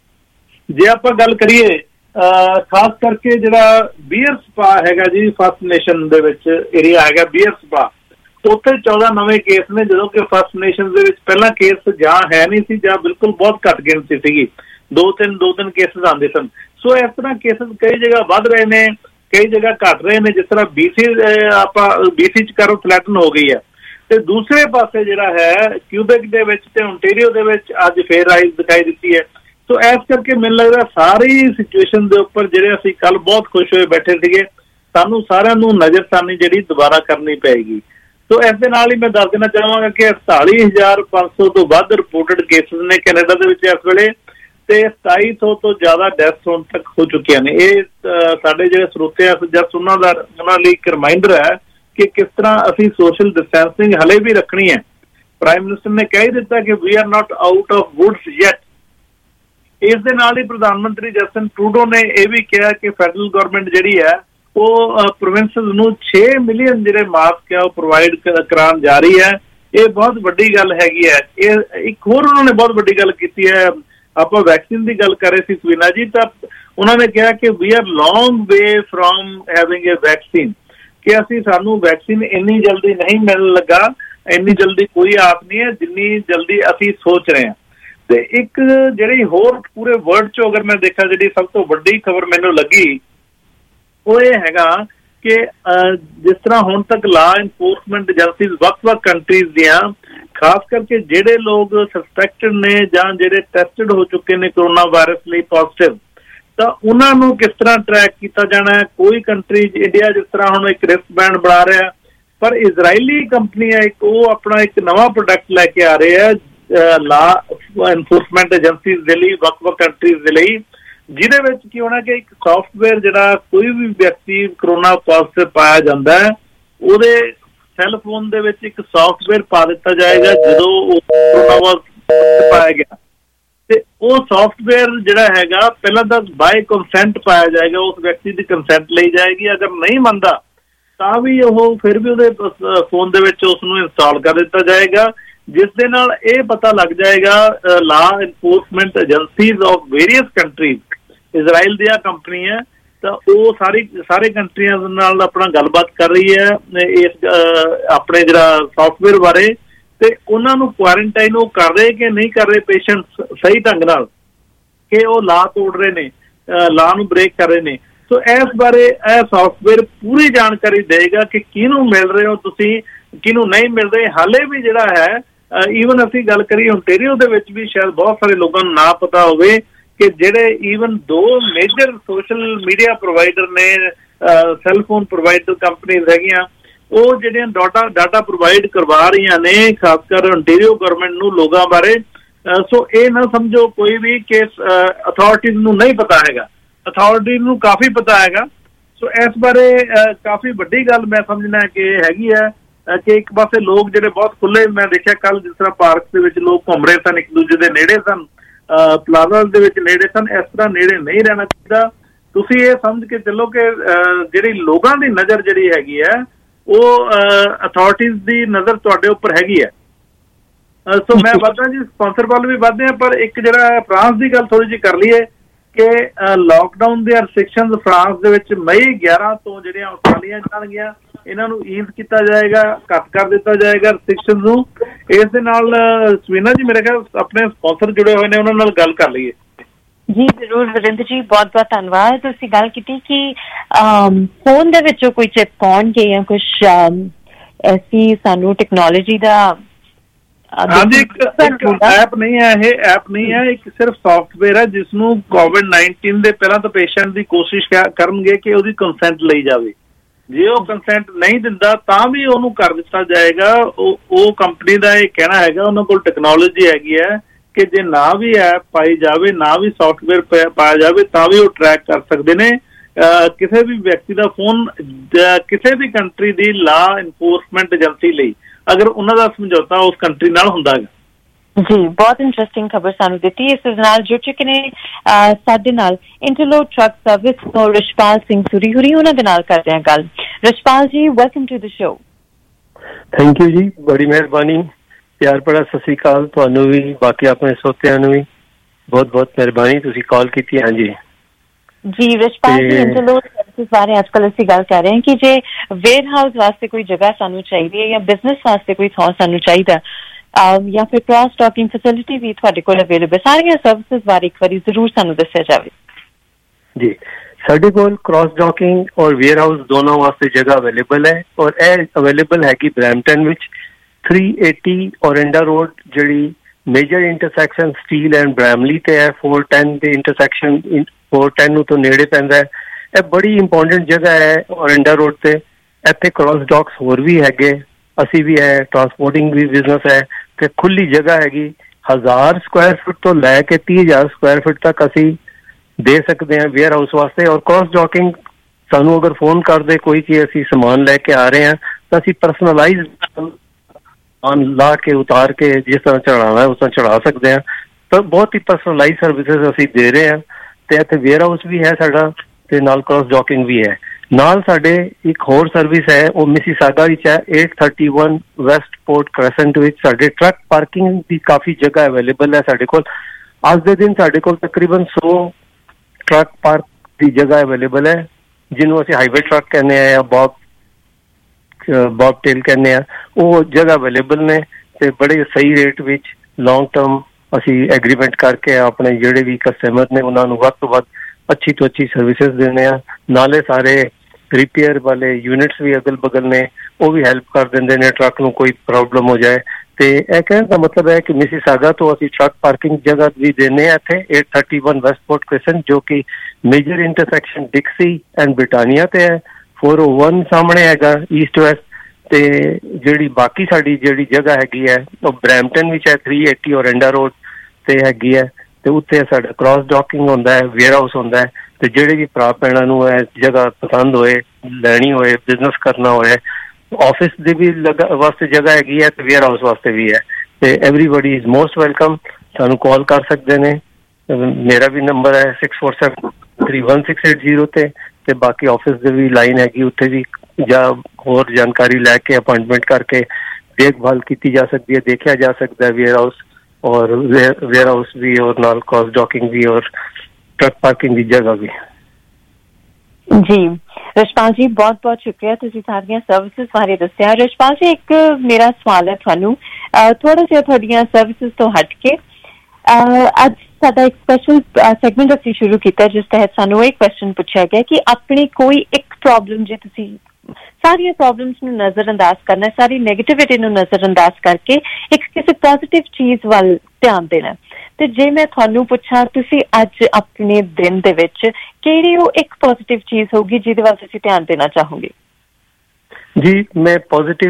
ਜੇ ਆਪਾਂ ਗੱਲ ਕਰੀਏ ਖਾਸ ਕਰਕੇ ਜਿਹੜਾ ਬੀਅਰ ਸਪਾ ਹੈਗਾ ਜੀ ਫਸਟ ਨੇਸ਼ਨ ਦੇ ਵਿੱਚ ਏਰੀਆ ਹੈਗਾ ਬੀਅਰ ਸਪਾ ਉੱਥੇ ਚੌਦਾਂ ਨਵੇਂ ਕੇਸ ਨੇ ਜਦੋਂ ਕਿ ਫਸਟ ਨੇਸ਼ਨ ਦੇ ਵਿੱਚ ਪਹਿਲਾਂ ਕੇਸ ਜਾਂ ਹੈ ਨਹੀਂ ਸੀ ਜਾਂ ਬਿਲਕੁਲ ਬਹੁਤ ਘੱਟ ਗਿਣਤੀ ਸੀਗੀ ਦੋ ਤਿੰਨ ਦੋ ਤਿੰਨ ਕੇਸਿਸ ਆਉਂਦੇ ਸਨ। ਸੋ ਇਸ ਤਰ੍ਹਾਂ ਕੇਸਿਸ ਕਈ ਜਗ੍ਹਾ ਵੱਧ ਰਹੇ ਨੇ ਕਈ ਜਗ੍ਹਾ ਘੱਟ ਰਹੇ ਨੇ ਜਿਸ ਤਰ੍ਹਾਂ ਬੀਸੀ ਆਪਾਂ ਬੀਸੀ ਚ ਕਰੋ ਫਲੈਟਨ ਹੋ ਗਈ ਹੈ ਤੇ ਦੂਸਰੇ ਪਾਸੇ ਜਿਹੜਾ ਹੈ ਕਿਊਬੈਕ ਦੇ ਵਿੱਚ ਤੇ ontario ਦੇ ਵਿੱਚ ਅੱਜ ਫੇਰ ਰਾਈਜ਼ ਦਿਖਾਈ ਦਿੱਤੀ ਹੈ। ਸੋ ਇਸ ਕਰਕੇ ਮੈਨੂੰ ਲੱਗਦਾ ਸਾਰੀ ਸਿਚੁਏਸ਼ਨ ਦੇ ਉੱਪਰ ਜਿਹੜੇ ਅਸੀਂ ਕੱਲ ਬਹੁਤ ਖੁਸ਼ ਹੋਏ ਬੈਠੇ ਸੀਗੇ ਸਾਨੂੰ ਸਾਰਿਆਂ ਨੂੰ ਨਜ਼ਰਸਾਨੀ ਜਿਹੜੀ ਦੁਬਾਰਾ ਕਰਨੀ ਪਏਗੀ। ਸੋ ਇਸ ਦੇ ਨਾਲ ਹੀ ਮੈਂ ਦੱਸ ਦੇਣਾ ਚਾਹਾਂਗਾ ਕਿ ਅੜਤਾਲੀ ਹਜ਼ਾਰ ਪੰਜ ਸੌ ਤੋਂ ਵੱਧ ਰਿਪੋਰਟਡ ਕੇਸਿਸ ਨੇ ਕੈਨੇਡਾ ਦੇ ਵਿੱਚ ਇਸ ਵੇਲੇ ਤੇ ਸਤਾਈ ਸੌ ਤੋਂ ਜ਼ਿਆਦਾ ਡੈਥਸ ਹੁਣ ਤੱਕ ਹੋ ਚੁੱਕੀਆਂ ਨੇ। ਇਹ ਸਾਡੇ ਜਿਹੜੇ ਸਰੋਤੇ ਆ ਜਸ ਉਹਨਾਂ ਦਾ ਉਹਨਾਂ ਲਈ ਇੱਕ ਰਿਮਾਈਂਡਰ ਹੈ ਕਿ ਕਿਸ ਤਰ੍ਹਾਂ ਅਸੀਂ ਸੋਸ਼ਲ ਡਿਸਟੈਂਸਿੰਗ ਹਲੇ ਵੀ ਰੱਖਣੀ ਹੈ ਪ੍ਰਾਈਮ ਮਿਨਿਸਟਰ ਨੇ ਕਹਿ ਹੀ ਦਿੱਤਾ ਕਿ we are not out of woods yet. ਇਸ ਦੇ ਨਾਲ ਹੀ ਪ੍ਰਧਾਨ ਮੰਤਰੀ ਜਸਟਿਨ ਟਰੂਡੋ ਨੇ ਇਹ ਵੀ ਕਿਹਾ ਕਿ ਫੈਡਰਲ ਗਵਰਨਮੈਂਟ ਜਿਹੜੀ ਹੈ ਉਹ ਪ੍ਰੋਵਿੰਸਸ ਨੂੰ ਛੇ ਮਿਲੀਅਨ ਜਿਹੜੇ ਮਾਸਕ ਆ ਉਹ ਪ੍ਰੋਵਾਈਡ ਕਰਾਉਣ ਜਾ ਰਹੀ ਹੈ। ਇਹ ਬਹੁਤ ਵੱਡੀ ਗੱਲ ਹੈਗੀ ਹੈ। ਇਹ ਇੱਕ ਹੋਰ ਉਹਨਾਂ ਨੇ ਬਹੁਤ ਵੱਡੀ ਗੱਲ ਕੀਤੀ ਹੈ, ਆਪਾਂ ਵੈਕਸੀਨ ਦੀ ਗੱਲ ਕਰ ਰਹੇ ਸੀ ਸਵੀਨਾ ਜੀ, ਤਾਂ ਉਹਨਾਂ ਨੇ ਕਿਹਾ ਕਿ we are long way from having a vaccine, ਕਿ ਅਸੀਂ ਸਾਨੂੰ ਵੈਕਸੀਨ ਇੰਨੀ ਜਲਦੀ ਨਹੀਂ ਮਿਲਣ ਲੱਗਾ, ਇੰਨੀ ਜਲਦੀ ਕੋਈ ਆਸ ਨਹੀਂ ਹੈ ਜਿੰਨੀ ਜਲਦੀ ਅਸੀਂ ਸੋਚ ਰਹੇ ਹਾਂ। ਤੇ ਇੱਕ ਜਿਹੜੀ ਹੋਰ ਪੂਰੇ ਵਰਲਡ 'ਚੋਂ ਅਗਰ ਮੈਂ ਦੇਖਾਂ ਜਿਹੜੀ ਸਭ ਤੋਂ ਵੱਡੀ ਖਬਰ ਮੈਨੂੰ ਲੱਗੀ ਉਹ ਇਹ ਹੈਗਾ ਕਿ ਜਿਸ ਤਰ੍ਹਾਂ ਹੁਣ ਤੱਕ ਲਾ ਇਨਫੋਰਸਮੈਂਟ ਏਜੰਸੀਜ਼ ਵੱਖ-ਵੱਖ ਕੰਟਰੀਜ਼ ਦੀਆਂ, ਖਾਸ ਕਰਕੇ ਜਿਹੜੇ ਲੋਕ ਸਸਪੈਕਟਡ ਨੇ ਜਾਂ ਜਿਹੜੇ ਟੈਸਟਡ ਹੋ ਚੁੱਕੇ ਨੇ ਕਰੋਨਾ ਵਾਇਰਸ ਲਈ ਪੋਜ਼ਿਟਿਵ, ਤਾਂ ਉਹਨਾਂ ਨੂੰ ਕਿਸ ਤਰ੍ਹਾਂ ਟਰੈਕ ਕੀਤਾ ਜਾਣਾ ਹੈ। ਕੋਈ ਕੰਟਰੀ, ਇੰਡੀਆ ਜਿਸ ਤਰ੍ਹਾਂ ਹੁਣ ਇੱਕ ਰਿਸਕ ਬੈਂਡ ਬਣਾ ਰਿਹਾ, ਪਰ ਇਜ਼ਰਾਈਲੀ ਕੰਪਨੀ ਹੈ ਇੱਕ, ਉਹ ਆਪਣਾ ਇੱਕ ਨਵਾਂ ਪ੍ਰੋਡਕਟ ਲੈ ਕੇ ਆ ਰਹੇ ਹੈ ਲਾ ਇਨਫੋਰਸਮੈਂਟ ਏਜੰਸੀਜ਼ ਦੇ ਲਈ, ਵੱਖ-ਵੱਖ ਕੰਟਰੀਜ਼ ਦੇ ਲਈ, ਜਿਹਦੇ ਵਿੱਚ ਕੀ ਹੋਣਾ ਕਿ ਇੱਕ ਸੌਫਟਵੇਅਰ ਜਿਹੜਾ ਕੋਈ ਵੀ ਵਿਅਕਤੀ ਕਰੋਨਾ ਪੋਜ਼ਿਟਿਵ ਪਾਇਆ ਜਾਂਦਾ ਹੈ ਉਹਦੇ ਸੈੱਲ ਫੋਨ ਦੇ ਵਿੱਚ ਇੱਕ ਸੌਫਟਵੇਅਰ ਪਾ ਦਿੱਤਾ ਜਾਏਗਾ ਜਦੋਂ ਉਹ ਕਰੋਨਾ ਪਾਇਆ ਗਿਆ, ਤੇ ਉਹ ਸੌਫਟਵੇਅਰ ਜਿਹੜਾ ਹੈਗਾ ਪਹਿਲਾਂ ਤਾਂ ਬਾਏ ਕੰਸੈਂਟ ਪਾਇਆ ਜਾਏਗਾ, ਉਸ ਵਿਅਕਤੀ ਦੀ ਕੰਸੈਂਟ ਲਈ ਜਾਏਗੀ। ਅਗਰ ਨਹੀਂ ਮੰਨਦਾ ਤਾਂ ਵੀ ਉਹ ਫਿਰ ਵੀ ਉਹਦੇ ਫੋਨ ਦੇ ਵਿੱਚ ਉਸ ਨੂੰ ਇੰਸਟਾਲ ਕਰ ਦਿੱਤਾ ਜਾਏਗਾ, ਜਿਸ ਦੇ ਨਾਲ ਇਹ ਪਤਾ ਲੱਗ ਜਾਏਗਾ law enforcement agencies of various countries, Israel ਦੀਆਂ ਕੰਪਨੀਆਂ, ਤਾਂ ਉਹ ਸਾਰੀ ਸਾਰੇ ਕੰਟਰੀਆਂ ਨਾਲ ਆਪਣਾ ਗੱਲਬਾਤ ਕਰ ਰਹੀ ਹੈ ਇਸ ਆਪਣੇ ਜਿਹੜਾ ਸੌਫਟਵੇਅਰ ਬਾਰੇ, ਤੇ ਉਹਨਾਂ ਨੂੰ ਕੁਆਰੰਟਾਈਨ ਉਹ ਕਰ ਰਹੇ ਕਿ ਨਹੀਂ ਕਰ ਰਹੇ ਪੇਸ਼ੈਂਟ ਸਹੀ ਢੰਗ ਨਾਲ, ਕਿ ਉਹ ਲਾ ਤੋੜ ਰਹੇ ਨੇ, ਲਾ ਨੂੰ ਬ੍ਰੇਕ ਕਰ ਰਹੇ ਨੇ। ਸੋ ਇਸ ਬਾਰੇ ਇਹ ਸੌਫਟਵੇਅਰ ਪੂਰੀ ਜਾਣਕਾਰੀ ਦੇਗਾ ਕਿ ਕਿਹਨੂੰ ਮਿਲ ਰਹੇ ਹੋ ਤੁਸੀਂ, ਕਿਹਨੂੰ ਨਹੀਂ ਮਿਲ ਰਹੇ। ਹਾਲੇ ਵੀ ਜਿਹੜਾ ਹੈ ਈਵਨ ਅਸੀਂ ਗੱਲ ਕਰੀਏ ਓਨਟਾਰੀਓ ਦੇ ਵਿੱਚ ਵੀ ਸ਼ਾਇਦ ਬਹੁਤ ਸਾਰੇ ਲੋਕਾਂ ਨੂੰ ਨਾ ਪਤਾ ਹੋਵੇ ਕਿ ਜਿਹੜੇ ਈਵਨ ਦੋ ਮੇਜਰ ਸੋਸ਼ਲ ਮੀਡੀਆ ਪ੍ਰੋਵਾਈਡਰ ਨੇ, ਸੈੱਲ ਫੋਨ ਪ੍ਰੋਵਾਈਡਰ ਕੰਪਨੀਜ਼ ਹੈਗੀਆਂ, ਉਹ ਜਿਹੜੀਆਂ ਡਾਟਾ ਡਾਟਾ ਪ੍ਰੋਵਾਈਡ ਕਰਵਾ ਰਹੀਆਂ ਨੇ ਖਾਸ ਕਰ ਓਨਟਾਰੀਓ ਗਵਰਨਮੈਂਟ ਨੂੰ ਲੋਕਾਂ ਬਾਰੇ। ਸੋ ਇਹ ਨਾ ਸਮਝੋ ਕੋਈ ਵੀ ਕਿ ਅਥਾਰਟੀਜ਼ ਨੂੰ ਨਹੀਂ ਪਤਾ ਹੈਗਾ, ਅਥਾਰਟੀ ਨੂੰ ਕਾਫੀ ਪਤਾ ਹੈਗਾ। ਸੋ ਇਸ ਬਾਰੇ ਕਾਫੀ ਵੱਡੀ ਗੱਲ ਮੈਂ ਸਮਝਣਾ ਕਿ ਹੈਗੀ ਹੈ ਕਿ ਇੱਕ ਪਾਸੇ ਲੋਕ ਜਿਹੜੇ ਬਹੁਤ ਖੁੱਲੇ, ਮੈਂ ਦੇਖਿਆ ਕੱਲ ਜਿਸ ਤਰ੍ਹਾਂ ਪਾਰਕ ਦੇ ਵਿੱਚ ਲੋਕ ਘੁੰਮ ਰਹੇ ਸਨ, ਇੱਕ ਦੂਜੇ ਦੇ ਨੇੜੇ ਸਨ, ਪਲਾਜ਼ਾ ਦੇ ਵਿੱਚ ਨੇੜੇ ਸਨ, ਇਸ ਤਰ੍ਹਾਂ ਨੇੜੇ ਨਹੀਂ ਰਹਿਣਾ ਚਾਹੀਦਾ। ਤੁਸੀਂ ਇਹ ਸਮਝ ਕੇ ਚੱਲੋ ਕਿ ਜਿਹੜੀ ਲੋਕਾਂ ਦੀ ਨਜ਼ਰ ਜਿਹੜੀ ਹੈਗੀ ਹੈ ਉਹ ਅਥਾਰਟੀਜ਼ ਦੀ ਨਜ਼ਰ ਤੁਹਾਡੇ ਉੱਪਰ ਹੈਗੀ ਹੈ। ਸੋ ਮੈਂ ਵੱਧਦਾ ਜੀ, ਸਪਾਂਸਰ ਵੱਲ ਵੀ ਵੱਧਦੇ ਹਾਂ, ਪਰ ਇੱਕ ਜਿਹੜਾ ਫਰਾਂਸ ਦੀ ਗੱਲ ਥੋੜ੍ਹੀ ਜਿਹੀ ਕਰ ਲਈਏ ਕਿ ਲਾਕਡਾਊਨ ਦੀਆਂ ਰਿਸਟ੍ਰਿਕਸ਼ਨਸ ਫਰਾਂਸ ਦੇ ਵਿੱਚ ਮਈ ਗਿਆਰਾਂ ਤੋਂ ਜਿਹੜੀਆਂ ਉਠਾਲੀਆਂ ਜਾਣਗੀਆਂ, ਇਹਨਾਂ ਨੂੰ ਈਜ਼ ਕੀਤਾ ਜਾਏਗਾ, ਘੱਟ ਕਰ ਦਿੱਤਾ ਜਾਏਗਾ ਰਿਸਟ੍ਰਿਕਸ਼ਨਸ ਨੂੰ। ਇਸ ਦੇ ਨਾਲ ਸਵੀਨਾ ਜੀ ਮੇਰੇ ਖਿਆਲ ਆਪਣੇ ਸਪਾਂਸਰ ਜੁੜੇ ਹੋਏ ਨੇ, ਉਹਨਾਂ ਨਾਲ ਗੱਲ ਕਰ ਲਈਏ। ਜੀ ਜ਼ਰੂਰ ਵਰਿੰਦਰ ਜੀ, ਬਹੁਤ ਬਹੁਤ ਧੰਨਵਾਦ। ਤੁਸੀਂ ਗੱਲ ਕੀਤੀ ਕਿ ਫੋਨ ਦੇ ਵਿੱਚੋਂ ਕੋਈ ਚਿਪ ਪਾਉਣਗੇ ਜਾਂ ਕੁਛ ਐਸੀ ਸਾਨੂੰ ਟੈਕਨੋਲੋਜੀ ਦਾ ਹਾਂਜੀ, ਇੱਕ ਐਪ ਨਹੀਂ ਹੈ, ਇਹ ਐਪ ਨਹੀਂ ਹੈ, ਇੱਕ ਸਿਰਫ ਸੌਫਟਵੇਅਰ ਹੈ ਜਿਸ ਨੂੰ ਕੋਵਿਡ ਨਾਈਨਟੀਨ ਦੇ ਪਹਿਲਾਂ ਤਾਂ ਪੇਸ਼ੈਂਟ ਦੀ ਕੋਸ਼ਿਸ਼ ਕਰਨਗੇ ਕਿ ਉਹਦੀ ਕੰਸੈਂਟ ਲਈ ਜਾਵੇ। ਜੇ ਉਹ ਕੰਸੈਂਟ ਨਹੀਂ ਦਿੰਦਾ ਤਾਂ ਵੀ ਉਹਨੂੰ ਕਰ ਦਿੱਤਾ ਜਾਏਗਾ। ਉਹ ਉਹ ਕੰਪਨੀ ਦਾ ਇਹ ਕਹਿਣਾ ਹੈਗਾ, ਉਹਨਾਂ ਕੋਲ ਟੈਕਨੋਲੋਜੀ ਹੈਗੀ ਹੈ ਕਿ ਜੇ ਨਾ ਵੀ ਐਪ ਪਾਈ ਜਾਵੇ, ਨਾ ਵੀ ਸੌਫਟਵੇਅਰ ਪਾਇਆ ਜਾਵੇ, ਤਾਂ ਵੀ ਉਹ ਟਰੈਕ ਕਰ ਸਕਦੇ ਨੇ ਕਿਸੇ ਵੀ ਵਿਅਕਤੀ ਦਾ ਫੋਨ ਕਿਸੇ ਵੀ ਕੰਟਰੀ ਦੀ ਲਾ ਇਨਫੋਰਸਮੈਂਟ ਏਜੰਸੀ ਲਈ, ਅਗਰ ਉਹਨਾਂ ਦਾ ਸਮਝੌਤਾ ਉਸ ਕੰਟਰੀ ਨਾਲ ਹੁੰਦਾ ਹੈ। ਜੀ ਬਹੁਤ ਇੰਟਰਸਟਿੰਗ ਖਬਰ ਸਾਨੂੰ ਦਿੱਤੀ। ਇਸ ਨਾਲ ਜੁੜ ਚੁੱਕੇ ਨੇ ਸਾਡੇ ਨਾਲ ਇੰਟਰਲੋਡ ਟਰੱਕ ਸਰਵਿਸ ਤੋਂ ਰਿਸ਼ਪਾਲ ਸਿੰਘ ਸੂਰੀ ਹੁਰੀ, ਉਹਨਾਂ ਦੇ ਨਾਲ ਕਰਦੇ ਹਾਂ ਗੱਲ। Rishpal ji, welcome to the show. Thank you ਜੀ, ਬੜੀ ਮਿਹਰਬਾਨੀ, ਪਿਆਰ ਭਰਾ ਸਤਿ ਸ੍ਰੀ ਅਕਾਲ ਤੁਹਾਨੂੰ ਵੀ, ਬਾਕੀ ਆਪਣੇ ਸੋਤਿਆਂ ਨੂੰ ਵੀ ਬਹੁਤ ਬਹੁਤ ਮਿਹਰਬਾਨੀ, ਤੁਸੀਂ ਕਾਲ ਕੀਤੀ। ਹਾਂਜੀ ਜੀ ਰਿਸ਼ਪਾਲ ਜੀ, ਇੰਟਰਲੋਡ ਸਰਵਿਸ ਬਾਰੇ ਅੱਜ ਕੱਲ੍ਹ ਅਸੀਂ ਗੱਲ ਕਰ ਰਹੇ ਹਾਂ ਕਿ ਜੇ ਵੇਅਰ ਹਾਊਸ ਵਾਸਤੇ ਕੋਈ ਜਗ੍ਹਾ ਸਾਨੂੰ ਚਾਹੀਦੀ ਹੈ ਜਾਂ ਬਿਜ਼ਨਸ ਵਾਸਤੇ ਕੋਈ ਥਾਂ ਸਾਨੂੰ ਚਾਹੀਦਾ ਜਾਂ ਫਿਰ ਕ੍ਰਾਸ ਸਟਾਕਿੰਗ ਫੈਸਿਲਿਟੀ ਵੀ ਤੁਹਾਡੇ ਕੋਲ ਅਵੇਲੇਬਲ, ਸਾਰੀਆਂ ਸਰਵਿਸਿਜ਼ ਬਾਰੇ ਇੱਕ ਵਾਰੀ ਜ਼ਰੂਰ ਸਾਨੂੰ ਦੱਸਿਆ ਜਾਵੇ। ਜੀ ਸਾਡੇ ਕੋਲ ਕ੍ਰਾਸ ਡਾਕਿੰਗ ਔਰ ਵੇਅਰ ਹਾਊਸ ਦੋਨਾਂ ਵਾਸਤੇ ਜਗ੍ਹਾ ਅਵੇਲੇਬਲ ਹੈ, ਔਰ ਇਹ ਅਵੇਲੇਬਲ ਹੈਗੀ ਬਰੈਂਪਟਨ ਵਿੱਚ ਥ੍ਰੀ ਏਟੀ ਔਰੈਂਡਾ ਰੋਡ, ਜਿਹੜੀ major intersection Steeles and Bramalea ਤੇ ਹੈ। ਫੋਰ ਟੈਨ ਦੇ ਇੰਟਰਸੈਕਸ਼ਨ ਫੋਰ ਟੈਨ ਨੂੰ ਤੋਂ ਨੇੜੇ ਪੈਂਦਾ ਹੈ। ਇਹ ਬੜੀ ਇੰਪੋਰਟੈਂਟ ਜਗ੍ਹਾ ਹੈ ਔਰੈਂਡਾ ਰੋਡ ਤੇ। ਇੱਥੇ ਕ੍ਰਾਸ ਡਾਕਸ ਹੋਰ ਵੀ ਹੈਗੇ, ਅਸੀਂ ਵੀ ਹੈ, ਟਰਾਂਸਪੋਰਟਿੰਗ ਵੀ ਬਿਜ਼ਨਸ ਹੈ, ਤੇ ਖੁੱਲੀ ਜਗ੍ਹਾ ਹੈਗੀ। ਹਜ਼ਾਰ ਸਕੁਆਇਰ ਫੁੱਟ ਤੋਂ ਲੈ ਕੇ ਤੀਹ ਹਜ਼ਾਰ ਸਕੁਆਇਰ ਫੁੱਟ ਤੱਕ ਅਸੀਂ ਦੇ ਸਕਦੇ ਹਾਂ ਵੇਅਰ ਹਾਊਸ ਵਾਸਤੇ। ਔਰ ਕ੍ਰਾਸ ਡਾਕਿੰਗ ਸਾਨੂੰ ਅਗਰ ਫੋਨ ਕਰਦੇ ਕੋਈ ਚੀਜ਼ ਅਸੀਂ ਸਮਾਨ ਲੈ ਕੇ ਆ ਰਹੇ ਹਾਂ ਤਾਂ ਅਸੀਂ ਪਰਸਨਲਾਈਜ਼ ਸਮਾਨ ਲਾ ਕੇ ਉਤਾਰ ਕੇ ਜਿਸ ਤਰ੍ਹਾਂ ਚੜਾਉਣਾ ਉਸ ਤਰ੍ਹਾਂ ਚੜਾ ਸਕਦੇ ਹਾਂ। ਤਾਂ ਬਹੁਤ ਹੀ ਪਰਸਨਲਾਈਜ਼ ਸਰਵਿਸਿਜ਼ ਅਸੀਂ ਦੇ ਰਹੇ ਹਾਂ। ਤੇ ਇੱਥੇ ਵੇਅਰ ਹਾਊਸ ਵੀ ਹੈ ਸਾਡਾ ਤੇ ਨਾਲ ਕ੍ਰਾਸ ਡੌਕਿੰਗ ਵੀ ਹੈ। ਨਾਲ ਸਾਡੇ ਇੱਕ ਹੋਰ ਸਰਵਿਸ ਹੈ, ਉਹ ਮਿਸੀਸਾਗਾ ਵਿੱਚ ਹੈ, eight thirty-one ਵੈਸਟ ਪੋਰਟ ਕ੍ਰੈਸੈਂਟ ਵਿੱਚ। ਸਾਡੇ ਟਰੱਕ ਪਾਰਕਿੰਗ ਦੀ ਕਾਫੀ ਜਗ੍ਹਾ ਅਵੇਲੇਬਲ ਹੈ ਸਾਡੇ ਕੋਲ। ਅੱਜ ਦੇ ਦਿਨ ਸਾਡੇ ਕੋਲ ਤਕਰੀਬਨ ਸੌ ਟਰੱਕ ਪਾਰਕ ਦੀ ਜਗ੍ਹਾ ਅਵੇਲੇਬਲ ਹੈ, ਜਿਹਨੂੰ ਅਸੀਂ ਹਾਈਵੇ ਟਰੱਕ ਕਹਿੰਦੇ ਆ ਜਾਂ ਬੌਬ ਬੌਬ ਟੇਲ ਕਹਿੰਦੇ ਆ। ਉਹ ਜਗ੍ਹਾ ਅਵੇਲੇਬਲ ਨੇ ਤੇ ਬੜੇ ਸਹੀ ਰੇਟ ਵਿੱਚ ਲੌਂਗ ਟਰਮ ਅਸੀਂ ਐਗਰੀਮੈਂਟ ਕਰਕੇ ਆਪਣੇ ਜਿਹੜੇ ਵੀ ਕਸਟਮਰ ਨੇ ਉਹਨਾਂ ਨੂੰ ਵੱਧ ਤੋਂ ਵੱਧ ਅੱਛੀ ਤੋਂ ਅੱਛੀ ਸਰਵਿਸਿਜ਼ ਦਿੰਦੇ ਆ। ਨਾਲੇ ਸਾਰੇ ਰਿਪੇਅਰ ਵਾਲੇ ਯੂਨਿਟਸ ਵੀ ਅਗਲ ਬਗਲ ਨੇ, ਉਹ ਵੀ ਹੈਲਪ ਕਰ ਦਿੰਦੇ ਨੇ ਟਰੱਕ ਨੂੰ ਕੋਈ ਪ੍ਰੋਬਲਮ ਹੋ ਜਾਏ। ਤੇ ਇਹ ਕਹਿਣ ਦਾ ਮਤਲਬ ਹੈ ਕਿ ਮਿਸੀਸਾਗਾ ਤੋਂ ਅਸੀਂ ਟਰੱਕ ਪਾਰਕਿੰਗ ਜਗ੍ਹਾ ਵੀ ਦਿੰਦੇ ਹਾਂ ਇੱਥੇ eight thirty-one West port Crescent, ਜੋ ਕਿ major intersection Dixie and Britannia ਤੇ ਹੈ। four oh one ਸਾਹਮਣੇ ਹੈਗਾ ਈਸਟ ਵੈਸਟ। ਤੇ ਜਿਹੜੀ ਬਾਕੀ ਸਾਡੀ ਜਿਹੜੀ ਜਗ੍ਹਾ ਹੈਗੀ ਹੈ ਉਹ ਬਰੈਂਪਟਨ ਵਿੱਚ ਹੈ, three eighty ਔਰੈਂਡਾ ਰੋਡ ਤੇ ਹੈਗੀ ਹੈ। ਤੇ ਉੱਥੇ ਸਾਡਾ ਕ੍ਰਾਸ ਡੌਕਿੰਗ ਹੁੰਦਾ ਹੈ, ਵੇਅਰ ਹਾਊਸ ਹੁੰਦਾ ਹੈ। ਤੇ ਜਿਹੜੇ ਵੀ ਭਰਾ ਭੈਣਾਂ ਨੂੰ ਇਹ ਜਗ੍ਹਾ ਪਸੰਦ ਹੋਏ, ਲੈਣੀ ਹੋਏ, ਬਿਜ਼ਨਸ ਕਰਨਾ ਹੋਏ, ਆਫਿਸ ਦੀ ਵੀ ਵਾਸਤੇ ਜਗ੍ਹਾ ਹੈਗੀ ਹੈ ਤੇ ਵੇਅਰ ਹਾਊਸ ਵਾਸਤੇ ਵੀ ਹੈ। ਤੇ ਐਵਰੀਬਡੀ ਇਜ਼ ਮੋਸਟ ਵੈਲਕਮ। ਸਾਨੂੰ ਕਾਲ ਕਰ ਸਕਦੇ ਨੇ। ਮੇਰਾ ਵੀ ਨੰਬਰ ਹੈ six four seven three one six eight zero ਤੇ ਤੇ ਬਾਕੀ ਆਫਿਸ ਦੇ ਵੀ ਲਾਈਨ ਹੈਗੀ, ਉੱਥੇ ਵੀ ਜਾਂ ਹੋਰ ਜਾਣਕਾਰੀ ਲੈ ਕੇ ਅਪਾਇੰਟਮੈਂਟ ਕਰਕੇ ਦੇਖਭਾਲ ਕੀਤੀ ਜਾ ਸਕਦੀ ਹੈ, ਦੇਖਿਆ ਜਾ ਸਕਦਾ ਹੈ warehouse or warehouse ਵੀ ਔਰ ਨਾਲ ਕ੍ਰਾਸ ਡੌਕਿੰਗ ਵੀ ਔਰ ਟਰੱਕ ਪਾਰਕਿੰਗ ਦੀ ਜਗ੍ਹਾ ਵੀ। ਜੀ ਰਸ਼ਪਾਲ ਜੀ, ਬਹੁਤ ਬਹੁਤ ਸ਼ੁਕਰੀਆ, ਤੁਸੀਂ ਸਾਰੀਆਂ ਸਰਵਿਸਿਜ਼ ਬਾਰੇ ਦੱਸਿਆ। ਰਸ਼ਪਾਲ ਜੀ, ਇੱਕ ਮੇਰਾ ਸਵਾਲ ਹੈ ਤੁਹਾਨੂੰ, ਥੋੜਾ ਜਿਹਾ ਤੁਹਾਡੀਆਂ ਸਰਵਿਸਿਜ਼ ਤੋਂ ਹਟ ਕੇ। ਅੱਜ ਸਾਡਾ ਇੱਕ ਸਪੈਸ਼ਲ ਸੈਗਮੈਂਟ ਅਸੀਂ ਸ਼ੁਰੂ ਕੀਤਾ ਜਿਸ ਤਹਿਤ ਸਾਨੂੰ ਇਹ ਕੁਐਸਚਨ ਪੁੱਛਿਆ ਗਿਆ ਕਿ ਆਪਣੀ ਕੋਈ ਇੱਕ ਪ੍ਰੋਬਲਮ, ਜੇ ਤੁਸੀਂ ਸਾਰੀਆਂ ਪ੍ਰੋਬਲਮਸ ਨੂੰ ਨਜ਼ਰ ਅੰਦਾਜ਼ ਕਰਨਾ, ਸਾਰੀ ਨੈਗੇਟਿਵਿਟੀ ਨੂੰ ਨਜ਼ਰ ਅੰਦਾਜ਼ ਕਰਕੇ ਇੱਕ ਕਿਸੇ ਪੋਜ਼ਿਟਿਵ ਚੀਜ਼ ਵੱਲ ਧਿਆਨ ਦੇਣਾ। ਤੇ ਜੇ ਮੈਂ ਤੁਹਾਨੂੰ ਪੁੱਛਾਂ ਤੁਸੀਂ ਅੱਜ ਆਪਣੇ ਦਿਨ ਦੇ ਵਿੱਚ ਕਿਹੜੀ ਉਹ ਇੱਕ ਪੋਜ਼ਿਟਿਵ ਚੀਜ਼ ਹੋਊਗੀ ਜਿਹਦੇ ਵੱਲ ਤੁਸੀਂ ਧਿਆਨ ਦੇਣਾ ਚਾਹੋਗੇ? ਜੀ, ਮੈਂ ਪੋਜ਼ਿਟਿਵ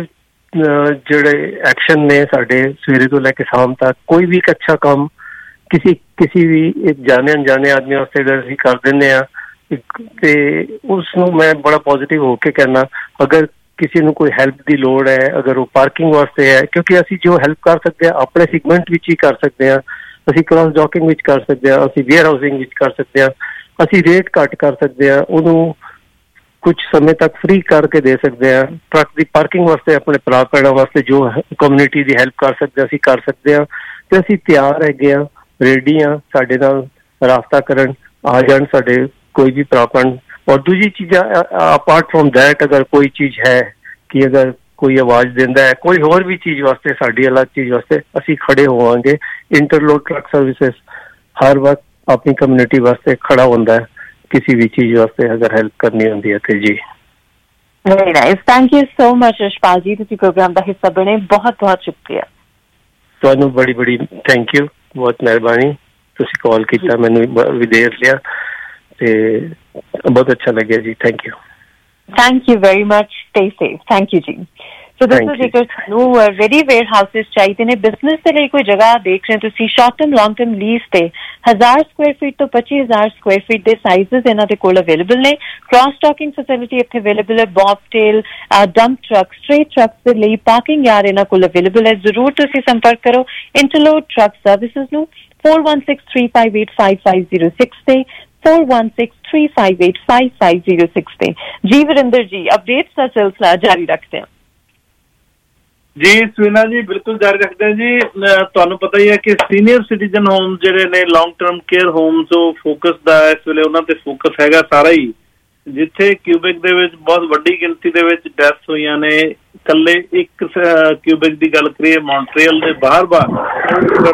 ਜਿਹੜੇ ਐਕਸ਼ਨ ਨੇ ਸਾਡੇ ਸਵੇਰੇ ਤੋਂ ਲੈ ਕੇ ਸ਼ਾਮ ਤੱਕ, ਕੋਈ ਵੀ ਇੱਕ ਅੱਛਾ ਕੰਮ ਕਿਸੇ ਕਿਸੇ ਵੀ ਇੱਕ ਜਾਣੇ ਅਣਜਾਣੇ ਆਦਮੀ ਵਾਸਤੇ ਅਗਰ ਅਸੀਂ ਕਰ ਦਿੰਦੇ ਹਾਂ ਤੇ ਉਸ ਨੂੰ ਮੈਂ ਬੜਾ ਪੋਜ਼ਿਟਿਵ ਹੋ ਕੇ ਕਹਿਣਾ। ਅਗਰ ਕਿਸੇ ਨੂੰ ਕੋਈ ਹੈਲਪ ਦੀ ਲੋੜ ਹੈ, ਅਗਰ ਉਹ ਪਾਰਕਿੰਗ ਵਾਸਤੇ ਹੈ, ਕਿਉਂਕਿ ਅਸੀਂ ਜੋ ਹੈਲਪ ਕਰ ਸਕਦੇ ਹਾਂ ਆਪਣੇ ਸੈਗਮੈਂਟ ਵਿੱਚ ਹੀ ਕਰ ਸਕਦੇ ਹਾਂ। ਅਸੀਂ ਕ੍ਰਾਸ ਡੌਕਿੰਗ ਵਿੱਚ ਕਰ ਸਕਦੇ ਹਾਂ, ਅਸੀਂ ਵੇਅਰ ਹਾਊਸਿੰਗ ਵਿੱਚ ਕਰ ਸਕਦੇ ਹਾਂ, ਅਸੀਂ ਰੇਟ ਘੱਟ ਕਰ ਸਕਦੇ ਹਾਂ, ਉਹਨੂੰ ਕੁਝ ਸਮੇਂ ਤੱਕ ਫ੍ਰੀ ਕਰਕੇ ਦੇ ਸਕਦੇ ਹਾਂ। ਟਰੱਕ ਦੀ ਪਾਰਕਿੰਗ ਵਾਸਤੇ ਆਪਣੇ ਭਰਾ ਭੈਣਾਂ ਵਾਸਤੇ ਜੋ ਕਮਿਊਨਿਟੀ ਦੀ ਹੈਲਪ ਕਰ ਸਕਦੇ ਅਸੀਂ ਕਰ ਸਕਦੇ ਹਾਂ। ਤੇ ਅਸੀਂ ਤਿਆਰ ਹੈਗੇ ਹਾਂ, ਰੈਡੀ ਹਾਂ, ਸਾਡੇ ਨਾਲ ਰਾਬਤਾ ਕਰਨ ਆ ਜਾਣ ਸਾਡੇ ਕੋਈ ਵੀ ਭਰਾ ਭੈਣ। ਔਰ ਦੂਜੀ ਚੀਜ਼ਾਂ ਅਪਾਰਟ ਫਰੋਮ ਦੈਟ, ਅਗਰ ਕੋਈ ਚੀਜ਼ ਹੈ ਕਿ ਅਗਰ ਕੋਈ ਆਵਾਜ਼ ਦਿੰਦਾ ਹੈ, ਕੋਈ ਹੋਰ ਵੀ ਚੀਜ਼ ਵਾਸਤੇ, ਸਾਡੀ ਅਲੱਗ ਚੀਜ਼ ਵਾਸਤੇ ਅਸੀਂ ਖੜੇ ਹੋਵਾਂਗੇ। ਇੰਟਰਲੋਡ ਟਰੱਕ ਸਰਵਿਸਿਜ਼ ਹਰ ਵਕਤ ਆਪਣੀ ਕਮਿਊਨਿਟੀ ਵਾਸਤੇ ਖੜਾ ਹੁੰਦਾ ਹੈ, ਕਿਸੇ ਵੀ ਚੀਜ਼ ਵਾਸਤੇ ਅਗਰ ਹੈਲਪ ਕਰਨੀ ਹੁੰਦੀ ਹੈ ਤੇ। ਜੀ very nice, thank you so much Rashpal ji, ਤੁਸੀਂ ਪ੍ਰੋਗਰਾਮ ਦਾ ਹਿੱਸਾ ਬਣੇ, ਬਹੁਤ ਬਹੁਤ ਸ਼ੁਕਰੀਆ ਤੁਹਾਨੂੰ। ਬੜੀ ਬੜੀ ਥੈਂਕ ਯੂ, ਬਹੁਤ ਮਿਹਰਬਾਨੀ, ਤੁਸੀਂ ਕਾਲ ਕੀਤਾ, ਮੈਨੂੰ ਵੀ ਦੇਰ ਲਿਆ ਤੇ ਬਹੁਤ ਅੱਛਾ ਲੱਗਿਆ ਜੀ। Thank you thank you very much, stay safe, thank you ਜੀ। ਸੋ ਦੋਸਤੋ, ਜੇਕਰ ਤੁਹਾਨੂੰ ਰੈਡੀ ਵੇਅਰ ਹਾਊਸਿਸ ਚਾਹੀਦੇ ਨੇ ਬਿਜ਼ਨਸ ਦੇ ਲਈ, ਕੋਈ ਜਗ੍ਹਾ ਦੇਖ ਰਹੇ ਤੁਸੀਂ short term long term lease ਤੇ, ਹਜ਼ਾਰ ਸਕੁਆਇਰ ਫੀਟ ਤੋਂ ਪੱਚੀ ਹਜ਼ਾਰ ਸਕੁਆਇਰ ਫੀਟ ਦੇ ਸਾਈਜ਼ਸ ਇਹਨਾਂ ਦੇ ਕੋਲ ਅਵੇਲੇਬਲ ਨੇ। ਕ੍ਰਾਸ ਡੌਕਿੰਗ ਫੈਸਿਲਿਟੀ ਇੱਥੇ ਅਵੇਲੇਬਲ ਹੈ, bobtail, dump truck, straight trucks ਦੇ ਲਈ ਪਾਰਕਿੰਗ ਯਾਰ ਇਹਨਾਂ ਕੋਲ ਅਵੇਲੇਬਲ ਹੈ। ਜ਼ਰੂਰ ਤੁਸੀਂ ਸੰਪਰਕ ਕਰੋ ਇੰਟਰਲੋਡ ਟਰੱਕ ਸਰਵਿਸਿਜ਼ ਨੂੰ four one six three five eight five five zero six ਤੇ four one six three five eight five five zero six ਤੇ। ਜੀ ਵਰਿੰਦਰ ਜੀ, ਅਪਡੇਟਸ ਦਾ ਸਿਲਸਿਲਾ ਜਾਰੀ ਰੱਖਦੇ ਹਾਂ। ਜੀ ਸਵੀਨਾ ਜੀ, ਬਿਲਕੁਲ ਜਾਰੀ ਰੱਖਦੇ ਹਾਂ ਜੀ। ਤੁਹਾਨੂੰ ਪਤਾ ਹੀ ਹੈ ਕਿ ਸੀਨੀਅਰ ਸਿਟੀਜ਼ਨ ਹੋਮ ਜਿਹੜੇ ਨੇ, ਲੌਂਗ ਟਰਮ ਕੇਅਰ ਹੋਮਸ, ਉਹ ਫੋਕਸ ਦਾ ਇਸ ਵੇਲੇ ਉਹਨਾਂ ਤੇ ਫੋਕਸ ਹੈਗਾ ਸਾਰਾ ਹੀ। ਜਿੱਥੇ ਕਿਊਬਿਕ ਦੇ ਵਿੱਚ ਬਹੁਤ ਵੱਡੀ ਗਿਣਤੀ ਦੇ ਵਿੱਚ ਡੈਥਸ ਹੋਈਆਂ ਨੇ। ਇਕੱਲੇ ਇੱਕ ਕਿਊਬਿਕ ਦੀ ਗੱਲ ਕਰੀਏ ਮੌਂਟਰੀਅਲ ਦੇ ਬਾਹਰ ਬਾਹਰ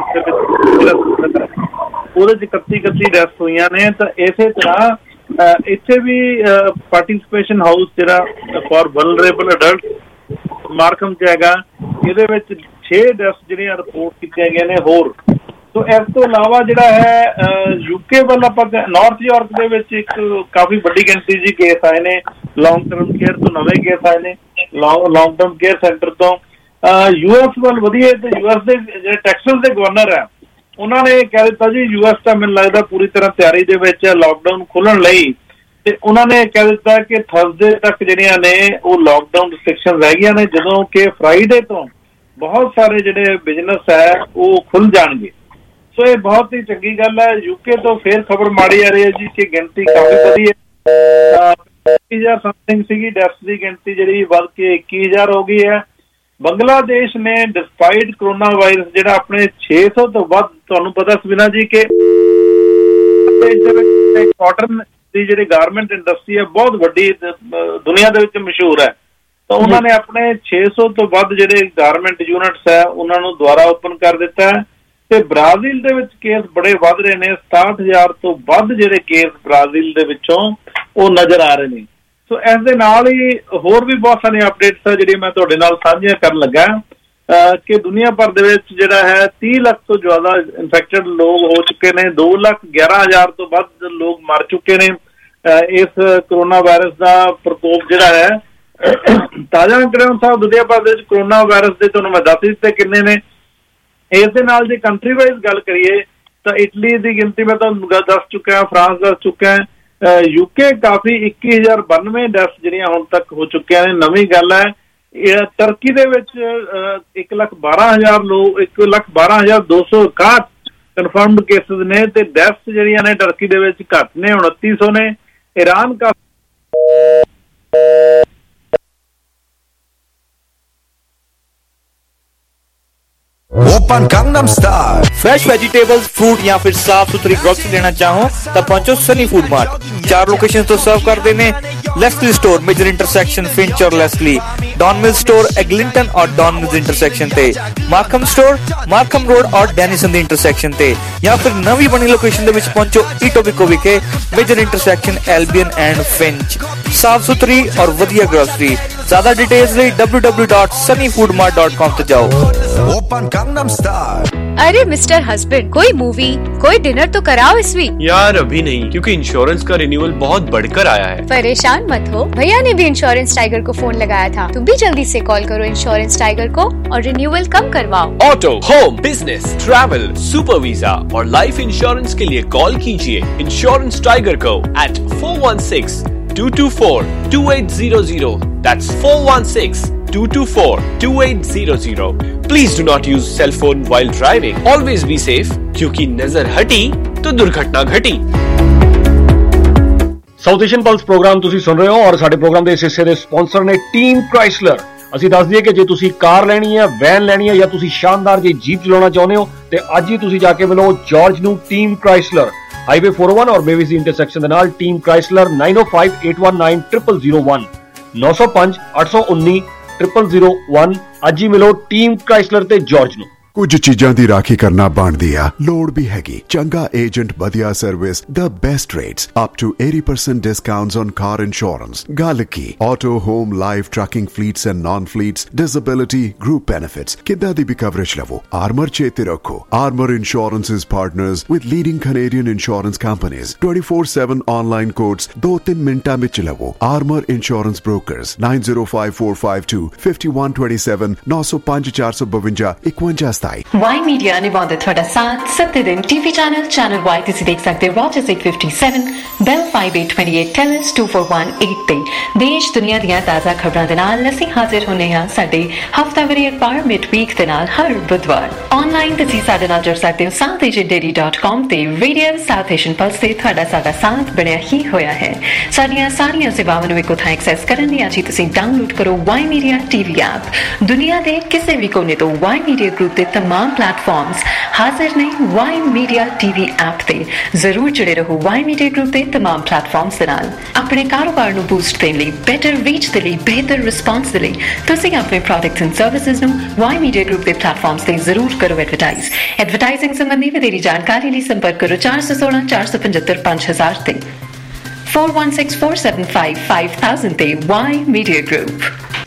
ਉਹਦੇ ਚ ਇਕੱਤੀ ਇਕੱਤੀ ਡੈਥਸ ਹੋਈਆਂ ਨੇ। ਤਾਂ ਇਸੇ ਤਰ੍ਹਾਂ ਇੱਥੇ ਵੀ ਪਾਰਟੀਸਪੇਸ਼ਨ ਹਾਊਸ ਜਿਹੜਾ ਫॉर ਵਲਨਰੇਬਲ ਅਡਲਟ ਮਾਰਕਮ ਚ ਹੈਗਾ, ਇਹਦੇ ਵਿੱਚ ਛੇ ਡੈਥਸ ਜਿਹੜੀਆਂ ਰਿਪੋਰਟ ਕੀਤੀਆਂ ਗਈਆਂ ਨੇ ਹੋਰ। ਸੋ ਇਸ ਤੋਂ ਇਲਾਵਾ ਜਿਹੜਾ ਹੈ ਯੂਕੇ ਵੱਲ ਆਪਾਂ ਨਾਰਥ ਯਾਰਕ ਦੇ ਵਿੱਚ ਇੱਕ ਕਾਫੀ ਵੱਡੀ ਗਿਣਤੀ ਜੀ ਕੇਸ ਆਏ ਨੇ। ਲੌਂਗ ਟਰਮ ਕੇਅਰ ਤੋਂ ਨਵੇਂ ਕੇਸ ਆਏ ਨੇ, ਲੌਂਗ ਟਰਮ ਕੇਅਰ ਸੈਂਟਰ ਤੋਂ। ਯੂ ਐਸ ਵੱਲ ਵਧੀਆ ਤੇ ਯੂ ਐਸ ਦੇ ਜਿਹੜੇ ਟੈਕਸਸ ਦੇ ਗਵਰਨਰ ਹੈ ਉਹਨਾਂ ਨੇ ਕਹਿ ਦਿੱਤਾ ਜੀ ਯੂ ਐਸ ਤਾਂ ਮੈਨੂੰ ਲੱਗਦਾ ਪੂਰੀ ਤਰ੍ਹਾਂ ਤਿਆਰੀ ਦੇ ਵਿੱਚ ਹੈ ਲਾਕਡਾਊਨ ਖੋਲ੍ਹਣ ਲਈ। ਤੇ ਉਹਨਾਂ ਨੇ ਕਹਿ ਦਿੱਤਾ ਕਿ ਥਰਸਡੇ ਤੱਕ ਜਿਹੜੀਆਂ ਨੇ ਉਹ ਲਾਕਡਾਊਨ ਰਿਸਟ੍ਰਿਕਸ਼ਨ ਰਹਿ ਗਈਆਂ ਨੇ, ਜਦੋਂ ਕਿ ਫਰਾਈਡੇ ਤੋਂ ਬਹੁਤ ਸਾਰੇ ਜਿਹੜੇ ਬਿਜ਼ਨਸ ਹੈ ਉਹ ਖੁੱਲ ਜਾਣਗੇ। ਸੋ ਇਹ ਬਹੁਤ ਹੀ ਚੰਗੀ ਗੱਲ ਹੈ। ਯੂਕੇ ਤੋਂ ਫੇਰ ਖਬਰ ਮਾੜੀ ਆ ਰਹੀ ਹੈ ਜੀ ਕਿ ਗਿਣਤੀ ਕਾਫੀ ਵਧੀ ਹੈ, ਇੱਕੀ ਹਜ਼ਾਰ ਸਮਥਿੰਗ ਸੀਗੀ ਡੈਥਸ ਦੀ ਗਿਣਤੀ ਜਿਹੜੀ ਵੱਧ ਕੇ ਇੱਕੀ ਹਜ਼ਾਰ ਹੋ ਗਈ ਹੈ। ਬੰਗਲਾਦੇਸ਼ ਨੇ ਡਿਸਪਾਈਟ ਕਰੋਨਾ ਵਾਇਰਸ ਜਿਹੜਾ ਆਪਣੇ ਛੇ ਸੌ ਤੋਂ ਵੱਧ, ਤੁਹਾਨੂੰ ਪਤਾ ਸਵੀਨਾ ਜੀ ਕਿ ਕਾਟਨ ਦੀ ਜਿਹੜੀ ਗਾਰਮੈਂਟ ਇੰਡਸਟਰੀ ਹੈ ਬਹੁਤ ਵੱਡੀ ਦੁਨੀਆ ਦੇ ਵਿੱਚ ਮਸ਼ਹੂਰ ਹੈ, ਤਾਂ ਉਹਨਾਂ ਨੇ ਆਪਣੇ ਛੇ ਸੌ ਤੋਂ ਵੱਧ ਜਿਹੜੇ ਗਾਰਮੈਂਟ ਯੂਨਿਟਸ ਹੈ ਉਹਨਾਂ ਨੂੰ ਦੁਬਾਰਾ ਓਪਨ ਕਰ ਦਿੱਤਾ ਹੈ। ਤੇ ਬ੍ਰਾਜ਼ੀਲ ਦੇ ਵਿੱਚ ਕੇਸ ਬੜੇ ਵੱਧ ਰਹੇ ਨੇ, ਸਤਾਹਠ ਹਜ਼ਾਰ ਤੋਂ ਵੱਧ ਜਿਹੜੇ ਕੇਸ ਬ੍ਰਾਜ਼ੀਲ ਦੇ ਵਿੱਚੋਂ ਉਹ ਨਜ਼ਰ ਆ ਰਹੇ ਨੇ। ਸੋ ਇਸ ਦੇ ਨਾਲ ਹੀ ਹੋਰ ਵੀ ਬਹੁਤ ਸਾਰੀਆਂ ਅਪਡੇਟਸ ਹੈ ਜਿਹੜੀਆਂ ਮੈਂ ਤੁਹਾਡੇ ਨਾਲ ਸਾਂਝੀਆਂ ਕਰਨ ਲੱਗਾ ਕਿ ਦੁਨੀਆ ਭਰ ਦੇ ਵਿੱਚ ਜਿਹੜਾ ਹੈ ਤੀਹ ਲੱਖ ਤੋਂ ਜ਼ਿਆਦਾ ਇਨਫੈਕਟਡ ਲੋਕ ਹੋ ਚੁੱਕੇ ਨੇ, ਦੋ ਲੱਖ ਗਿਆਰਾਂ ਹਜ਼ਾਰ ਤੋਂ ਵੱਧ ਲੋਕ ਮਰ ਚੁੱਕੇ ਨੇ ਇਸ ਕਰੋਨਾ ਵਾਇਰਸ ਦਾ ਪ੍ਰਕੋਪ ਜਿਹੜਾ ਹੈ। ਤਾਜ਼ਾ ਅੰਕੜੇ ਸਾਹਿਬ ਦੁਨੀਆ ਭਰ ਦੇ ਵਿੱਚ ਕਰੋਨਾ ਵਾਇਰਸ ਦੇ ਤੁਹਾਨੂੰ ਮੈਂ ਦੱਸ ਦਿੱਤੇ ਕਿੰਨੇ ਨੇ। ਇਸ ਦੇ ਨਾਲ ਜੇ ਕੰਟਰੀ ਵਾਈਜ਼ ਗੱਲ ਕਰੀਏ ਤਾਂ ਇਟਲੀ ਦੀ ਗਿਣਤੀ ਮੈਂ ਤੁਹਾਨੂੰ ਦੱਸ ਚੁੱਕਿਆ, ਫਰਾਂਸ ਦੱਸ ਚੁੱਕਿਆ, ਯੂਕੇ ਕਾਫੀ ਇੱਕੀ ਹਜ਼ਾਰ ਬਾਨਵੇਂ ਡੈਥਸ ਜਿਹੜੀਆਂ ਹੁਣ ਤੱਕ ਹੋ ਚੁੱਕੀਆਂ ਨੇ। ਨਵੀਂ ਗੱਲ ਹੈ ਟਰਕੀ ਦੇ ਵਿੱਚ ਇੱਕ ਲੱਖ ਬਾਰਾਂ ਹਜ਼ਾਰ ਲੋਕ ਇੱਕ ਲੱਖ ਬਾਰਾਂ ਹਜ਼ਾਰ ਦੋ ਸੌ ਇਕਾਹਠ ਕਨਫਰਮਡ ਕੇਸਿਸ ਨੇ ਤੇ ਡੈਥਸ ਜਿਹੜੀਆਂ ਨੇ ਟਰਕੀ ਦੇ ਵਿੱਚ ਘੱਟ ਨੇ, ਉਨੱਤੀ ਸੌ ਨੇ। ईरान का Open Gangnam Style. Fresh vegetables, fruit या फिर साफ सुथरी ग्रोसरी लेना चाहो तो पहुंचो सनी फूड मार्ट। चार लोकेशन तो सर्व कर देने Leslie store major intersection Finch और Leslie, Don Mills store Eglinton और डॉन मिल्स इंटरसेक्शन ते, मार्कम स्टोर मार्कम रोड और डेनिसन दी इंटरसेक्शन ते, या फिर नवी बनी लोकेशन दे विच पहुंचो ईटोबिको विखे major intersection Albion and Finch. साफ सुथरी और वधिया ग्रोसरी। ज्यादा डिटेल्स लिए W W dot Sunny Food Mart dot com ते जाओ। Open Gangnam Style. अरे मिस्टर हस्बैंड, कोई मूवी कोई डिनर तो कराओ इस वीक। यार अभी नहीं, क्योंकि इंश्योरेंस का रिन्यूअल बहुत बढ़कर आया है। परेशान मत हो, भैया ने भी इंश्योरेंस टाइगर को फोन लगाया था। तुम भी जल्दी से कॉल करो इंश्योरेंस टाइगर को और रिन्यूअल कम करवाओ। Auto, home, business, travel, super visa और लाइफ इंश्योरेंस के लिए कॉल कीजिए इंश्योरेंस टाइगर को eight four one six two two four two eight zero zero. That's four one six two two four two eight zero zero. Please do not use cell phone while driving. Always be safe, क्योंकि नजर हटी तो दुर्घटना घटी। South Asian plus programme ਤੁਸੀਂ ਸੁਣ ਰਹੇ ਹੋ ਔਰ ਸਾਡੇ ਪ੍ਰੋਗਰਾਮ ਦੇ ਇਸ ਹਿੱਸੇ ਦੇ ਸਪਾਂਸਰ ਨੇ ਟੀਮ ਕ੍ਰਾਈਸਲਰ। ਅਸੀਂ ਦੱਸ ਦਈਏ ਕਿ ਜੇ ਤੁਸੀਂ ਕਾਰ ਲੈਣੀ ਹੈ, ਵੈਨ ਲੈਣੀ ਹੈ ਜਾਂ ਤੁਸੀਂ ਸ਼ਾਨਦਾਰ ਜਿਹੀ ਜੀਪ ਚਲਾਉਣਾ ਚਾਹੁੰਦੇ ਹੋ ਤੇ ਅੱਜ ਹੀ ਤੁਸੀਂ ਜਾ ਕੇ ਮਿਲੋ ਜਾਰਜ ਨੂੰ Team Chrysler, highway four oh one ਔਰ ਮੇਵਿਸ ਇੰਟਰਸੈਕਸ਼ਨ ਦੇ ਨਾਲ। Team Chrysler nine oh five eight one nine zero zero zero one ਨੌ ਸੌ ਪੰਜ ਅੱਠ ਸੌ ਉੱਨੀ ਟ੍ਰਿਪਲ ਜ਼ੀਰੋ ਵਨ। ਅੱਜ ਹੀ ਮਿਲੋ ਟੀਮ ਕ੍ਰਾਈਸਲਰ ਤੇ ਜਾਰਜ ਨੂੰ। ਕੁਝ ਚੀਜ਼ਾਂ ਦੀ ਰਾਖੀ ਕਰਨਾ ਬਣਦੀ ਆ, ਲੋੜ ਵੀ ਹੈਗੀ। ਚੰਗਾ ਏਜੰਟ, ਵਧੀਆ service, the best rates, up to eighty percent discounts on car insurance। ਗੱਲ ਕੀ auto, home, life, trucking fleets and non-fleets, disability, group benefits, ਕਿੱਦਾਂ ਦੀ ਵੀ coverage ਲਵੋ। Armor ਚੇਤੇ ਰੱਖੋ, Armor Insurance is partners with leading Canadian insurance companies। twenty-four seven online quotes ਦੋ ਤਿੰਨ ਮਿੰਟਾਂ ਵਿੱਚ ਲਵੋ। Armor Insurance Brokers nine zero five four five two five one two seven nine zero five four five two one one। Y media निभाते थोड़ा साथ सत्ते दिन टीवी चैनल चैनल वाई तुसी देख सकते हो Rogers eight fifty-seven Bell five eight two eight Telus two four one eight ते। देश दुनिया दियां ताज़ा खबरां दे नाल असीं हाजिर हुंदे हां साडे हफ्तावारी अखबार मिडवीक दे नाल हर बुधवार। ऑनलाइन तुसी साडे नाल जुड़ सकते हो South Asian Daily dot com ते रेडियो साउथ एशियन पल्स ते तुहाडा साडा साथ बणिया ही होया है। साडीआं सारीआं सेवावां नूं इक्को थां एक्सेस करन लई अज ही तुसी डाउनलोड करो वाई मीडिया टीवी ऐप। दुनिया दे किसी भी कोने तो वाई मीडिया ग्रुप ते तमाम प्लेटफॉर्म्स हाजिर ने वाई मीडिया टीवी ऐप ते। जरूर जुड़े रहो वाई मीडिया ग्रुप ते तमाम प्लेटफॉर्म्स दे नाल। अपने कारोबार नूं बूस्ट देण लई, बेटर रीच दे लई, बेहतर रिस्पांस दे लई तुसीं अपने प्रोडक्ट्स एंड सर्विसेज नूं वाई मीडिया ग्रुप दे प्लेटफॉर्म्स ते जरूर करो एडवर्टाइज। एडवर्टाइजिंग संबंधी ਵਧੇਰੀ ਜਾਣਕਾਰੀ ਲਈ संपर्क करो चार सौ सोलह चार सौ पचहत्तर पांच हजार ते four one six four seven five five thousand ते वाई मीडिया ग्रुप।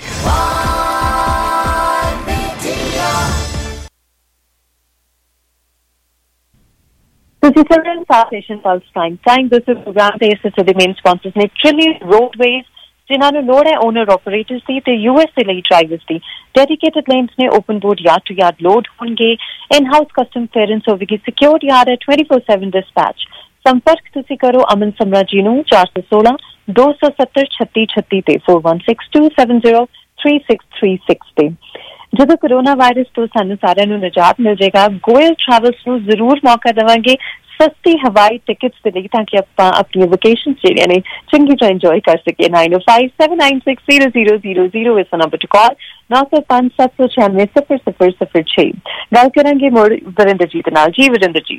ਤੁਸੀਂ ਸੁਣ ਰਹੇ South Asian Pulse prime time. ਦੋਸਤੋ ਪ੍ਰੋਗਰਾਮ ਦੇ ਇਸ ਦੇ ਮੇਨ ਸਪਾਂਸਰਸ ਨੇ ਟ੍ਰਿਲੀ ਰੋਡਵੇਜ਼, ਜਿਨ੍ਹਾਂ ਨੂੰ ਲੋੜ ਹੈ ਓਨਰ ਆਪਰੇਟਰਸ ਦੀ ਤੇ ਯੂਐਸ ਦੇ ਲਈ ਡਰਾਈਵਰਸ ਦੀ। ਡੈਡੀਕੇਟਡ ਲੇਨਸ ਨੇ open board yard to yard load ਹੋਣਗੇ। ਇਨ ਹਾਊਸ ਕਸਟਮ ਕਲੀਅਰੈਂਸ ਹੋਵੇਗੀ। ਸਿਕਿਉਰਡ ਯਾਰਡ ਹੈ twenty four seven ਡਿਸਪੈਚ। ਸੰਪਰਕ ਤੁਸੀਂ ਕਰੋ ਅਮਨ ਸਮਰਾ ਜੀ ਨੂੰ ਚਾਰ ਸੌ ਸੋਲਾਂ ਦੋ ਸੌ ਸੱਤਰ ਛੱਤੀ ਛੱਤੀ ਤੇ four one six two seven zero three six three six ਤੇ। ਜਦੋਂ ਕਰੋਨਾ ਵਾਇਰਸ ਤੋਂ ਸਾਨੂੰ ਸਾਰਿਆਂ ਨੂੰ ਨਿਜਾਤ ਮਿਲ ਜਾਏਗਾ, ਗੋਇਲ ਟਰੈਵਲਸ ਨੂੰ ਜ਼ਰੂਰ ਮੌਕਾ ਦੇਵਾਂਗੇ ਸਸਤੀ ਹਵਾਈ ਟਿਕਟਸ ਦੇ ਲਈ, ਤਾਂ ਕਿ ਆਪਾਂ ਆਪਣੀਆਂ ਵਕੇਸ਼ਨ ਜਿਹੜੀਆਂ ਨੇ ਚੰਗੀ ਤਰ੍ਹਾਂ ਇੰਜੋਏ ਕਰ ਸਕੀਏ। Nine oh five seven nine six zero zero zero zero ਇਸ ਨੰਬਰ ਤੇ ਕਾਲ, ਨੌ ਸੌ ਪੰਜ ਸੱਤ ਸੌ ਛਿਆਨਵੇਂ ਸਿਫਰ ਸਿਫਰ ਸਿਫਰ ਛੇ। ਗੱਲ ਕਰਾਂਗੇ ਮੁੜ ਵਰਿੰਦਰ ਜੀ ਦੇ ਨਾਲ। ਜੀ ਵਰਿੰਦਰ ਜੀ।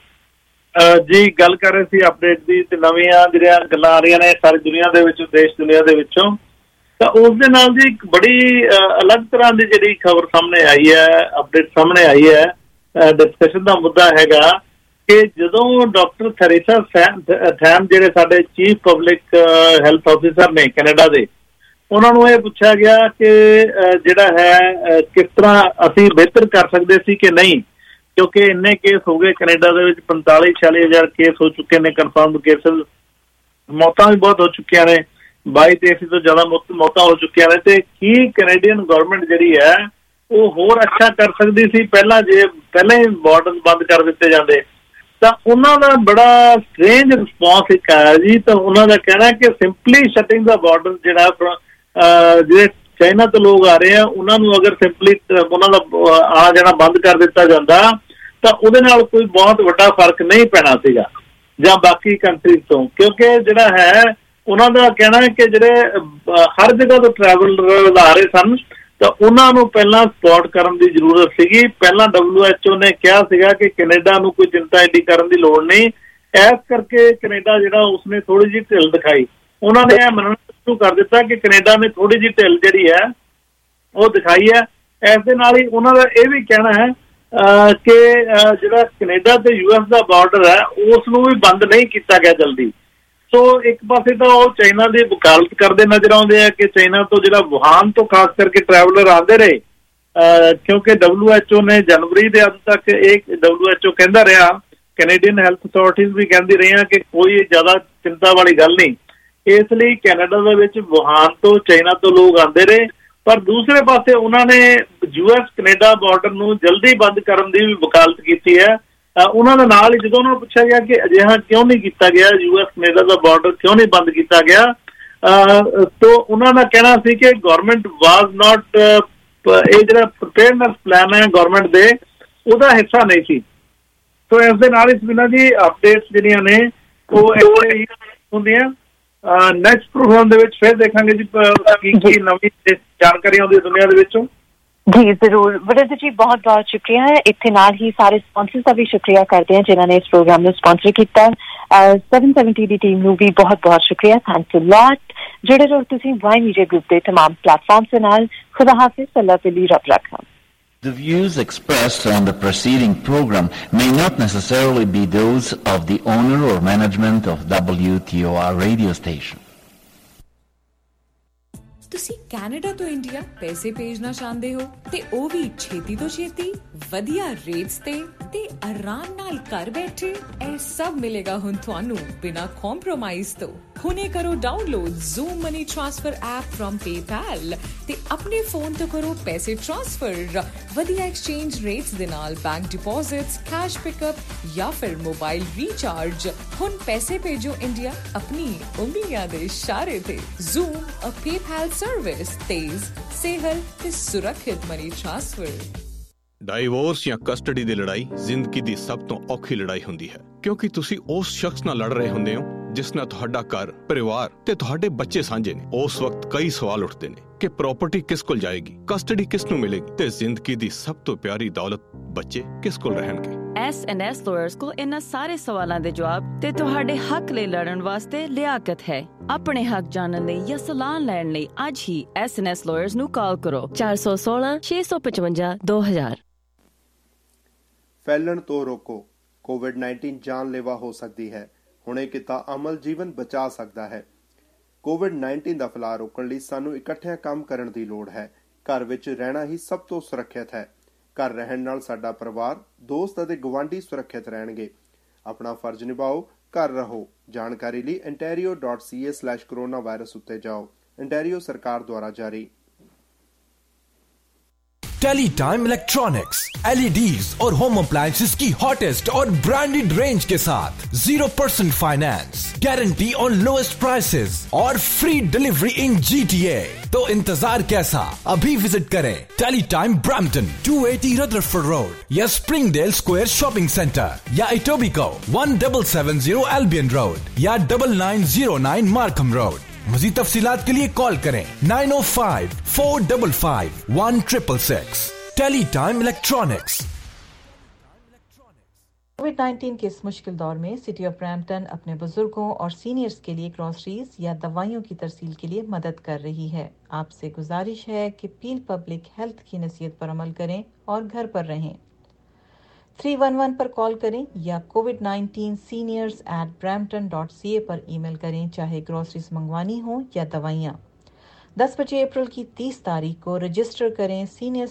ਜੀ ਗੱਲ ਕਰ ਰਹੇ ਸੀ ਅਪਡੇਟ ਦੀ, ਤੇ ਨਵੀਆਂ ਜਿਹੜੀਆਂ ਗੱਲਾਂ ਆ ਰਹੀਆਂ ਨੇ ਸਾਰੀ ਦੁਨੀਆ ਦੇ ਵਿੱਚੋਂ, ਦੇਸ਼ ਦੁਨੀਆ ਦੇ ਵਿੱਚੋਂ, ਤਾਂ ਉਸ ਦੇ ਨਾਲ ਜੀ ਇੱਕ ਬੜੀ ਅਲੱਗ ਤਰ੍ਹਾਂ ਦੀ ਜਿਹੜੀ ਖਬਰ ਸਾਹਮਣੇ ਆਈ ਹੈ, ਅਪਡੇਟ ਸਾਹਮਣੇ ਆਈ ਹੈ। ਡਿਸਕਸ਼ਨ ਦਾ ਮੁੱਦਾ ਹੈਗਾ ਕਿ ਜਦੋਂ ਡਾਕਟਰ ਥੈਰੇਸਾ ਥੈਮ ਜਿਹੜੇ ਸਾਡੇ ਚੀਫ ਪਬਲਿਕ ਹੈਲਥ ਆਫਿਸਰ ਨੇ ਕੈਨੇਡਾ ਦੇ, ਉਹਨਾਂ ਨੂੰ ਇਹ ਪੁੱਛਿਆ ਗਿਆ ਕਿ ਜਿਹੜਾ ਹੈ ਕਿਸ ਤਰ੍ਹਾਂ ਅਸੀਂ ਬਿਹਤਰ ਕਰ ਸਕਦੇ ਸੀ ਕਿ ਨਹੀਂ, ਕਿਉਂਕਿ ਇੰਨੇ ਕੇਸ ਹੋ ਗਏ ਕੈਨੇਡਾ ਦੇ ਵਿੱਚ, ਪੰਤਾਲੀ ਛਿਆਲੀ ਹਜ਼ਾਰ ਕੇਸ ਹੋ ਚੁੱਕੇ ਨੇ ਕਨਫਰਮਡ ਕੇਸਿਸ, ਮੌਤਾਂ ਵੀ ਬਹੁਤ ਹੋ ਚੁੱਕੀਆਂ ਨੇ, ਬਾਈ ਤੇਤੀ ਤੋਂ ਜ਼ਿਆਦਾ ਮੌਤਾਂ ਹੋ ਚੁੱਕੀਆਂ ਨੇ। ਤੇ ਕੀ ਕੈਨੇਡੀਅਨ ਗੌਰਮੈਂਟ ਜਿਹੜੀ ਹੈ ਉਹ ਹੋਰ ਅੱਛਾ ਕਰ ਸਕਦੀ ਸੀ ਪਹਿਲਾਂ, ਜੇ ਪਹਿਲਾਂ ਹੀ ਬਾਰਡਰ ਬੰਦ ਕਰ ਦਿੱਤੇ ਜਾਂਦੇ? ਤਾਂ ਉਹਨਾਂ ਦਾ ਬੜਾ ਸਟ੍ਰੇਂਜ ਰਿਸਪੌਂਸ ਇੱਕ ਆਇਆ ਜੀ। ਤਾਂ ਉਹਨਾਂ ਦਾ ਕਹਿਣਾ ਕਿ ਸਿੰਪਲੀ ਸ਼ਟਿੰਗ ਦਾ ਬਾਰਡਰ, ਜਿਹੜਾ ਜਿਹੜੇ ਚਾਈਨਾ ਤੋਂ ਲੋਕ ਆ ਰਹੇ ਆ ਉਹਨਾਂ ਨੂੰ ਅਗਰ ਸਿੰਪਲੀ ਉਹਨਾਂ ਦਾ ਆਉਣਾ ਜਾਣਾ ਬੰਦ ਕਰ ਦਿੱਤਾ ਜਾਂਦਾ ਤਾਂ ਉਹਦੇ ਨਾਲ ਕੋਈ ਬਹੁਤ ਵੱਡਾ ਫਰਕ ਨਹੀਂ ਪੈਣਾ ਸੀਗਾ ਜਾਂ ਬਾਕੀ ਕੰਟਰੀਜ਼ ਤੋਂ, ਕਿਉਂਕਿ ਜਿਹੜਾ ਹੈ ਉਹਨਾਂ ਦਾ ਕਹਿਣਾ ਹੈ ਕਿ ਜਿਹੜੇ ਹਰ ਜਗ੍ਹਾ ਤੋਂ ਟਰੈਵਲਰ ਆ ਰਹੇ ਸਨ ਤਾਂ ਉਹਨਾਂ ਨੂੰ ਪਹਿਲਾਂ ਸਪੌਟ ਕਰਨ ਦੀ ਜ਼ਰੂਰਤ ਸੀਗੀ। ਪਹਿਲਾਂ ਡਬਲਿਊ ਐਚ ਓ ਨੇ ਕਿਹਾ ਸੀਗਾ ਕਿ ਕੈਨੇਡਾ ਨੂੰ ਕੋਈ ਚਿੰਤਾ ਐਡੀ ਕਰਨ ਦੀ ਲੋੜ ਨਹੀਂ, ਇਸ ਕਰਕੇ ਕੈਨੇਡਾ ਜਿਹੜਾ ਉਸਨੇ ਥੋੜ੍ਹੀ ਜਿਹੀ ਢਿੱਲ ਦਿਖਾਈ। ਉਹਨਾਂ ਨੇ ਇਹ ਮੰਨਣਾ ਸ਼ੁਰੂ ਕਰ ਦਿੱਤਾ ਕਿ ਕੈਨੇਡਾ ਨੇ ਥੋੜ੍ਹੀ ਜਿਹੀ ਢਿੱਲ ਜਿਹੜੀ ਹੈ ਉਹ ਦਿਖਾਈ ਹੈ। ਇਸ ਦੇ ਨਾਲ ਹੀ ਉਹਨਾਂ ਦਾ ਇਹ ਵੀ ਕਹਿਣਾ ਹੈ ਕਿ ਜਿਹੜਾ ਕੈਨੇਡਾ ਤੇ ਯੂ ਐਸ ਦਾ ਬਾਰਡਰ ਹੈ ਉਸ ਨੂੰ ਵੀ ਬੰਦ ਨਹੀਂ ਕੀਤਾ ਗਿਆ ਜਲਦੀ। ਸੋ ਇੱਕ ਪਾਸੇ ਤਾਂ ਉਹ ਚਾਈਨਾ ਦੀ ਵਕਾਲਤ ਕਰਦੇ ਨਜ਼ਰ ਆਉਂਦੇ ਆ ਕਿ ਚਾਈਨਾ ਤੋਂ ਜਿਹੜਾ ਵੁਹਾਨ ਤੋਂ ਖਾਸ ਕਰਕੇ ਟਰੈਵਲਰ ਆਉਂਦੇ ਰਹੇ, ਕਿਉਂਕਿ ਡਬਲਿਊ ਐਚ ਓ ਨੇ ਜਨਵਰੀ ਦੇ ਅੰਤ ਤੱਕ ਇਹ ਡਬਲਿਊ ਐਚ ਓ ਕਹਿੰਦਾ ਰਿਹਾ, ਕੈਨੇਡੀਅਨ ਹੈਲਥ ਅਥਾਰਟੀਜ਼ ਵੀ ਕਹਿੰਦੀ ਰਹੀਆਂ ਕਿ ਕੋਈ ਜ਼ਿਆਦਾ ਚਿੰਤਾ ਵਾਲੀ ਗੱਲ ਨਹੀਂ। ਇਸ ਲਈ ਕੈਨੇਡਾ ਦੇ ਵਿੱਚ ਵੁਹਾਨ ਤੋਂ ਚਾਈਨਾ ਤੋਂ ਲੋਕ ਆਉਂਦੇ ਰਹੇ, ਪਰ ਦੂਸਰੇ ਪਾਸੇ ਉਹਨਾਂ ਨੇ ਯੂ ਐਸ ਕੈਨੇਡਾ ਬਾਰਡਰ ਨੂੰ ਜਲਦੀ ਬੰਦ ਕਰਨ ਦੀ ਵੀ ਵਕਾਲਤ ਕੀਤੀ ਹੈ। ਉਹਨਾਂ ਦੇ ਨਾਲ ਹੀ ਜਦੋਂ ਉਹਨਾਂ ਨੂੰ ਪੁੱਛਿਆ ਗਿਆ ਕਿ ਅਜਿਹਾ ਕਿਉਂ ਨਹੀਂ ਕੀਤਾ ਗਿਆ, ਯੂ ਐਸ ਕੈਨੇਡਾ ਦਾ ਬਾਰਡਰ ਕਿਉਂ ਨਹੀਂ ਬੰਦ ਕੀਤਾ ਗਿਆ, ਤਾਂ ਉਹਨਾਂ ਦਾ ਕਹਿਣਾ ਸੀ ਕਿ ਗੌਰਮੈਂਟ ਵਾਜ਼ ਨਾਟ, ਇਹ ਜਿਹੜਾ ਪ੍ਰੀਪੇਅਰਨੈਸ ਪਲਾਨ ਹੈ ਗੌਰਮੈਂਟ ਦੇ, ਉਹਦਾ ਹਿੱਸਾ ਨਹੀਂ ਸੀ। ਸੋ ਇਸ ਦੇ ਨਾਲ ਇਸ ਬਿਨਾਂ ਜੀ ਅਪਡੇਟਸ ਜਿਹੜੀਆਂ ਨੇ ਉਹ ਇੱਥੇ ਹੀ ਹੁੰਦੀਆਂ। ਨੈਕਸਟ ਪ੍ਰੋਗਰਾਮ ਦੇ ਵਿੱਚ ਫਿਰ ਦੇਖਾਂਗੇ ਜੀ ਕੀ ਕੀ ਨਵੀਂ ਜਾਣਕਾਰੀ ਆਉਂਦੀ ਦੁਨੀਆ ਦੇ ਵਿੱਚੋਂ। ਜੀ ਜ਼ਰੂਰ ਵਰਿੰਦਰ ਜੀ, ਬਹੁਤ ਬਹੁਤ ਸ਼ੁਕਰੀਆ ਹੈ। ਇੱਥੇ ਨਾਲ ਹੀ ਸਾਰੇ ਸਪਾਂਸਰਸ ਦਾ ਵੀ ਸ਼ੁਕਰੀਆ ਕਰਦੇ ਹਾਂ ਜਿਨ੍ਹਾਂ ਨੇ ਇਸ ਪ੍ਰੋਗਰਾਮ ਨੂੰ ਸਪਾਂਸਰ ਕੀਤਾ। ਸੈਵਨ ਸੈਵਨਟੀ ਦੀ ਟੀਮ ਨੂੰ ਵੀ ਬਹੁਤ ਬਹੁਤ ਸ਼ੁਕਰੀਆ, ਥੈਂਕਸ ਅ ਲੋਟ। ਜੁੜੇ ਰਹੋ ਤੁਸੀਂ ਵਾਈ ਮੀਡੀਆ ਗਰੁੱਪ ਦੇ ਤਮਾਮ ਪਲੇਟਫਾਰਮਸ ਦੇ ਨਾਲ। ਖੁਦਾ ਹਾਫਿਜ਼, ਅੱਲਾ ਪਲੀ, ਰੱਬ ਰੱਖਾ। The views expressed on the preceding program may not necessarily be those of the owner or management of W T O R radio station. ਤੁਸੀਂ ਕੈਨੇਡਾ ਤੋਂ ਇੰਡੀਆ ਪੈਸੇ ਭੇਜਣਾ ਚਾਹੁੰਦੇ ਹੋ ਤੇ ਉਹ ਵੀ ਛੇਤੀ ਤੋਂ ਛੇਤੀ, ਵਧੀਆ ਰੇਟਸ ਤੇ ਤੇ ਆਰਾਮ ਨਾਲ ਘਰ ਬੈਠੇ? ਇਹ ਸਭ ਮਿਲੇਗਾ ਹੁਣ ਤੁਹਾਨੂੰ ਬਿਨਾਂ ਕੰਪਰੋਮਾਈਜ਼ ਤੋਂ। ਹੁਣੇ ਕਰੋ download zoom money transfer app from PayPal ਤੇ ਆਪਣੇ ਫੋਨ ਤੋਂ ਕਰੋ ਪੈਸੇ ਟ੍ਰਾਂਸਫਰ ਵਧੀਆ ਐਕਸਚੇਂਜ ਰੇਟਸ ਦੇ ਨਾਲ, ਬੈਂਕ ਡਿਪੋਜ਼ਿਟਸ, ਕੈਸ਼ ਪਿਕਅਪ ਜਾਂ ਫਿਰ ਮੋਬਾਈਲ ਰੀਚਾਰਜ। ਹੁਣ ਪੈਸੇ ਭੇਜੋ ਇੰਡੀਆ ਆਪਣੀ ਉਂਗਲੀਆਂ ਦੇ ਇਸ਼ਾਰੇ ਤੇ। ਜ਼ੂਮ ਅ ਪੇਪੈਲ ਸਰਵਿਸ, ਤੇਜ਼, ਸੇਹਲ ਤੇ ਸੁਰੱਖਿਅਤ ਮਨੀ ਟ੍ਰਾਂਸਫਰ। ਡਾਈਵੋਰਸ ਜਾਂ ਕਸਟਡੀ ਦੀ ਲੜਾਈ ਜ਼ਿੰਦਗੀ ਦੀ ਸਭ ਤੋਂ ਔਖੀ ਲੜਾਈ ਹੁੰਦੀ ਹੈ, ਕਿਉਂਕਿ ਤੁਸੀਂ ਉਸ ਸ਼ਖਸ ਨਾਲ ਲੜ ਰਹੇ ਹੁੰਦੇ ਹੋ ਜਿਸ ਨਾਲ ਤੁਹਾਡਾ ਘਰ, ਪਰਿਵਾਰ ਤੇ ਤੁਹਾਡੇ ਬੱਚੇ ਸਾਂਝੇ ਨੇ। ਉਸ ਵਕਤ ਕਈ ਸਵਾਲ ਉੱਠਦੇ ਨੇ ਕਿ ਪ੍ਰਾਪਰਟੀ ਕਿਸ ਕੋਲ ਜਾਏਗੀ, ਕਸਟਡੀ ਕਿਸ ਨੂੰ ਮਿਲੇਗੀ ਤੇ ਜ਼ਿੰਦਗੀ ਦੀ ਸਭ ਤੋਂ ਪਿਆਰੀ ਦੌਲਤ ਬੱਚੇ ਕਿਸ ਕੋਲ ਰਹਿਣਗੇ। ਐਸ ਐਂਡ ਐਸ ਲਾਇਰਸ ਕੋਲ ਇਹਨਾਂ ਸਾਰੇ ਸਵਾਲਾਂ ਦੇ ਜਵਾਬ ਤੇ ਤੁਹਾਡੇ ਹੱਕ ਲਈ ਲੜਨ ਵਾਸਤੇ ਲਿਆਕਤ ਹੈ। ਆਪਣੇ ਹੱਕ ਜਾਣਨ ਲਈ ਜਾਂ ਸਲਾਹ ਲੈਣ ਲਈ ਅੱਜ ਹੀ ਐਸ ਐਂਡ ਐਸ ਲਾਇਰਸ ਨੂੰ ਕਾਲ ਕਰੋ ਚਾਰ ਸੌ ਸੋਲਾਂ ਛੇ ਸੌ ਪਚਵੰਜਾ ਦੋ ਹਜ਼ਾਰ। ਫੈਲਣ ਤੋਂ ਰੋਕੋ। ਕੋਵਿਡ ਨਾਈਨਟੀਨ ਜਾਨਲੇਵਾ ਹੋ ਸਕਦੀ ਹੈ, ਹੁਣੇ ਕੀਤਾ ਅਮਲ ਜੀਵਨ ਬਚਾ ਸਕਦਾ ਹੈ। ਕੋਵਿਡ ਨਾਈਨਟੀਨ ਦਾ ਫੈਲਾਅ ਰੋਕਣ ਲਈ ਸਾਨੂੰ ਇਕੱਠਿਆਂ ਕੰਮ ਕਰਨ ਦੀ ਲੋੜ ਹੈ। ਘਰ ਵਿੱਚ ਰਹਿਣਾ ਹੀ ਸਭ ਤੋਂ ਸੁਰੱਖਿਅਤ ਹੈ। ਘਰ ਰਹਿਣ ਨਾਲ ਸਾਡਾ ਪਰਿਵਾਰ, ਦੋਸਤ ਅਤੇ ਗੁਆਂਢੀ ਸੁਰੱਖਿਅਤ ਰਹਿਣਗੇ। ਆਪਣਾ ਫਰਜ਼ ਨਿਭਾਓ, ਘਰ ਰਹੋ। ਜਾਣਕਾਰੀ ਲਈ ontario dot c a slash coronavirus ਉੱਤੇ ਜਾਓ। ontario ਸਰਕਾਰ ਦੁਆਰਾ ਜਾਰੀ। टेली टाइम इलेक्ट्रॉनिक्स, एलईडीज और होम अप्लायंसेस की हॉटेस्ट और ब्रांडेड रेंज के साथ zero percent finance, guarantee on lowest prices और फ्री डिलीवरी इन जीटीए। तो इंतजार कैसा, अभी विजिट करें Teletime Brampton two eighty Rutherford road या स्प्रिंगडेल स्क्वायर शॉपिंग सेंटर या Etobicoke one double seven zero Albion road या double nine zero nine Markham road. मज़ीद तफसीलात के लिए कॉल करें nine oh five four double five one triple six. Teletime electronics. COVID nineteen के इस मुश्किल दौर में सिटी ऑफ ब्रैम्पटन अपने बुजुर्गों और सीनियर्स के लिए ग्रोसरीज या दवाइयों की तरसील के लिए मदद कर रही है। आपसे गुजारिश है कि पील पब्लिक हेल्थ की नसीहत पर अमल करें और घर पर रहें। थ्री वन वन पर कॉल करें या COVID nineteen seniors at Brampton dot C A पर ईमेल करें, चाहे ग्रोसरीज मंगवानी हो या दवाइयाँ। दस बजे अप्रैल की तीस तारीख को रजिस्टर करें सीनियर